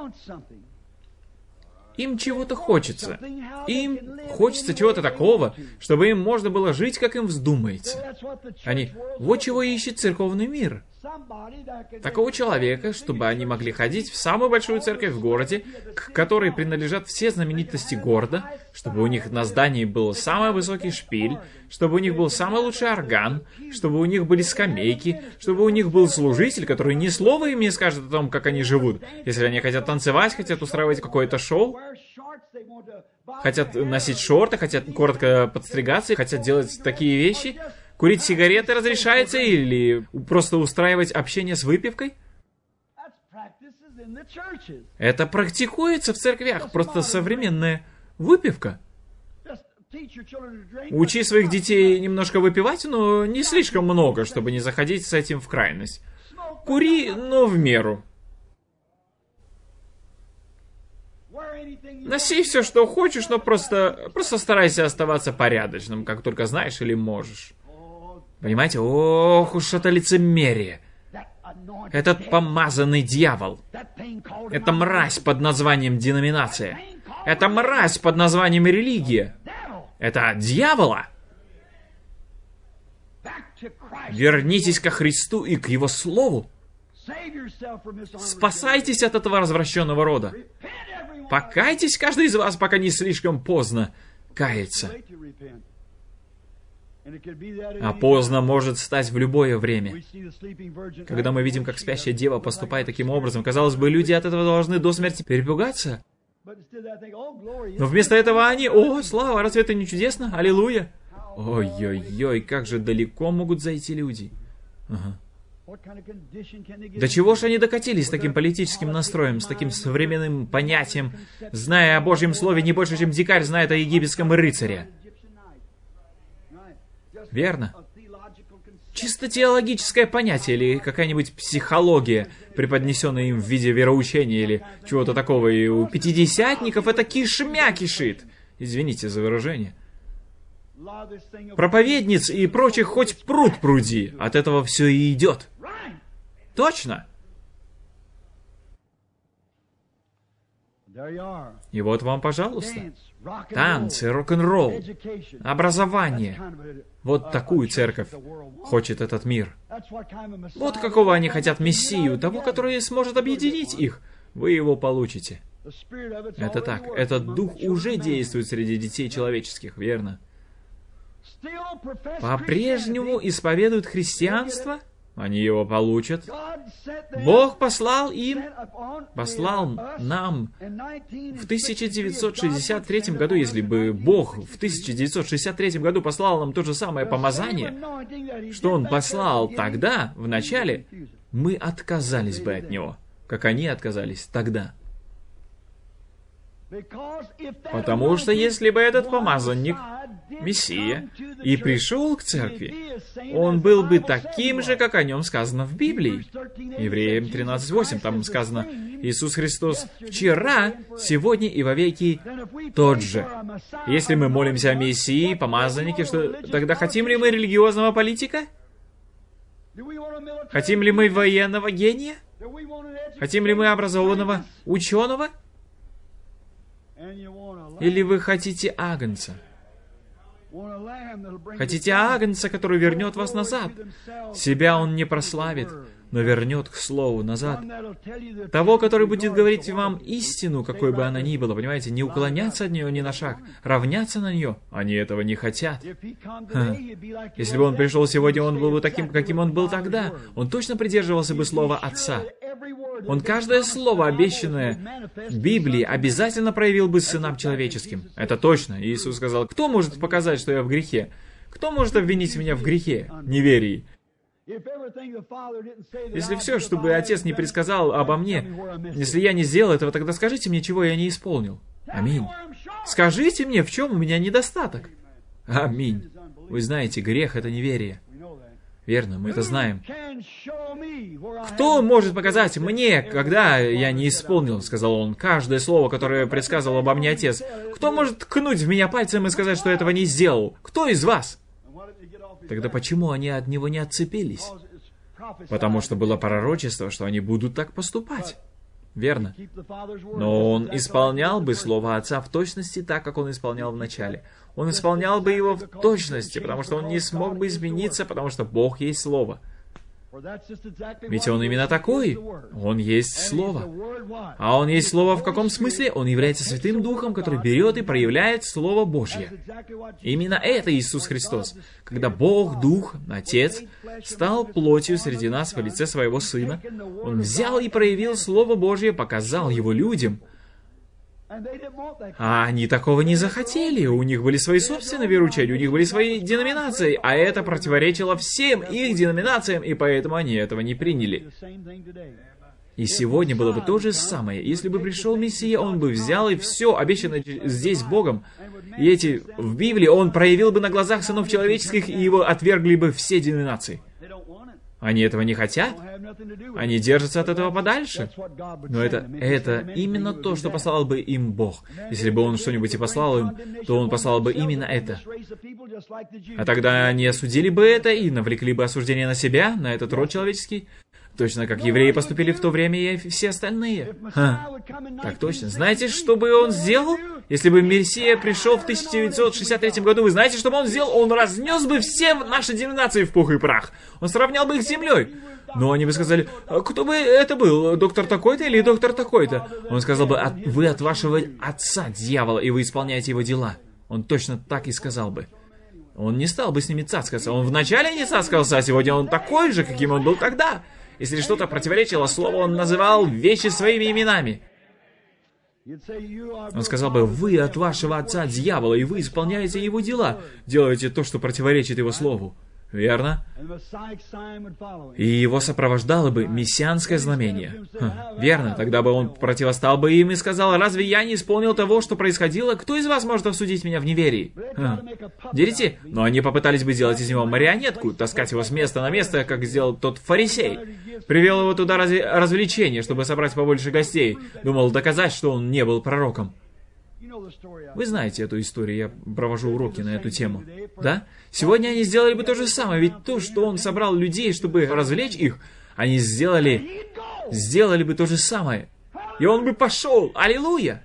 [SPEAKER 1] Им чего-то хочется. Им хочется чего-то такого, чтобы им можно было жить, как им вздумается. Они, вот чего ищет церковный мир. Такого человека, чтобы они могли ходить в самую большую церковь в городе, к которой принадлежат все знаменитости города, чтобы у них на здании был самый высокий шпиль, чтобы у них был самый лучший орган, чтобы у них были скамейки, чтобы у них был служитель, который ни слова им не скажет о том, как они живут. Если они хотят танцевать, хотят устраивать какое-то шоу, хотят носить шорты, хотят коротко подстригаться, хотят делать такие вещи, курить сигареты разрешается или просто устраивать общение с выпивкой? Это практикуется в церквях, просто современная выпивка. Учи своих детей немножко выпивать, но не слишком много, чтобы не заходить с этим в крайность. Кури, но в меру. Носи все, что хочешь, но просто, просто старайся оставаться порядочным, как только знаешь или можешь. Понимаете? Ох уж это лицемерие. Этот помазанный дьявол. Это мразь под названием деноминация. Это мразь под названием религия. Это от дьявола. Вернитесь ко Христу и к Его Слову. Спасайтесь от этого развращенного рода. Покайтесь, каждый из вас, пока не слишком поздно каяться. А поздно может стать в любое время. Когда мы видим, как спящая дева поступает таким образом, казалось бы, люди от этого должны до смерти перепугаться. Но вместо этого они, о, слава, разве это не чудесно? Аллилуйя! Ой-ой-ой, как же далеко могут зайти люди. Ага. До чего же они докатились с таким политическим настроем, с таким современным понятием, зная о Божьем Слове не больше, чем дикарь знает о египетском рыцаре? Верно. Чисто теологическое понятие или какая-нибудь психология, преподнесенная им в виде вероучения или чего-то такого. И у пятидесятников это кишмя кишит. Извините за выражение. Проповедниц и прочих хоть пруд пруди. От этого все и идет. Точно. И вот вам, пожалуйста. Танцы, рок-н-ролл, образование. Вот такую церковь хочет этот мир. Вот какого они хотят Мессию, того, который сможет объединить их. Вы его получите. Это так. Этот дух уже действует среди детей человеческих, верно? По-прежнему исповедуют христианство? Они его получат. Бог послал им, послал нам в тысяча девятьсот шестьдесят третьем году, если бы Бог в тысяча девятьсот шестьдесят третьем году послал нам то же самое помазание, что Он послал тогда, в начале, мы отказались бы от Него, как они отказались тогда. Потому что если бы этот помазанник, Мессия, и пришел к церкви, он был бы таким же, как о нем сказано в Библии. Евреям тринадцать восемь, там сказано, Иисус Христос вчера, сегодня и вовеки тот же. Если мы молимся о Мессии, помазаннике, что тогда хотим ли мы религиозного политика? Хотим ли мы военного гения? Хотим ли мы образованного ученого? Или вы хотите агнца? Хотите агнца, который вернет вас назад? Себя он не прославит, но вернет к слову назад. Того, который будет говорить вам истину, какой бы она ни была, понимаете, не уклоняться от нее ни на шаг, равняться на нее. Они этого не хотят. Ха. Если бы он пришел сегодня, он был бы таким, каким он был тогда. Он точно придерживался бы слова Отца. Он каждое слово, обещанное в Библии, обязательно проявил бы сынам человеческим. Это точно. Иисус сказал, кто может показать, что я в грехе? Кто может обвинить меня в грехе, неверии? Если все, чтобы Отец не предсказал обо мне, если я не сделал этого, тогда скажите мне, чего я не исполнил. Аминь. Скажите мне, в чем у меня недостаток. Аминь. Вы знаете, грех — это неверие. Верно, мы это знаем. «Кто может показать мне, когда я не исполнил, — сказал он, — каждое слово, которое предсказывал обо мне Отец? Кто может ткнуть в меня пальцем и сказать, что этого не сделал? Кто из вас?» Тогда почему они от него не отцепились? Потому что было пророчество, что они будут так поступать. Верно. Но он исполнял бы слово Отца в точности так, как он исполнял в начале. Он исполнял бы его в точности, потому что он не смог бы измениться, потому что Бог есть Слово. Ведь он именно такой. Он есть Слово. А он есть Слово в каком смысле? Он является Святым Духом, который берет и проявляет Слово Божье. Именно это Иисус Христос. Когда Бог, Дух, Отец, стал плотью среди нас в лице Своего Сына, Он взял и проявил Слово Божье, показал Его людям. А они такого не захотели. У них были свои собственные вероучения, у них были свои деноминации, а это противоречило всем их деноминациям, и поэтому они этого не приняли. И сегодня было бы то же самое. Если бы пришел Мессия, Он бы взял и все, обещанное здесь Богом, и эти в Библии, Он проявил бы на глазах сынов человеческих, и Его отвергли бы все деноминации. Они этого не хотят. Они держатся от этого подальше. Но это, это именно то, что послал бы им Бог. Если бы Он что-нибудь и послал им, то Он послал бы именно это. А тогда они осудили бы это и навлекли бы осуждение на себя, на этот род человеческий. Точно как евреи поступили в то время и все остальные. Ха. Так точно. Знаете, что бы он сделал? Если бы Мессия пришел в тысяча девятьсот шестьдесят третьем году, вы знаете, что бы он сделал? Он разнес бы все наши деноминации в пух и прах. Он сравнял бы их с землей. Но они бы сказали, кто бы это был, доктор такой-то или доктор такой-то? Он сказал бы, вы от вашего отца, дьявола, и вы исполняете его дела. Он точно так и сказал бы. Он не стал бы с ними цацкаться. Он вначале не цацкался, а сегодня он такой же, каким он был тогда. Если что-то противоречило слову, он называл вещи своими именами. Он сказал бы, вы от вашего отца дьявола, и вы исполняете его дела, делаете то, что противоречит его слову. Верно? И его сопровождало бы мессианское знамение. Хм, верно, тогда бы он противостал бы им и сказал, разве я не исполнил того, что происходило? Кто из вас может осудить меня в неверии? Хм. Дерите? Но они попытались бы сделать из него марионетку, таскать его с места на место, как сделал тот фарисей. Привел его туда ради развлечения, чтобы собрать побольше гостей. Думал доказать, что он не был пророком. Вы знаете эту историю, я провожу уроки на эту тему. Да? Сегодня они сделали бы то же самое, ведь то, что он собрал людей, чтобы развлечь их, они сделали, сделали бы то же самое. И он бы пошел. Аллилуйя!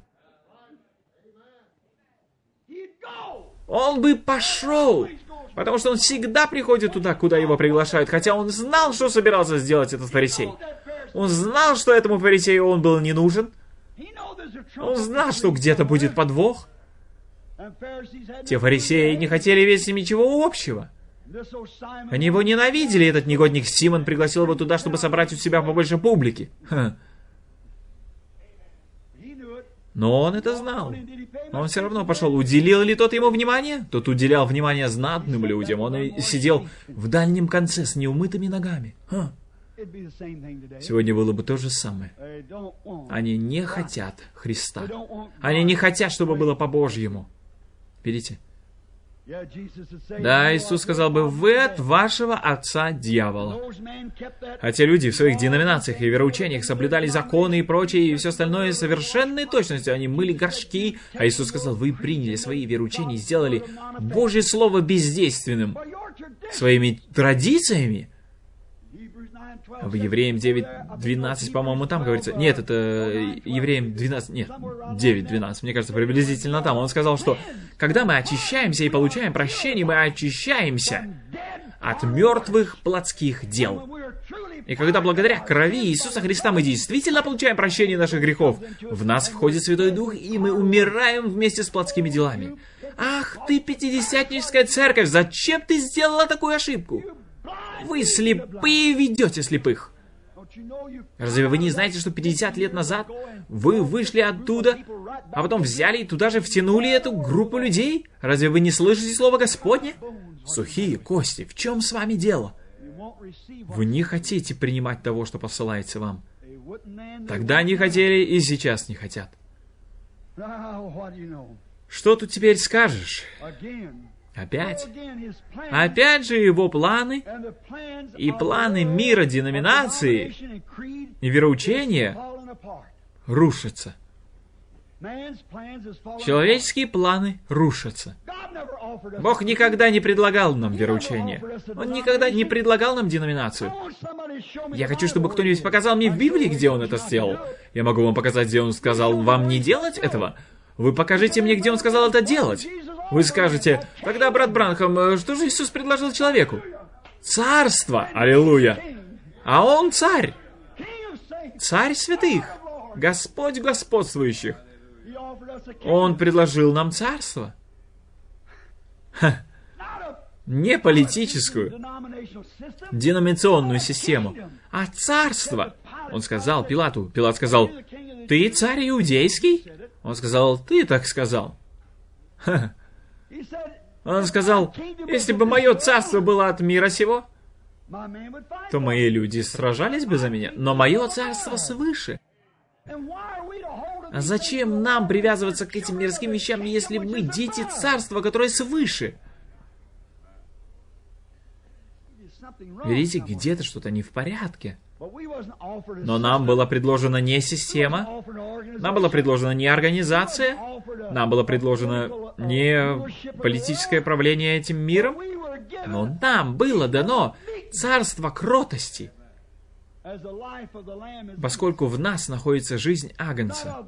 [SPEAKER 1] Он бы пошел. Потому что он всегда приходит туда, куда его приглашают, хотя он знал, что собирался сделать этот фарисей. Он знал, что этому фарисею он был не нужен. Он знал, что где-то будет подвох. Те фарисеи не хотели иметь с ним ничего общего. Они его ненавидели, этот негодник Симон пригласил его туда, чтобы собрать у себя побольше публики. Ха. Но он это знал. Но он все равно пошел. Уделил ли тот ему внимание? Тот уделял внимание знатным людям. Он и сидел в дальнем конце с неумытыми ногами. Ха. Сегодня было бы то же самое. Они не хотят Христа. Они не хотят, чтобы было по-божьему. Видите? Да, Иисус сказал бы, вы от вашего отца дьявола. А те люди в своих деноминациях и вероучениях соблюдали законы и прочее, и все остальное совершенной точностью. Они мыли горшки. А Иисус сказал, вы приняли свои вероучения и сделали Божье Слово бездейственным своими традициями. В Евреям девять двенадцать, по-моему, там говорится... Нет, это Евреям двенадцать... Нет, девять двенадцать, мне кажется, приблизительно там. Он сказал, что когда мы очищаемся и получаем прощение, мы очищаемся от мертвых плотских дел. И когда благодаря крови Иисуса Христа мы действительно получаем прощение наших грехов, в нас входит Святой Дух, и мы умираем вместе с плотскими делами. Ах ты, пятидесятническая церковь, зачем ты сделала такую ошибку? Вы слепые ведете слепых. Разве вы не знаете, что пятьдесят лет назад вы вышли оттуда, а потом взяли и туда же втянули эту группу людей? Разве вы не слышите слово Господне? Сухие кости, в чем с вами дело? Вы не хотите принимать того, что посылается вам. Тогда не хотели и сейчас не хотят. Что тут теперь скажешь? Опять. Опять же его планы и планы мира, деноминации и вероучения рушатся. Человеческие планы рушатся. Бог никогда не предлагал нам вероучение. Он никогда не предлагал нам деноминацию. Я хочу, чтобы кто-нибудь показал мне в Библии, где Он это сделал. Я могу вам показать, где Он сказал вам не делать этого. Вы покажите мне, где Он сказал это делать. Вы скажете: тогда, брат Бранхам, что же Иисус предложил человеку? Царство! Аллилуйя! А Он царь! Царь святых! Господь господствующих! Он предложил нам царство. Ха. Не политическую, деноминационную систему, а царство. Он сказал Пилату. Пилат сказал: ты царь иудейский? Он сказал: ты так сказал. Ха. Он сказал: если бы мое царство было от мира сего, то мои люди сражались бы за меня, но мое царство свыше. А зачем нам привязываться к этим мирским вещам, если мы дети царства, которое свыше? Видите, где-то что-то не в порядке. Но нам была предложена не система, нам была предложена не организация, нам было предложено не политическое правление этим миром, но нам было дано царство кротости, поскольку в нас находится жизнь Агнца.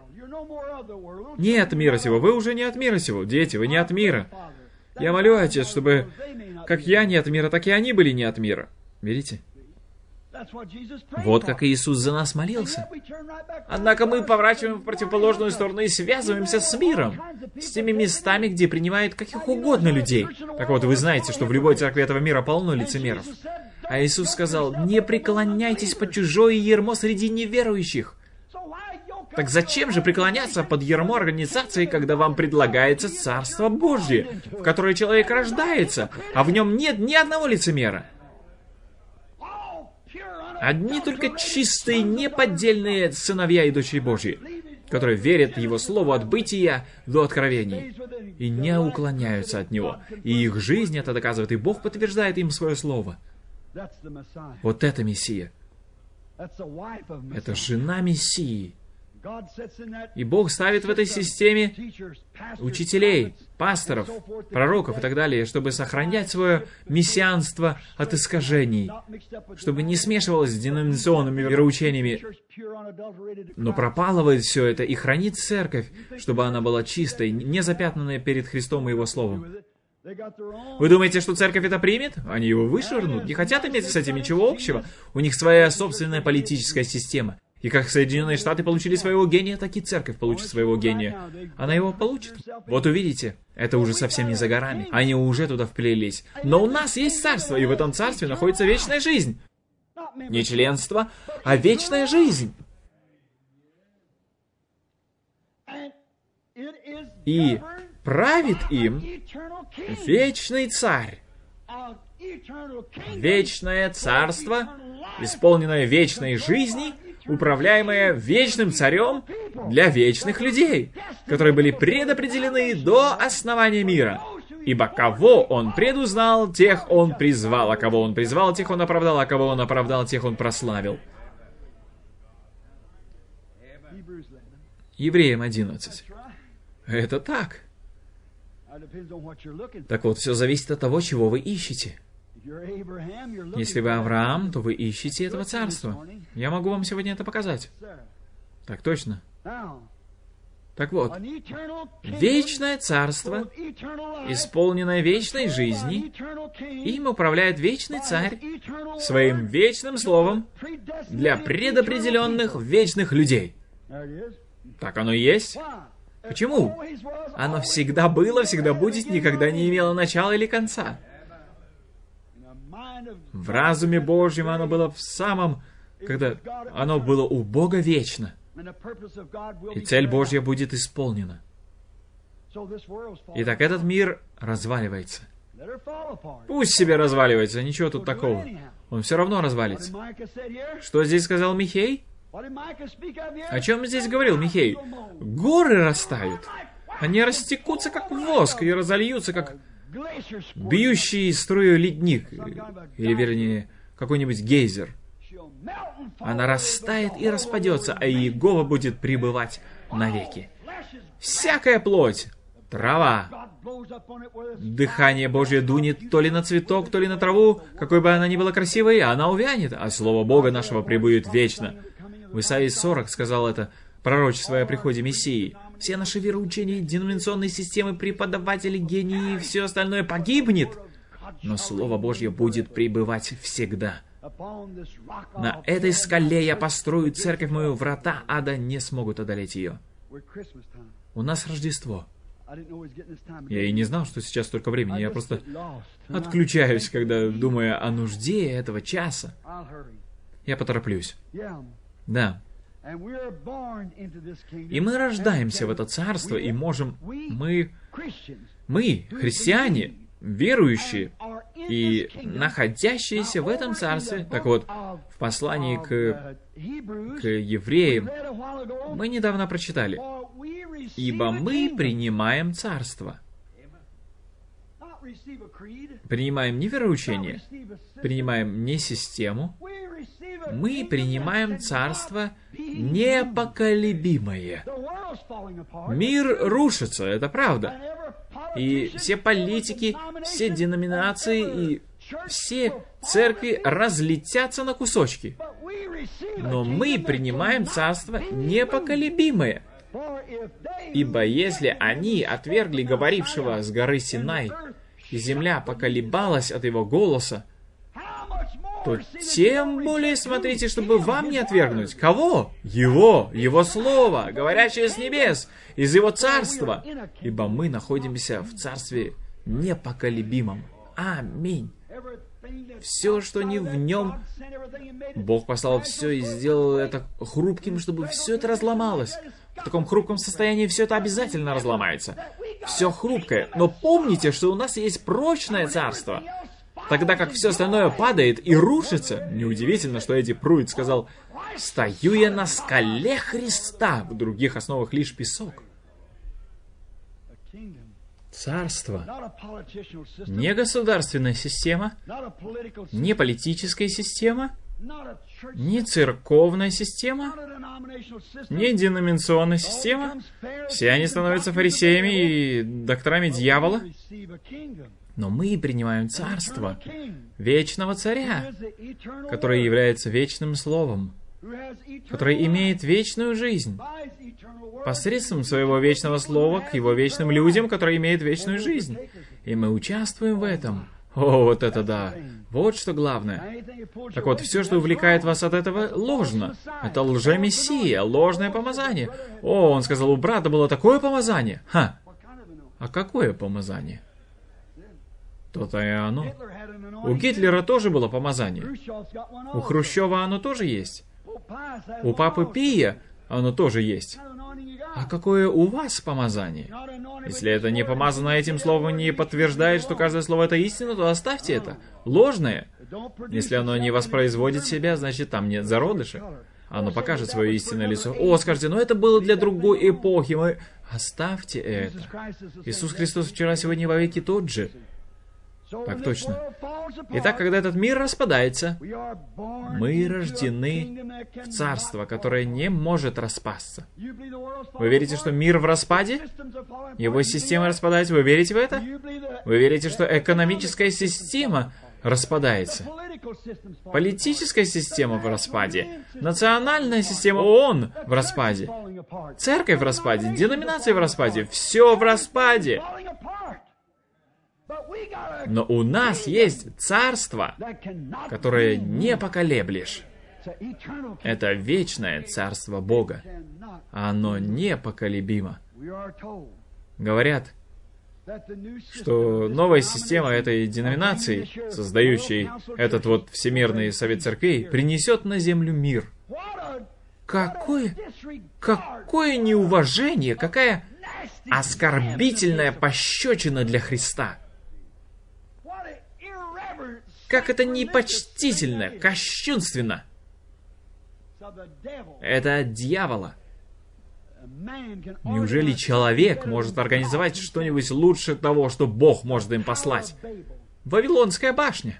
[SPEAKER 1] Не от мира сего, вы уже не от мира сего, дети, вы не от мира. Я молю, Отец, чтобы как я не от мира, так и они были не от мира. Видите? Вот как Иисус за нас молился. Однако мы поворачиваем в противоположную сторону и связываемся с миром, с теми местами, где принимают каких угодно людей. Так вот, вы знаете, что в любой церкви этого мира полно лицемеров. А Иисус сказал: не преклоняйтесь под чужое ярмо среди неверующих. Так зачем же преклоняться под ярмо организации, когда вам предлагается Царство Божье, в которое человек рождается, а в нем нет ни одного лицемера? Одни только чистые, неподдельные сыновья и дочери Божьи, которые верят Его Слову от бытия до откровений и не уклоняются от Него. И их жизнь это доказывает, и Бог подтверждает им Свое Слово. Вот это Мессия. Это жена Мессии. И Бог ставит в этой системе учителей, пасторов, пророков и так далее, чтобы сохранять свое мессианство от искажений, чтобы не смешивалось с деноминационными вероучениями, но пропалывает все это и хранит церковь, чтобы она была чистой, не запятнанной перед Христом и Его Словом. Вы думаете, что церковь это примет? Они его вышвырнут, не хотят иметь с этим ничего общего. У них своя собственная политическая система. И как Соединенные Штаты получили своего гения, так и церковь получит своего гения. Она его получит. Вот увидите, это уже совсем не за горами. Они уже туда вплелись. Но у нас есть царство, и в этом царстве находится вечная жизнь. Не членство, а вечная жизнь. И правит им вечный царь. Вечное царство, исполненное вечной жизни, управляемое вечным царем для вечных людей, которые были предопределены до основания мира. Ибо кого он предузнал, тех он призвал, а кого он призвал, тех он оправдал, а кого он оправдал, тех он прославил. Евреям одиннадцать. Это так. Так вот, все зависит от того, чего вы ищете. Если вы Авраам, то вы ищете этого царства. Я могу вам сегодня это показать. Так точно. Так вот, вечное царство, исполненное вечной жизни, им управляет вечный царь своим вечным словом для предопределенных вечных людей. Так оно и есть. Почему? Оно всегда было, всегда будет, никогда не имело начала или конца. В разуме Божьем оно было в самом, когда оно было у Бога вечно. И цель Божья будет исполнена. Итак, этот мир разваливается. Пусть себе разваливается, ничего тут такого. Он все равно развалится. Что здесь сказал Михей? О чем здесь говорил Михей? Горы растают. Они растекутся, как воск, и разольются, как бьющий струю ледник, или вернее, какой-нибудь гейзер. Она растает и распадется, а Иегова будет пребывать навеки. Всякая плоть, трава, дыхание Божье дунет то ли на цветок, то ли на траву, какой бы она ни была красивой, она увянет, а слово Бога нашего пребудет вечно. В Исаии сорок сказал это, пророчествуя о приходе Мессии. Все наши вероучения, деноминационные системы, преподаватели, гении и все остальное погибнет, но Слово Божье будет пребывать всегда. На этой скале я построю церковь мою, врата ада не смогут одолеть ее. У нас Рождество. Я и не знал, что сейчас столько времени. Я просто отключаюсь, когда думаю о нужде этого часа. Я потороплюсь. Да. И мы рождаемся в это царство, и можем... Мы... Мы, христиане, верующие и находящиеся в этом царстве. Так вот, в послании к, к евреям мы недавно прочитали: «Ибо мы принимаем царство». Принимаем не вероучение, принимаем не систему, мы принимаем царство непоколебимое. Мир рушится, это правда. И все политики, все деноминации и все церкви разлетятся на кусочки. Но мы принимаем царство непоколебимое. Ибо если они отвергли говорившего с горы Синай, и земля поколебалась от его голоса, то тем более смотрите, чтобы вам не отвергнуть. Кого? Его, его слово, говорящее с небес, из его царства. Ибо мы находимся в царстве непоколебимом. Аминь. Все, что не в нем, Бог послал все и сделал это хрупким, чтобы все это разломалось. В таком хрупком состоянии все это обязательно разломается. Все хрупкое. Но помните, что у нас есть прочное царство. Тогда как все остальное падает и рушится. Неудивительно, что Эдди Пруит сказал: «Стою я на скале Христа, в других основах лишь песок». Царство. Не государственная система, не политическая система, не церковная система, не деноминационная система. Все они становятся фарисеями и докторами дьявола. Но мы принимаем царство вечного царя, который является вечным словом, который имеет вечную жизнь посредством своего вечного слова к его вечным людям, которые имеют вечную жизнь. И мы участвуем в этом. О, вот это да! Вот что главное. Так вот, все, что увлекает вас от этого, ложно. Это лжемессия, ложное помазание. О, он сказал, у брата было такое помазание. Ха! А какое помазание? То-то и оно. У Гитлера тоже было помазание. У Хрущева оно тоже есть. У Папы Пия оно тоже есть. А какое у вас помазание? Если это не помазано этим словом, не подтверждает, что каждое слово это истина, то оставьте это. Ложное. Если оно не воспроизводит себя, значит там нет зародыша. Оно покажет свое истинное лицо. О, скажите, но это было для другой эпохи. Мы... Оставьте это. Иисус Христос вчера, сегодня и вовеки тот же. Так точно. Итак, когда этот мир распадается, мы рождены в царство, которое не может распасться. Вы верите, что мир в распаде? Его система распадается? Вы верите в это? Вы верите, что экономическая система распадается? Политическая система в распаде. Национальная система ООН в распаде. Церковь в распаде. Деноминация в распаде. Все в распаде. Но у нас есть царство, которое не поколеблешь. Это вечное царство Бога. Оно непоколебимо. Говорят, что новая система этой деноминации, создающей этот вот Всемирный Совет Церквей, принесет на землю мир. Какое, какое неуважение, какая оскорбительная пощечина для Христа. Как это непочтительно, кощунственно. Это от дьявола. Неужели человек может организовать что-нибудь лучше того, что Бог может им послать? Вавилонская башня.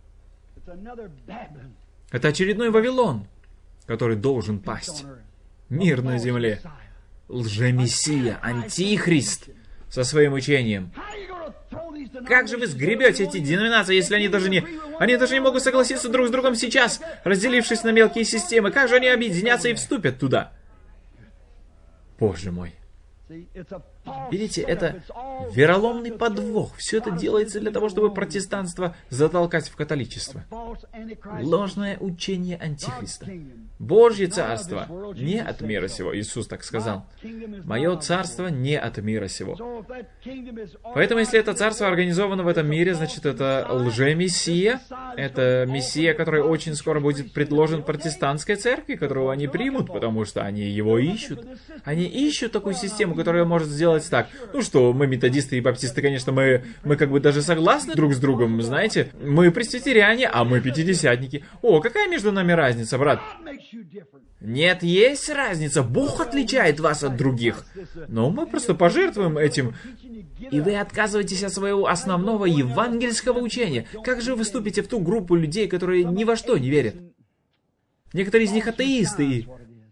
[SPEAKER 1] Это очередной Вавилон, который должен пасть. Мир на земле. Лжемессия, антихрист со своим учением. Как же вы сгребете эти деноминации, если они даже не... Они даже не могут согласиться друг с другом сейчас, разделившись на мелкие системы. Как же они объединятся и вступят туда? Боже мой. Видите, это вероломный подвох. Все это делается для того, чтобы протестанство затолкать в католичество. Ложное учение антихриста. Божье царство не от мира сего. Иисус так сказал. Мое царство не от мира сего. Поэтому, если это царство организовано в этом мире, значит, это лжемессия. Это мессия, который очень скоро будет предложен протестантской церкви, которую они примут, потому что они его ищут. Они ищут такую систему, которая может сделать так. Ну что, мы методисты и баптисты, конечно, мы, мы как бы даже согласны друг с другом, знаете. Мы пресвитериане, а мы пятидесятники. О, какая между нами разница, брат? Нет, есть разница. Бог отличает вас от других. Но мы просто пожертвуем этим. И вы отказываетесь от своего основного евангельского учения. Как же вы вступите в ту группу людей, которые ни во что не верят? Некоторые из них атеисты.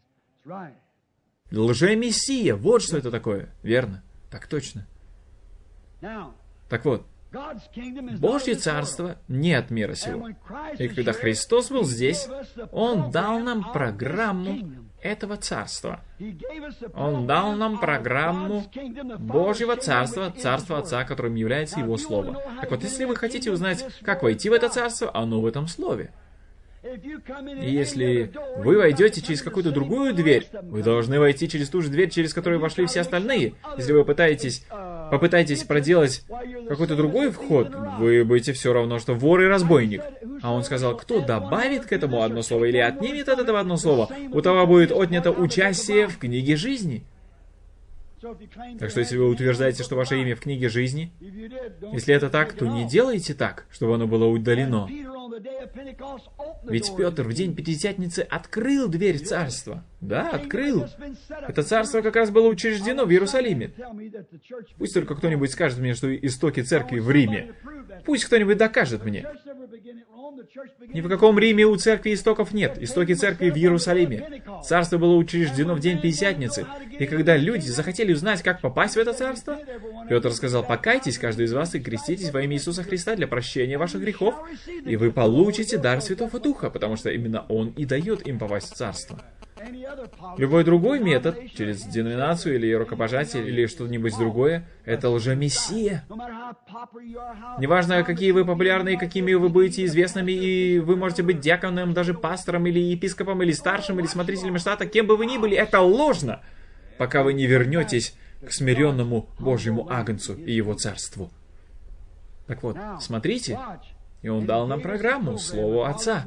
[SPEAKER 1] Лжемессия, вот что это такое. Верно? Так точно. Так вот, Божье царство не от мира сего. И когда Христос был здесь, Он дал нам программу этого царства. Он дал нам программу Божьего царства, царства Отца, которым является Его Слово. Так вот, если вы хотите узнать, как войти в это царство, оно в этом Слове. И если вы войдете через какую-то другую дверь, вы должны войти через ту же дверь, через которую вошли все остальные. Если вы пытаетесь, попытаетесь проделать какой-то другой вход, вы будете все равно, что вор и разбойник. А он сказал, кто добавит к этому одно слово или отнимет от этого одно слово, у того будет отнято участие в книге жизни. Так что если вы утверждаете, что ваше имя в книге жизни, если это так, то не делайте так, чтобы оно было удалено. Ведь Петр в день Пятидесятницы открыл дверь царства. Да, открыл. Это царство как раз было учреждено в Иерусалиме. Пусть только кто-нибудь скажет мне, что истоки церкви в Риме. Пусть кто-нибудь докажет мне. Ни в каком Риме у церкви истоков нет. Истоки церкви в Иерусалиме. Царство было учреждено в день Пятидесятницы. И когда люди захотели узнать, как попасть в это царство, Петр сказал, покайтесь, каждый из вас, и креститесь во имя Иисуса Христа для прощения ваших грехов, и вы получите дар Святого Духа, потому что именно Он и дает им попасть в царство. Любой другой метод, через деноминацию или рукопожатие, или что-нибудь другое, это лжемессия. Неважно, какие вы популярны и какими вы будете известными, и вы можете быть диаконом, даже пастором, или епископом, или старшим, или смотрителем штата, кем бы вы ни были, это ложно, пока вы не вернетесь к смиренному Божьему Агнцу и Его Царству. Так вот, смотрите, и Он дал нам программу, Слово Отца.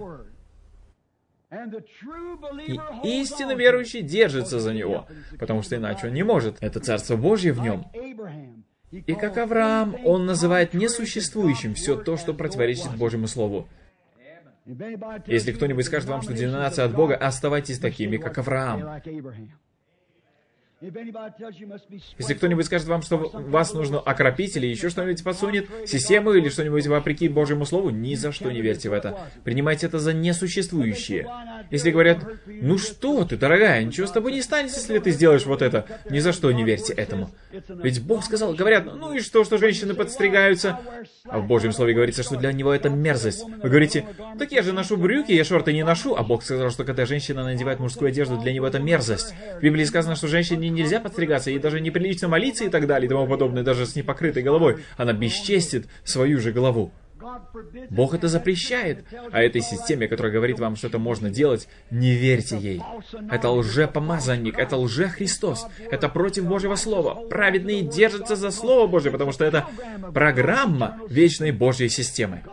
[SPEAKER 1] И истинно верующий держится за него, потому что иначе он не может. Это Царство Божье в нем. И как Авраам, он называет несуществующим все то, что противоречит Божьему Слову. Если кто-нибудь скажет вам, что деноминация от Бога, оставайтесь такими, как Авраам. Если кто-нибудь скажет вам, что вас нужно окропить или еще что-нибудь подсунет, систему или что-нибудь вопреки Божьему Слову, ни за что не верьте в это. Принимайте это за несуществующее. Если говорят, ну что ты, дорогая, ничего с тобой не станет, если ты сделаешь вот это, ни за что не верьте этому. Ведь Бог сказал, говорят, ну и что, что женщины подстригаются? А в Божьем Слове говорится, что для него это мерзость. Вы говорите, так я же ношу брюки, я шорты не ношу. А Бог сказал, что когда женщина надевает мужскую одежду, для него это мерзость. В Библии сказано, что женщине нельзя подстригаться, ей даже неприлично молиться и так далее, и тому подобное, даже с непокрытой головой. Она бесчестит свою же голову. Бог это запрещает, а этой системе, которая говорит вам, что это можно делать, не верьте ей. Это лжепомазанник, это лже-Христос, это против Божьего Слова. Праведные держатся за Слово Божье, потому что это программа вечной Божьей системы.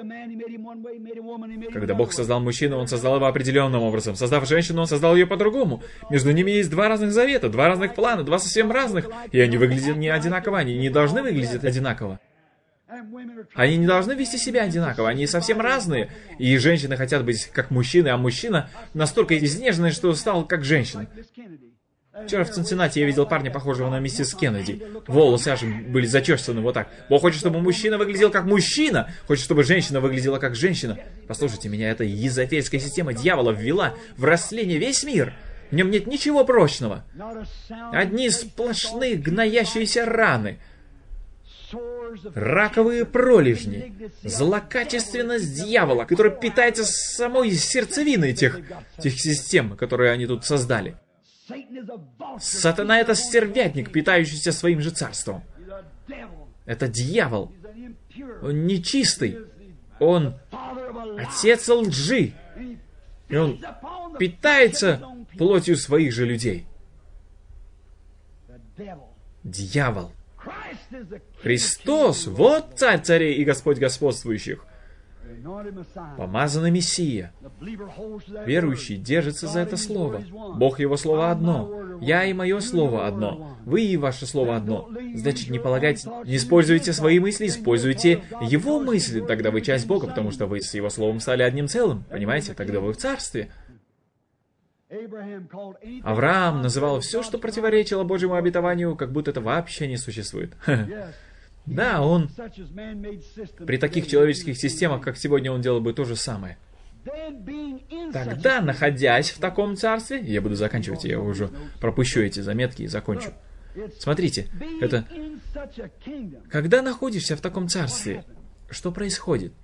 [SPEAKER 1] Когда Бог создал мужчину, Он создал его определенным образом. Создав женщину, Он создал ее по-другому. Между ними есть два разных завета, два разных плана, два совсем разных, и они выглядят не одинаково, они не должны выглядеть одинаково. Они не должны вести себя одинаково, они совсем разные. И женщины хотят быть как мужчины, а мужчина настолько изнеженный, что стал как женщина. Вчера в Цинциннати я видел парня, похожего на миссис Кеннеди. Волосы аж были зачесаны вот так. Бог хочет, чтобы мужчина выглядел как мужчина. Хочет, чтобы женщина выглядела как женщина. Послушайте меня, эта езофельская система дьявола ввела в растление весь мир. В нем нет ничего прочного. Одни сплошные гноящиеся раны. Раковые пролежни. Злокачественность дьявола, который питается самой сердцевиной тех, тех систем, которые они тут создали. Сатана — это стервятник, питающийся своим же царством. Это дьявол. Он нечистый. Он отец лжи. И он питается плотью своих же людей. Дьявол. Христос, вот царь царей и Господь господствующих. Помазанный Мессия. Верующий держится за это слово. Бог его слово одно. Я и мое слово одно. Вы и ваше слово одно. Значит, не полагайте, не используйте свои мысли, используйте его мысли. Тогда вы часть Бога, потому что вы с его словом стали одним целым. Понимаете? Тогда вы в царстве. Авраам называл все, что противоречило Божьему обетованию, как будто это вообще не существует. Да, он при таких человеческих системах, как сегодня, он делал бы то же самое. Тогда, находясь в таком царстве, я буду заканчивать, я уже пропущу эти заметки и закончу. Смотрите, это... Когда находишься в таком царстве, что происходит?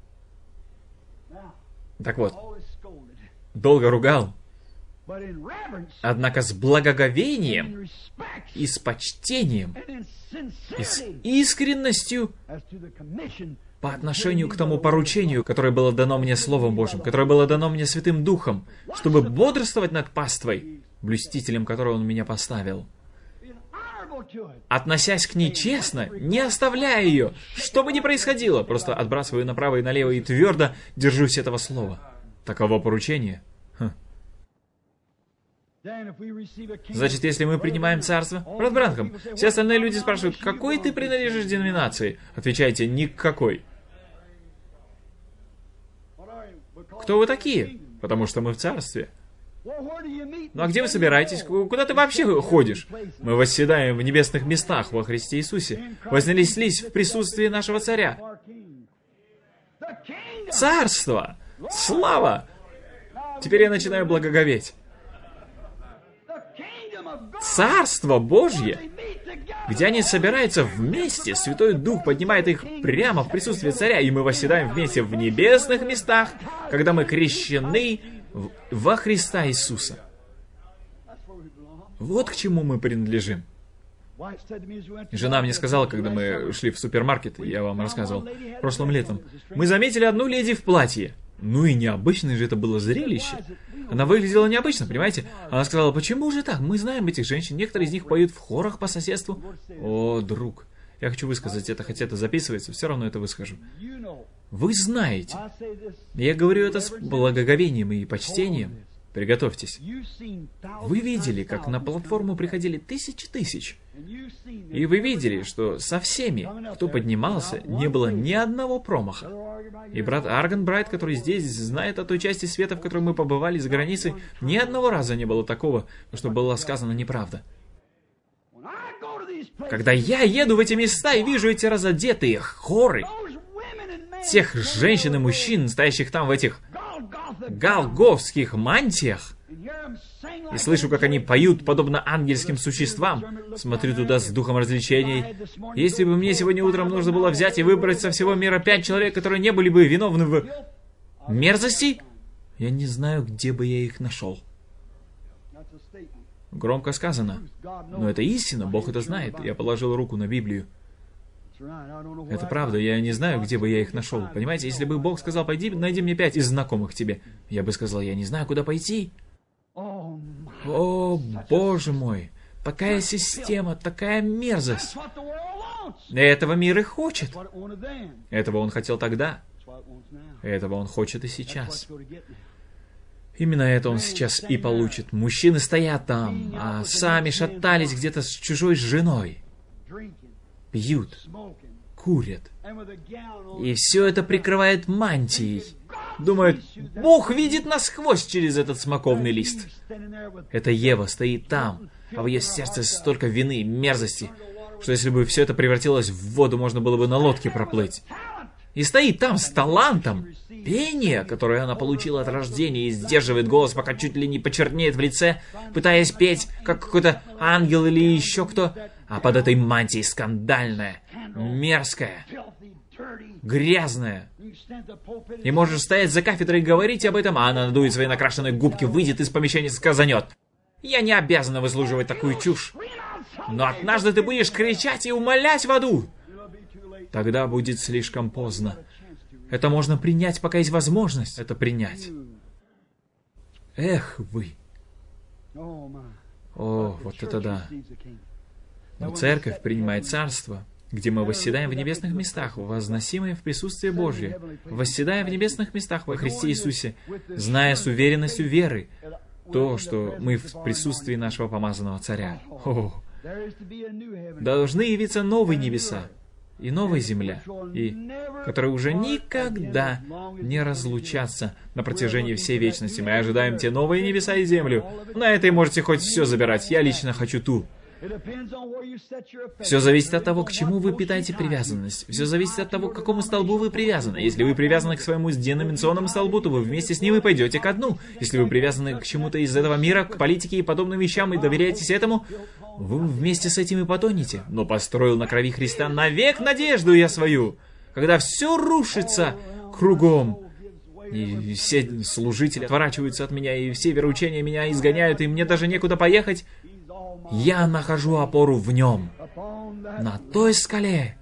[SPEAKER 1] Так вот, долго ругал, однако с благоговением и с почтением и с искренностью по отношению к тому поручению, которое было дано мне Словом Божьим, которое было дано мне Святым Духом, чтобы бодрствовать над паствой, блюстителем которого Он меня поставил. Относясь к ней честно, не оставляя ее, что бы ни происходило, просто отбрасываю направо и налево и твердо держусь этого слова. Таково поручение. Хм. Значит, если мы принимаем царство... Брат Бранхам, все остальные люди спрашивают, какой ты принадлежишь деноминации? Отвечайте, никакой. Кто вы такие? Потому что мы в царстве. Ну а где вы собираетесь? Куда ты вообще ходишь? Мы восседаем в небесных местах во Христе Иисусе. Вознеслись в присутствии нашего царя. Царство! Слава! Теперь я начинаю благоговеть. Царство Божье, где они собираются вместе, Святой Дух поднимает их прямо в присутствие Царя, и мы восседаем вместе в небесных местах, когда мы крещены во Христа Иисуса. Вот к чему мы принадлежим. Жена мне сказала, когда мы шли в супермаркет, я вам рассказывал, прошлым летом, мы заметили одну леди в платье. Ну и необычное же это было зрелище. Она выглядела необычно, понимаете? Она сказала, почему же так? Мы знаем этих женщин, некоторые из них поют в хорах по соседству. О, друг, я хочу высказать это, хотя это записывается, все равно это выскажу. Вы знаете. Я говорю это с благоговением и почтением. Приготовьтесь. Вы видели, как на платформу приходили тысячи тысяч. И вы видели, что со всеми, кто поднимался, не было ни одного промаха. И брат Арган Брайт, который здесь знает о той части света, в которой мы побывали за границей, ни одного раза не было такого, что было сказано неправда. Когда я еду в эти места и вижу эти разодетые хоры, тех женщин и мужчин, стоящих там в этих голгофских мантиях, и слышу, как они поют, подобно ангельским существам, смотрю туда с духом развлечений. Если бы мне сегодня утром нужно было взять и выбрать со всего мира пять человек, которые не были бы виновны в мерзости, я не знаю, где бы я их нашел. Громко сказано, но это истина, Бог это знает. Я положил руку на Библию. Это правда, я не знаю, где бы я их нашел. Понимаете, если бы Бог сказал, пойди, найди мне пять из знакомых тебе, я бы сказал, я не знаю, куда пойти. О, Боже мой, такая система, такая мерзость. Этого мир и хочет. Этого он хотел тогда. Этого он хочет и сейчас. Именно это он сейчас и получит. Мужчины стоят там, а сами шатались где-то с чужой женой. Пьют, курят. И все это прикрывает мантией. думают, Бог видит насквозь через этот смоковный лист. Эта Ева стоит там, а в ее сердце столько вины и мерзости, что если бы все это превратилось в воду, можно было бы на лодке проплыть. И стоит там с талантом. Пение, которое она получила от рождения, и сдерживает голос, пока чуть ли не почернеет в лице, пытаясь петь, как какой-то ангел или еще кто. А под этой мантией скандальная, мерзкая, грязная. И можешь стоять за кафедрой и говорить об этом, а она надует свои накрашенные губки, выйдет из помещения и сказанет: «Я не обязана выслуживать такую чушь, но однажды ты будешь кричать и умолять в аду». Тогда будет слишком поздно. Это можно принять, пока есть возможность это принять. Эх вы. О, вот это да. Но церковь принимает царство, где мы восседаем в небесных местах, возносимые в присутствие Божье, восседая в небесных местах во Христе Иисусе, зная с уверенностью веры то, что мы в присутствии нашего помазанного царя. О, должны явиться новые небеса и новая земля, и которые уже никогда не разлучатся на протяжении всей вечности. Мы ожидаем те новые небеса и землю. На этой можете хоть все забирать. Я лично хочу ту. Все зависит от того, к чему вы питаете привязанность. Все зависит от того, к какому столбу вы привязаны. Если вы привязаны к своему деноминационному столбу, то вы вместе с ним и пойдете ко дну. Если вы привязаны к чему-то из этого мира, к политике и подобным вещам, и доверяетесь этому, вы вместе с этим и потонете. Но построил на крови Христа навек надежду я свою, когда все рушится кругом. И все служители отворачиваются от меня, и все вероучения меня изгоняют, и мне даже некуда поехать. Я нахожу опору в нем, на той скале.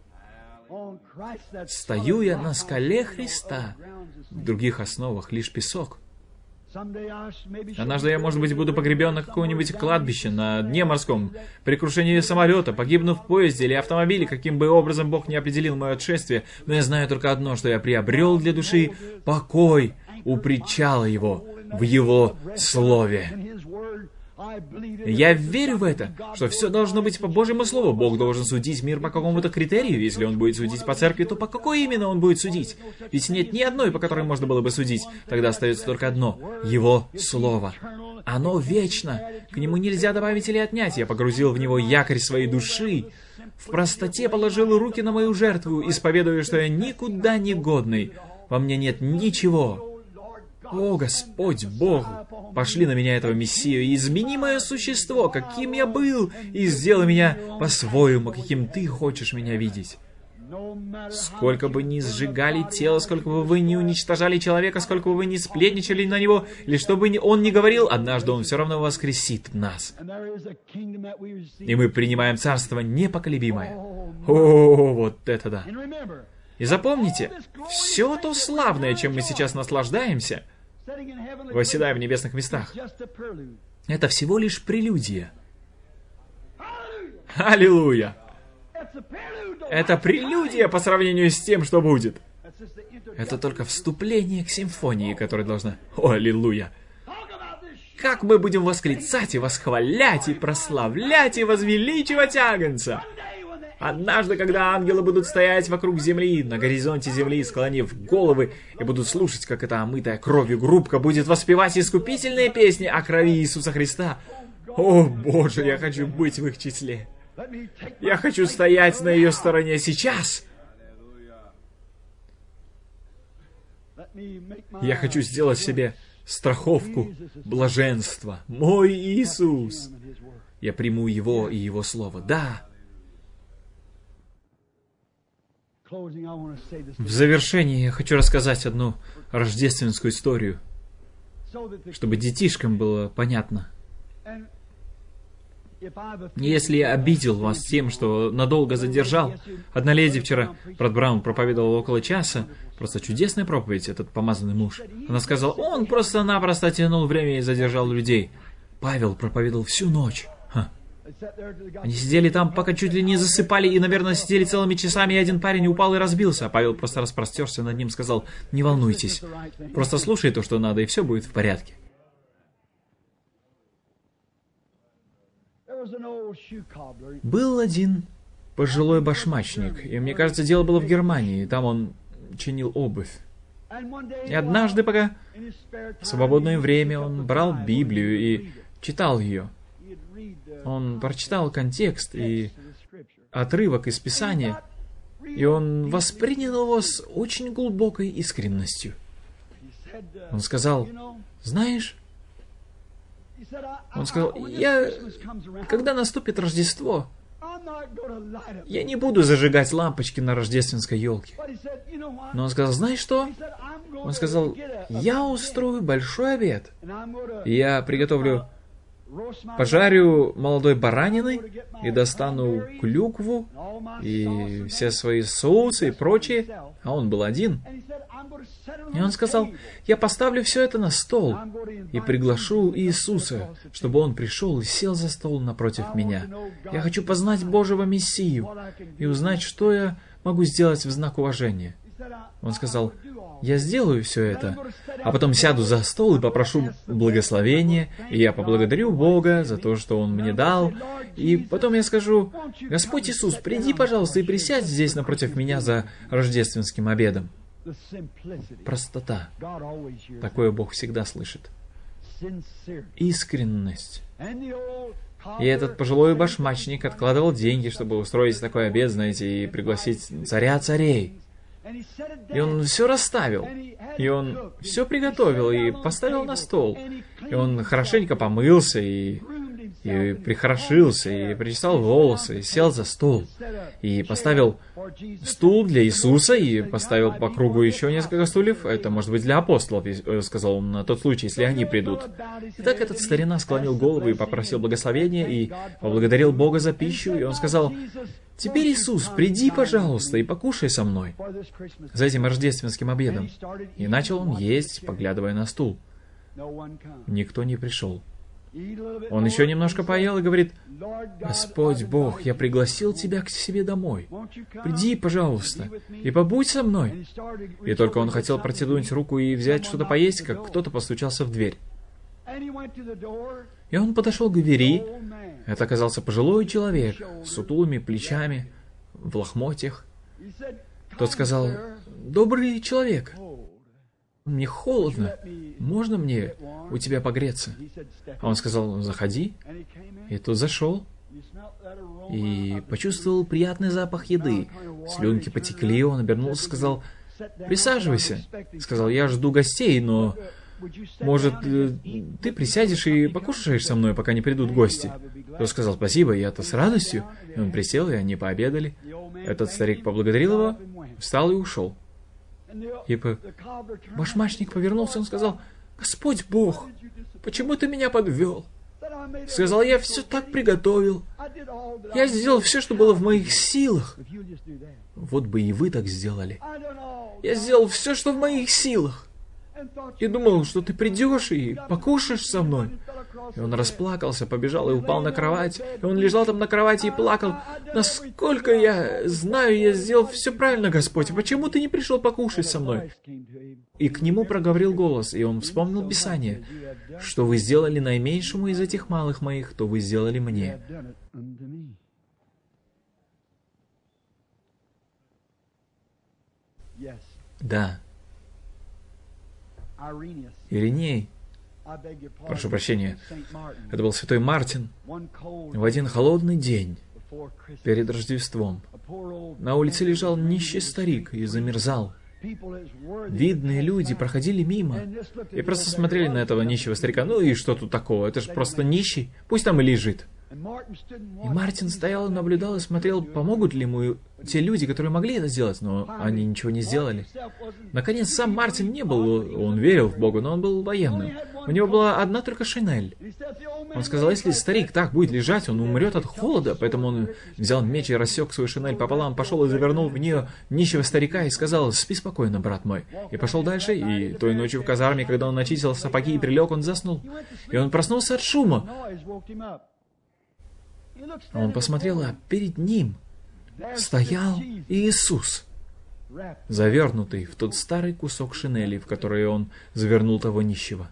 [SPEAKER 1] Стою я на скале Христа, в других основах лишь песок. Однажды я, может быть, буду погребен на каком-нибудь кладбище, на дне морском, при крушении самолета, погибну в поезде или автомобиле, каким бы образом Бог не определил мое отшествие, но я знаю только одно, что я приобрел для души покой у причала его, в его слове. Я верю в это, что все должно быть по Божьему Слову. Бог должен судить мир по какому-то критерию. Если Он будет судить по церкви, то по какой именно Он будет судить? Ведь нет ни одной, по которой можно было бы судить. Тогда остается только одно — Его Слово. Оно вечно. К нему нельзя добавить или отнять. Я погрузил в него якорь своей души. В простоте положил руки на мою жертву, исповедуя, что я никуда не годный. Во мне нет ничего. О, Господь, Бог, пошли на меня этого Мессию и измени мое существо, каким я был, и сделай меня по-своему, каким Ты хочешь меня видеть. Сколько бы ни сжигали тело, сколько бы вы ни уничтожали человека, сколько бы вы ни сплетничали на него, или что бы он ни говорил, однажды он все равно воскресит нас. И мы принимаем царство непоколебимое. О, вот это да! И запомните, все то славное, чем мы сейчас наслаждаемся, восседая в небесных местах, это всего лишь прелюдия. Аллилуйя! Это прелюдия по сравнению с тем, что будет. Это только вступление к симфонии, которая должна... О, аллилуйя! Как мы будем восклицать и восхвалять, и прославлять, и возвеличивать Агнца! Однажды, когда ангелы будут стоять вокруг земли, на горизонте земли, склонив головы, и будут слушать, как эта омытая кровью группка будет воспевать искупительные песни о крови Иисуса Христа. О, Боже, я хочу быть в их числе. Я хочу стоять на ее стороне сейчас. Я хочу сделать себе страховку блаженства. Мой Иисус. Я приму Его и Его Слово. Да. В завершении я хочу рассказать одну рождественскую историю, чтобы детишкам было понятно. Если я обидел вас тем, что надолго задержал, одна леди вчера, брат Браун, проповедовала около часа, просто чудесная проповедь, этот помазанный муж. Она сказала, он просто-напросто тянул время и задержал людей. Павел проповедовал всю ночь. Ха. Они сидели там, пока чуть ли не засыпали, и, наверное, сидели целыми часами, и один парень упал и разбился, а Павел просто распростерся над ним, сказал, не волнуйтесь, просто слушай то, что надо, и все будет в порядке. Был один пожилой башмачник, и мне кажется, дело было в Германии, там он чинил обувь. И однажды, пока в свободное время он брал Библию и читал ее, он прочитал контекст и отрывок из Писания, и он воспринял его с очень глубокой искренностью. Он сказал, знаешь, он сказал, я, когда наступит Рождество, я не буду зажигать лампочки на рождественской елке. Но он сказал, знаешь что? Он сказал, я устрою большой обед. Я приготовлю, пожарю молодой баранины и достану клюкву и все свои соусы и прочее. А он был один. И он сказал, я поставлю все это на стол и приглашу Иисуса, чтобы Он пришел и сел за стол напротив меня. Я хочу познать Божьего Мессию и узнать, что я могу сделать в знак уважения. Он сказал, я сделаю все это, а потом сяду за стол и попрошу благословения, и я поблагодарю Бога за то, что Он мне дал, и потом я скажу, Господь Иисус, приди, пожалуйста, и присядь здесь напротив меня за рождественским обедом. Простота. Такое Бог всегда слышит. Искренность. И этот пожилой башмачник откладывал деньги, чтобы устроить такой обед, знаете, и пригласить царя царей. И он все расставил, и он все приготовил, и поставил на стол. И он хорошенько помылся, и, и прихорошился, и причесал волосы, и сел за стол. И поставил стул для Иисуса, и поставил по кругу еще несколько стульев. Это может быть для апостолов, сказал он, на тот случай, если они придут. И так этот старина склонил голову и попросил благословения, и поблагодарил Бога за пищу, и он сказал, «Теперь, Иисус, приди, пожалуйста, и покушай со мной за этим рождественским обедом». И начал он есть, поглядывая на стул. Никто не пришел. Он еще немножко поел и говорит, «Господь Бог, я пригласил тебя к себе домой. Приди, пожалуйста, и побудь со мной». И только он хотел протянуть руку и взять что-то поесть, как кто-то постучался в дверь. И он подошел к двери. Это оказался пожилой человек с сутулыми плечами, в лохмотьях. Тот сказал, «Добрый человек, мне холодно, можно мне у тебя погреться?» А он сказал, «Заходи». И тот зашел и почувствовал приятный запах еды. Слюнки потекли, он обернулся и сказал, «Присаживайся». Сказал, «Я жду гостей, но... может, ты присядешь и покушаешь со мной, пока не придут гости?» Тот сказал, «Спасибо, я-то с радостью». И он присел, и они пообедали. Этот старик поблагодарил его, встал и ушел. И башмачник повернулся, он сказал, «Господь Бог, почему ты меня подвел?» Сказал, «Я все так приготовил. Я сделал все, что было в моих силах». Вот бы и вы так сделали. Я сделал все, что в моих силах. И думал, что ты придешь и покушаешь со мной. И он расплакался, побежал и упал на кровать. И он лежал там на кровати и плакал. «Насколько я знаю, я сделал все правильно, Господь. Почему ты не пришел покушать со мной?» И к нему проговорил голос, и он вспомнил Писание. «Что вы сделали наименьшему из этих малых моих, то вы сделали мне». Да. Ириней, прошу прощения, это был святой Мартин. В один холодный день, перед Рождеством, на улице лежал нищий старик и замерзал. Видные люди проходили мимо и просто смотрели на этого нищего старика. Ну и что тут такого? Это же просто нищий, пусть там и лежит. И Мартин стоял и наблюдал и смотрел, помогут ли ему те люди, которые могли это сделать, но они ничего не сделали. Наконец, сам Мартин не был, он верил в Бога, но он был военным. У него была одна только шинель. Он сказал, если старик так будет лежать, он умрет от холода, поэтому он взял меч и рассек свою шинель пополам, пошел и завернул в нее нищего старика и сказал, «Спи спокойно, брат мой». И пошел дальше, и той ночью в казарме, когда он начистил сапоги и прилег, он заснул. И он проснулся от шума. Он посмотрел, а перед ним стоял Иисус, завернутый в тот старый кусок шинели, в который он завернул того нищего.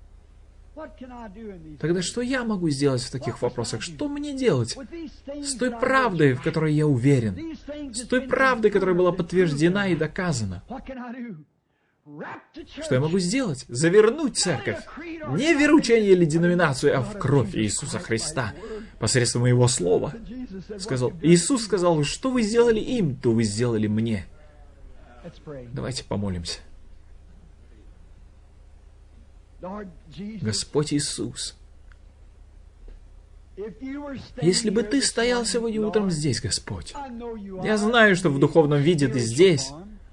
[SPEAKER 1] Тогда что я могу сделать в таких вопросах? Что мне делать с той правдой, в которой я уверен? С той правдой, которая была подтверждена и доказана? Что я могу сделать? Завернуть церковь. Не в веручение или деноминацию, а в кровь Иисуса Христа посредством Его Слова. Сказал, Иисус сказал, что вы сделали им, то вы сделали мне. Давайте помолимся. Господь Иисус, если бы Ты стоял сегодня утром здесь, Господь, я знаю, что в духовном виде Ты здесь,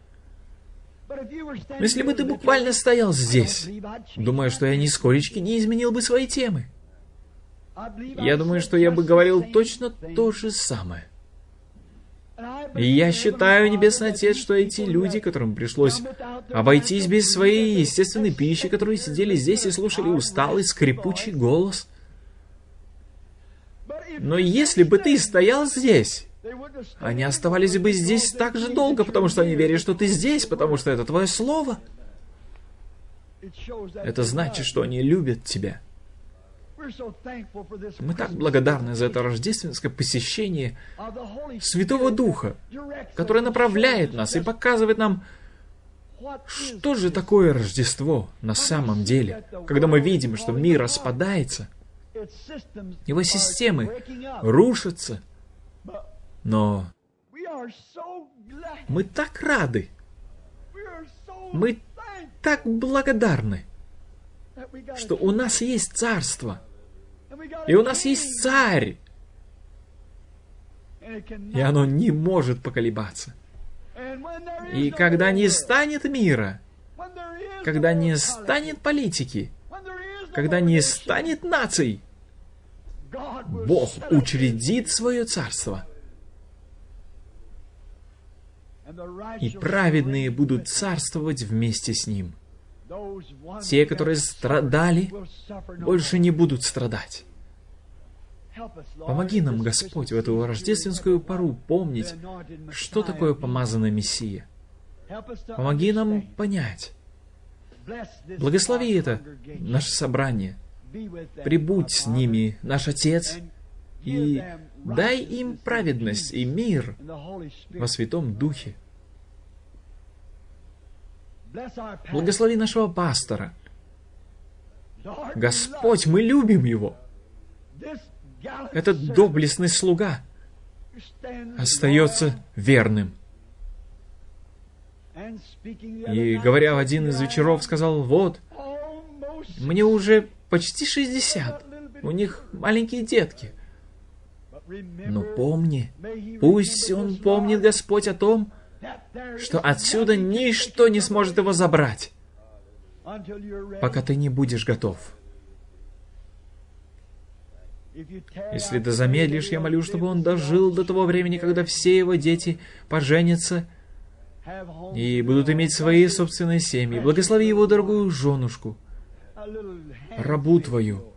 [SPEAKER 1] но если бы Ты буквально стоял здесь, думаю, что я нисколечки не изменил бы свои темы. Я думаю, что я бы говорил точно то же самое. И я считаю, Небесный Отец, что эти люди, которым пришлось обойтись без своей естественной пищи, которые сидели здесь и слушали усталый, скрипучий голос. Но если бы Ты стоял здесь, они оставались бы здесь так же долго, потому что они верят, что Ты здесь, потому что это Твое Слово. Это значит, что они любят Тебя. Мы так благодарны за это рождественское посещение Святого Духа, которое направляет нас и показывает нам, что же такое Рождество на самом деле, когда мы видим, что мир распадается, его системы рушатся, но мы так рады, мы так благодарны, что у нас есть царство, и у нас есть царь, и оно не может поколебаться. И когда не станет мира, когда не станет политики, когда не станет наций, Бог учредит свое царство. И праведные будут царствовать вместе с Ним. Те, которые страдали, больше не будут страдать. Помоги нам, Господь, в эту рождественскую пору помнить, что такое помазанный Мессия. Помоги нам понять. Благослови это, наше собрание. Прибудь с ними, наш Отец, и дай им праведность и мир во Святом Духе. Благослови нашего пастора. Господь, мы любим его. Этот доблестный слуга остается верным. И, говоря в один из вечеров, сказал, вот, мне уже почти шестьдесят, у них маленькие детки. Но помни, пусть он помнит, Господь, о том, что отсюда ничто не сможет его забрать, пока ты не будешь готов. Если ты замедлишь, я молю, чтобы он дожил до того времени, когда все его дети поженятся и будут иметь свои собственные семьи. Благослови его дорогую женушку, рабу твою.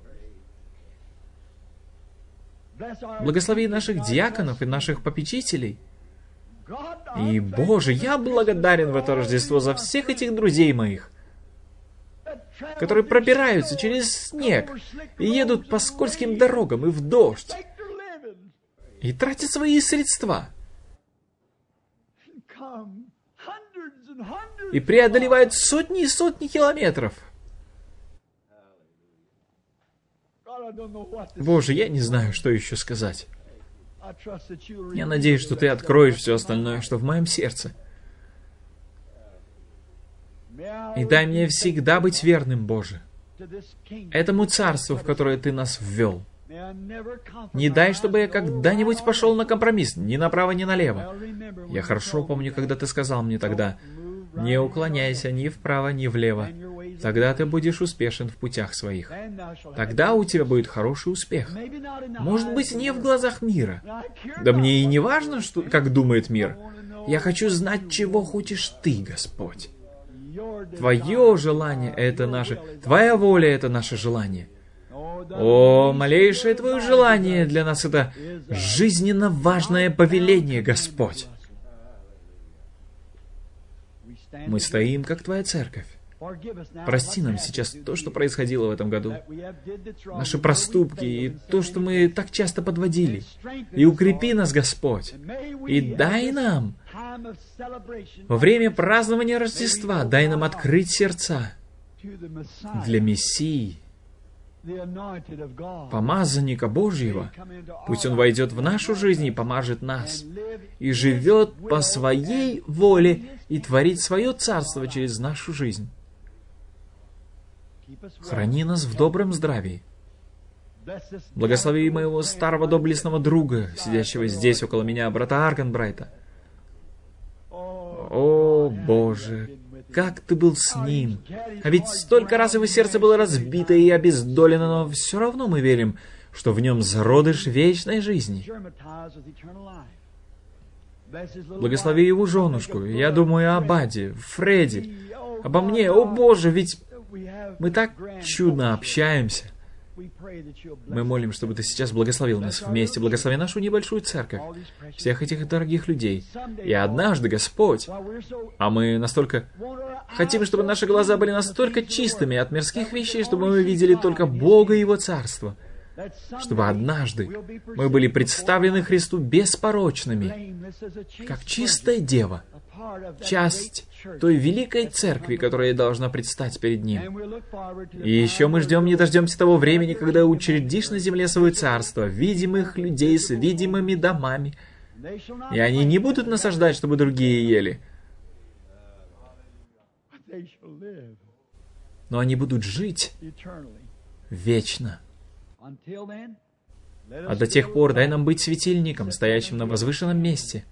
[SPEAKER 1] Благослови наших диаконов и наших попечителей. И, Боже, я благодарен в это Рождество за всех этих друзей моих, которые пробираются через снег и едут по скользким дорогам и в дождь, и тратят свои средства, и преодолевают сотни и сотни километров. Боже, я не знаю, что еще сказать. Я надеюсь, что Ты откроешь все остальное, что в моем сердце. И дай мне всегда быть верным, Боже, этому царству, в которое Ты нас ввел. Не дай, чтобы я когда-нибудь пошел на компромисс, ни направо, ни налево. Я хорошо помню, когда Ты сказал мне тогда, не уклоняйся ни вправо, ни влево. Тогда ты будешь успешен в путях своих. Тогда у тебя будет хороший успех. Может быть, не в глазах мира. Да мне и не важно, что, как думает мир. Я хочу знать, чего хочешь Ты, Господь. Твое желание — это наше... Твоя воля — это наше желание. О, малейшее Твое желание для нас — это жизненно важное повеление, Господь. Мы стоим, как Твоя церковь. Прости нам сейчас то, что происходило в этом году. Наши проступки и то, что мы так часто подводили. И укрепи нас, Господь. И дай нам Во время празднования Рождества дай нам открыть сердца для Мессии, помазанника Божьего. Пусть Он войдет в нашу жизнь и помажет нас, и живет по Своей воле и творит Свое Царство через нашу жизнь. Храни нас в добром здравии. Благослови моего старого доблестного друга, сидящего здесь около меня, брата Аркенбрайта. О, Боже, как Ты был с ним! А ведь столько раз его сердце было разбито и обездолено, но все равно мы верим, что в нем зародыш вечной жизни. Благослови его женушку. Я думаю об Аде, Фредди, обо мне. О, Боже, ведь мы так чудно общаемся. Мы молим, чтобы Ты сейчас благословил нас вместе, благослови нашу небольшую церковь, всех этих дорогих людей. И однажды, Господь, а мы настолько хотим, чтобы наши глаза были настолько чистыми от мирских вещей, чтобы мы видели только Бога и Его Царство, чтобы однажды мы были представлены Христу беспорочными, как чистая дева, часть той великой церкви, которая должна предстать перед Ним. И еще мы ждем, не дождемся того времени, когда учредишь на земле свое царство, видимых людей с видимыми домами, и они не будут насаждать, чтобы другие ели, но они будут жить вечно. А до тех пор дай нам быть светильником, стоящим на возвышенном месте,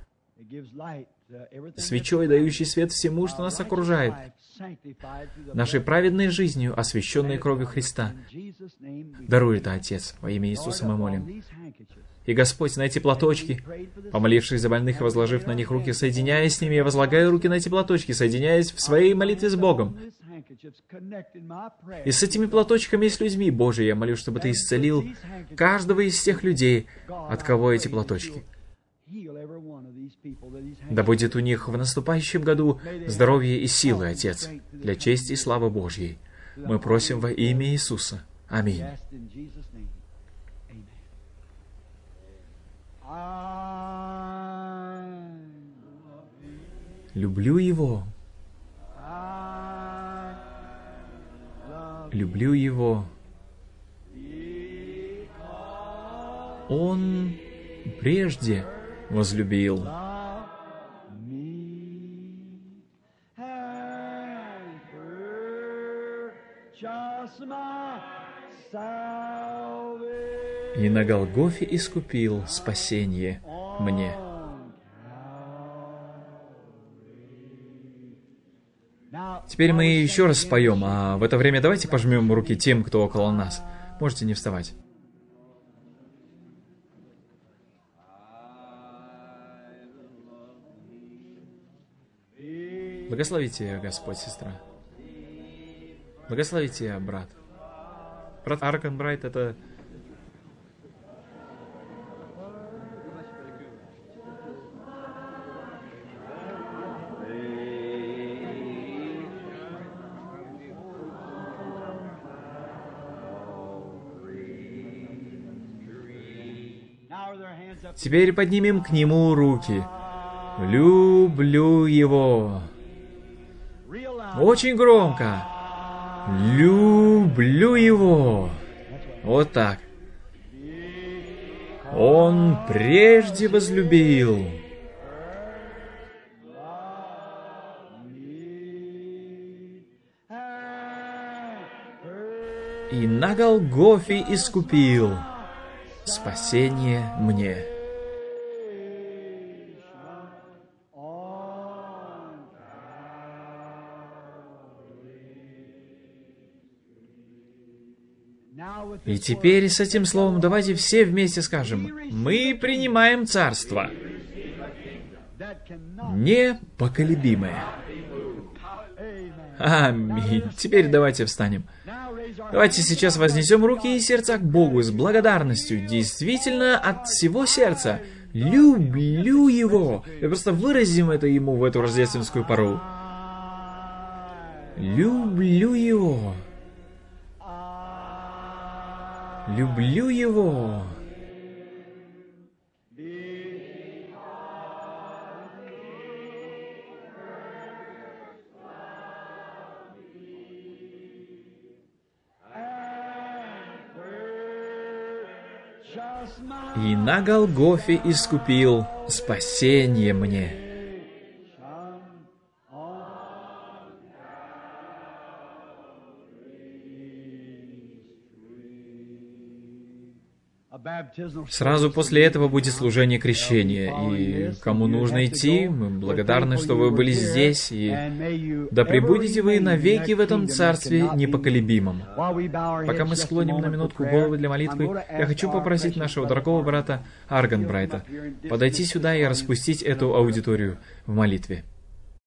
[SPEAKER 1] свечой, дающей свет всему, что нас окружает, нашей праведной жизнью, освященной кровью Христа. Даруй это, Отец, во имя Иисуса мы молим. И, Господь, на эти платочки, помолившись за больных и возложив на них руки, соединяясь с ними, я возлагаю руки на эти платочки, соединяясь в своей молитве с Богом. И с этими платочками и с людьми, Боже, я молю, чтобы Ты исцелил каждого из тех людей, от кого эти платочки. Да будет у них в наступающем году здоровье и силы, Отец, для чести и славы Божьей. Мы просим во имя Иисуса. Аминь. Люблю Его. Люблю Его. Он прежде возлюбил. И на Голгофе искупил спасение мне. Теперь мы еще раз споем, а в это время давайте пожмем руки тем, кто около нас. Можете не вставать. Благословите, Господь, сестра. Благословите, брат. Брат Аркенбрайт — это... Теперь поднимем к Нему руки. Люблю Его. Очень громко. Люблю Его. Вот так. Он прежде возлюбил. И на Голгофе искупил спасение мне. И теперь с этим словом давайте все вместе скажем: мы принимаем царство непоколебимое. Аминь. Теперь давайте встанем. Давайте сейчас вознесем руки и сердца к Богу с благодарностью, действительно от всего сердца. Люблю Его. И просто выразим это Ему в эту рождественскую пору. Люблю Его. Люблю Его. И на Голгофе искупил спасение мне. Сразу после этого будет служение крещения, и кому нужно идти, мы благодарны, что вы были здесь, и да пребудете вы навеки в этом царстве непоколебимом. Пока мы склоним на минутку головы для молитвы, я хочу попросить нашего дорогого брата Арганбрайта подойти сюда и распустить эту аудиторию в молитве.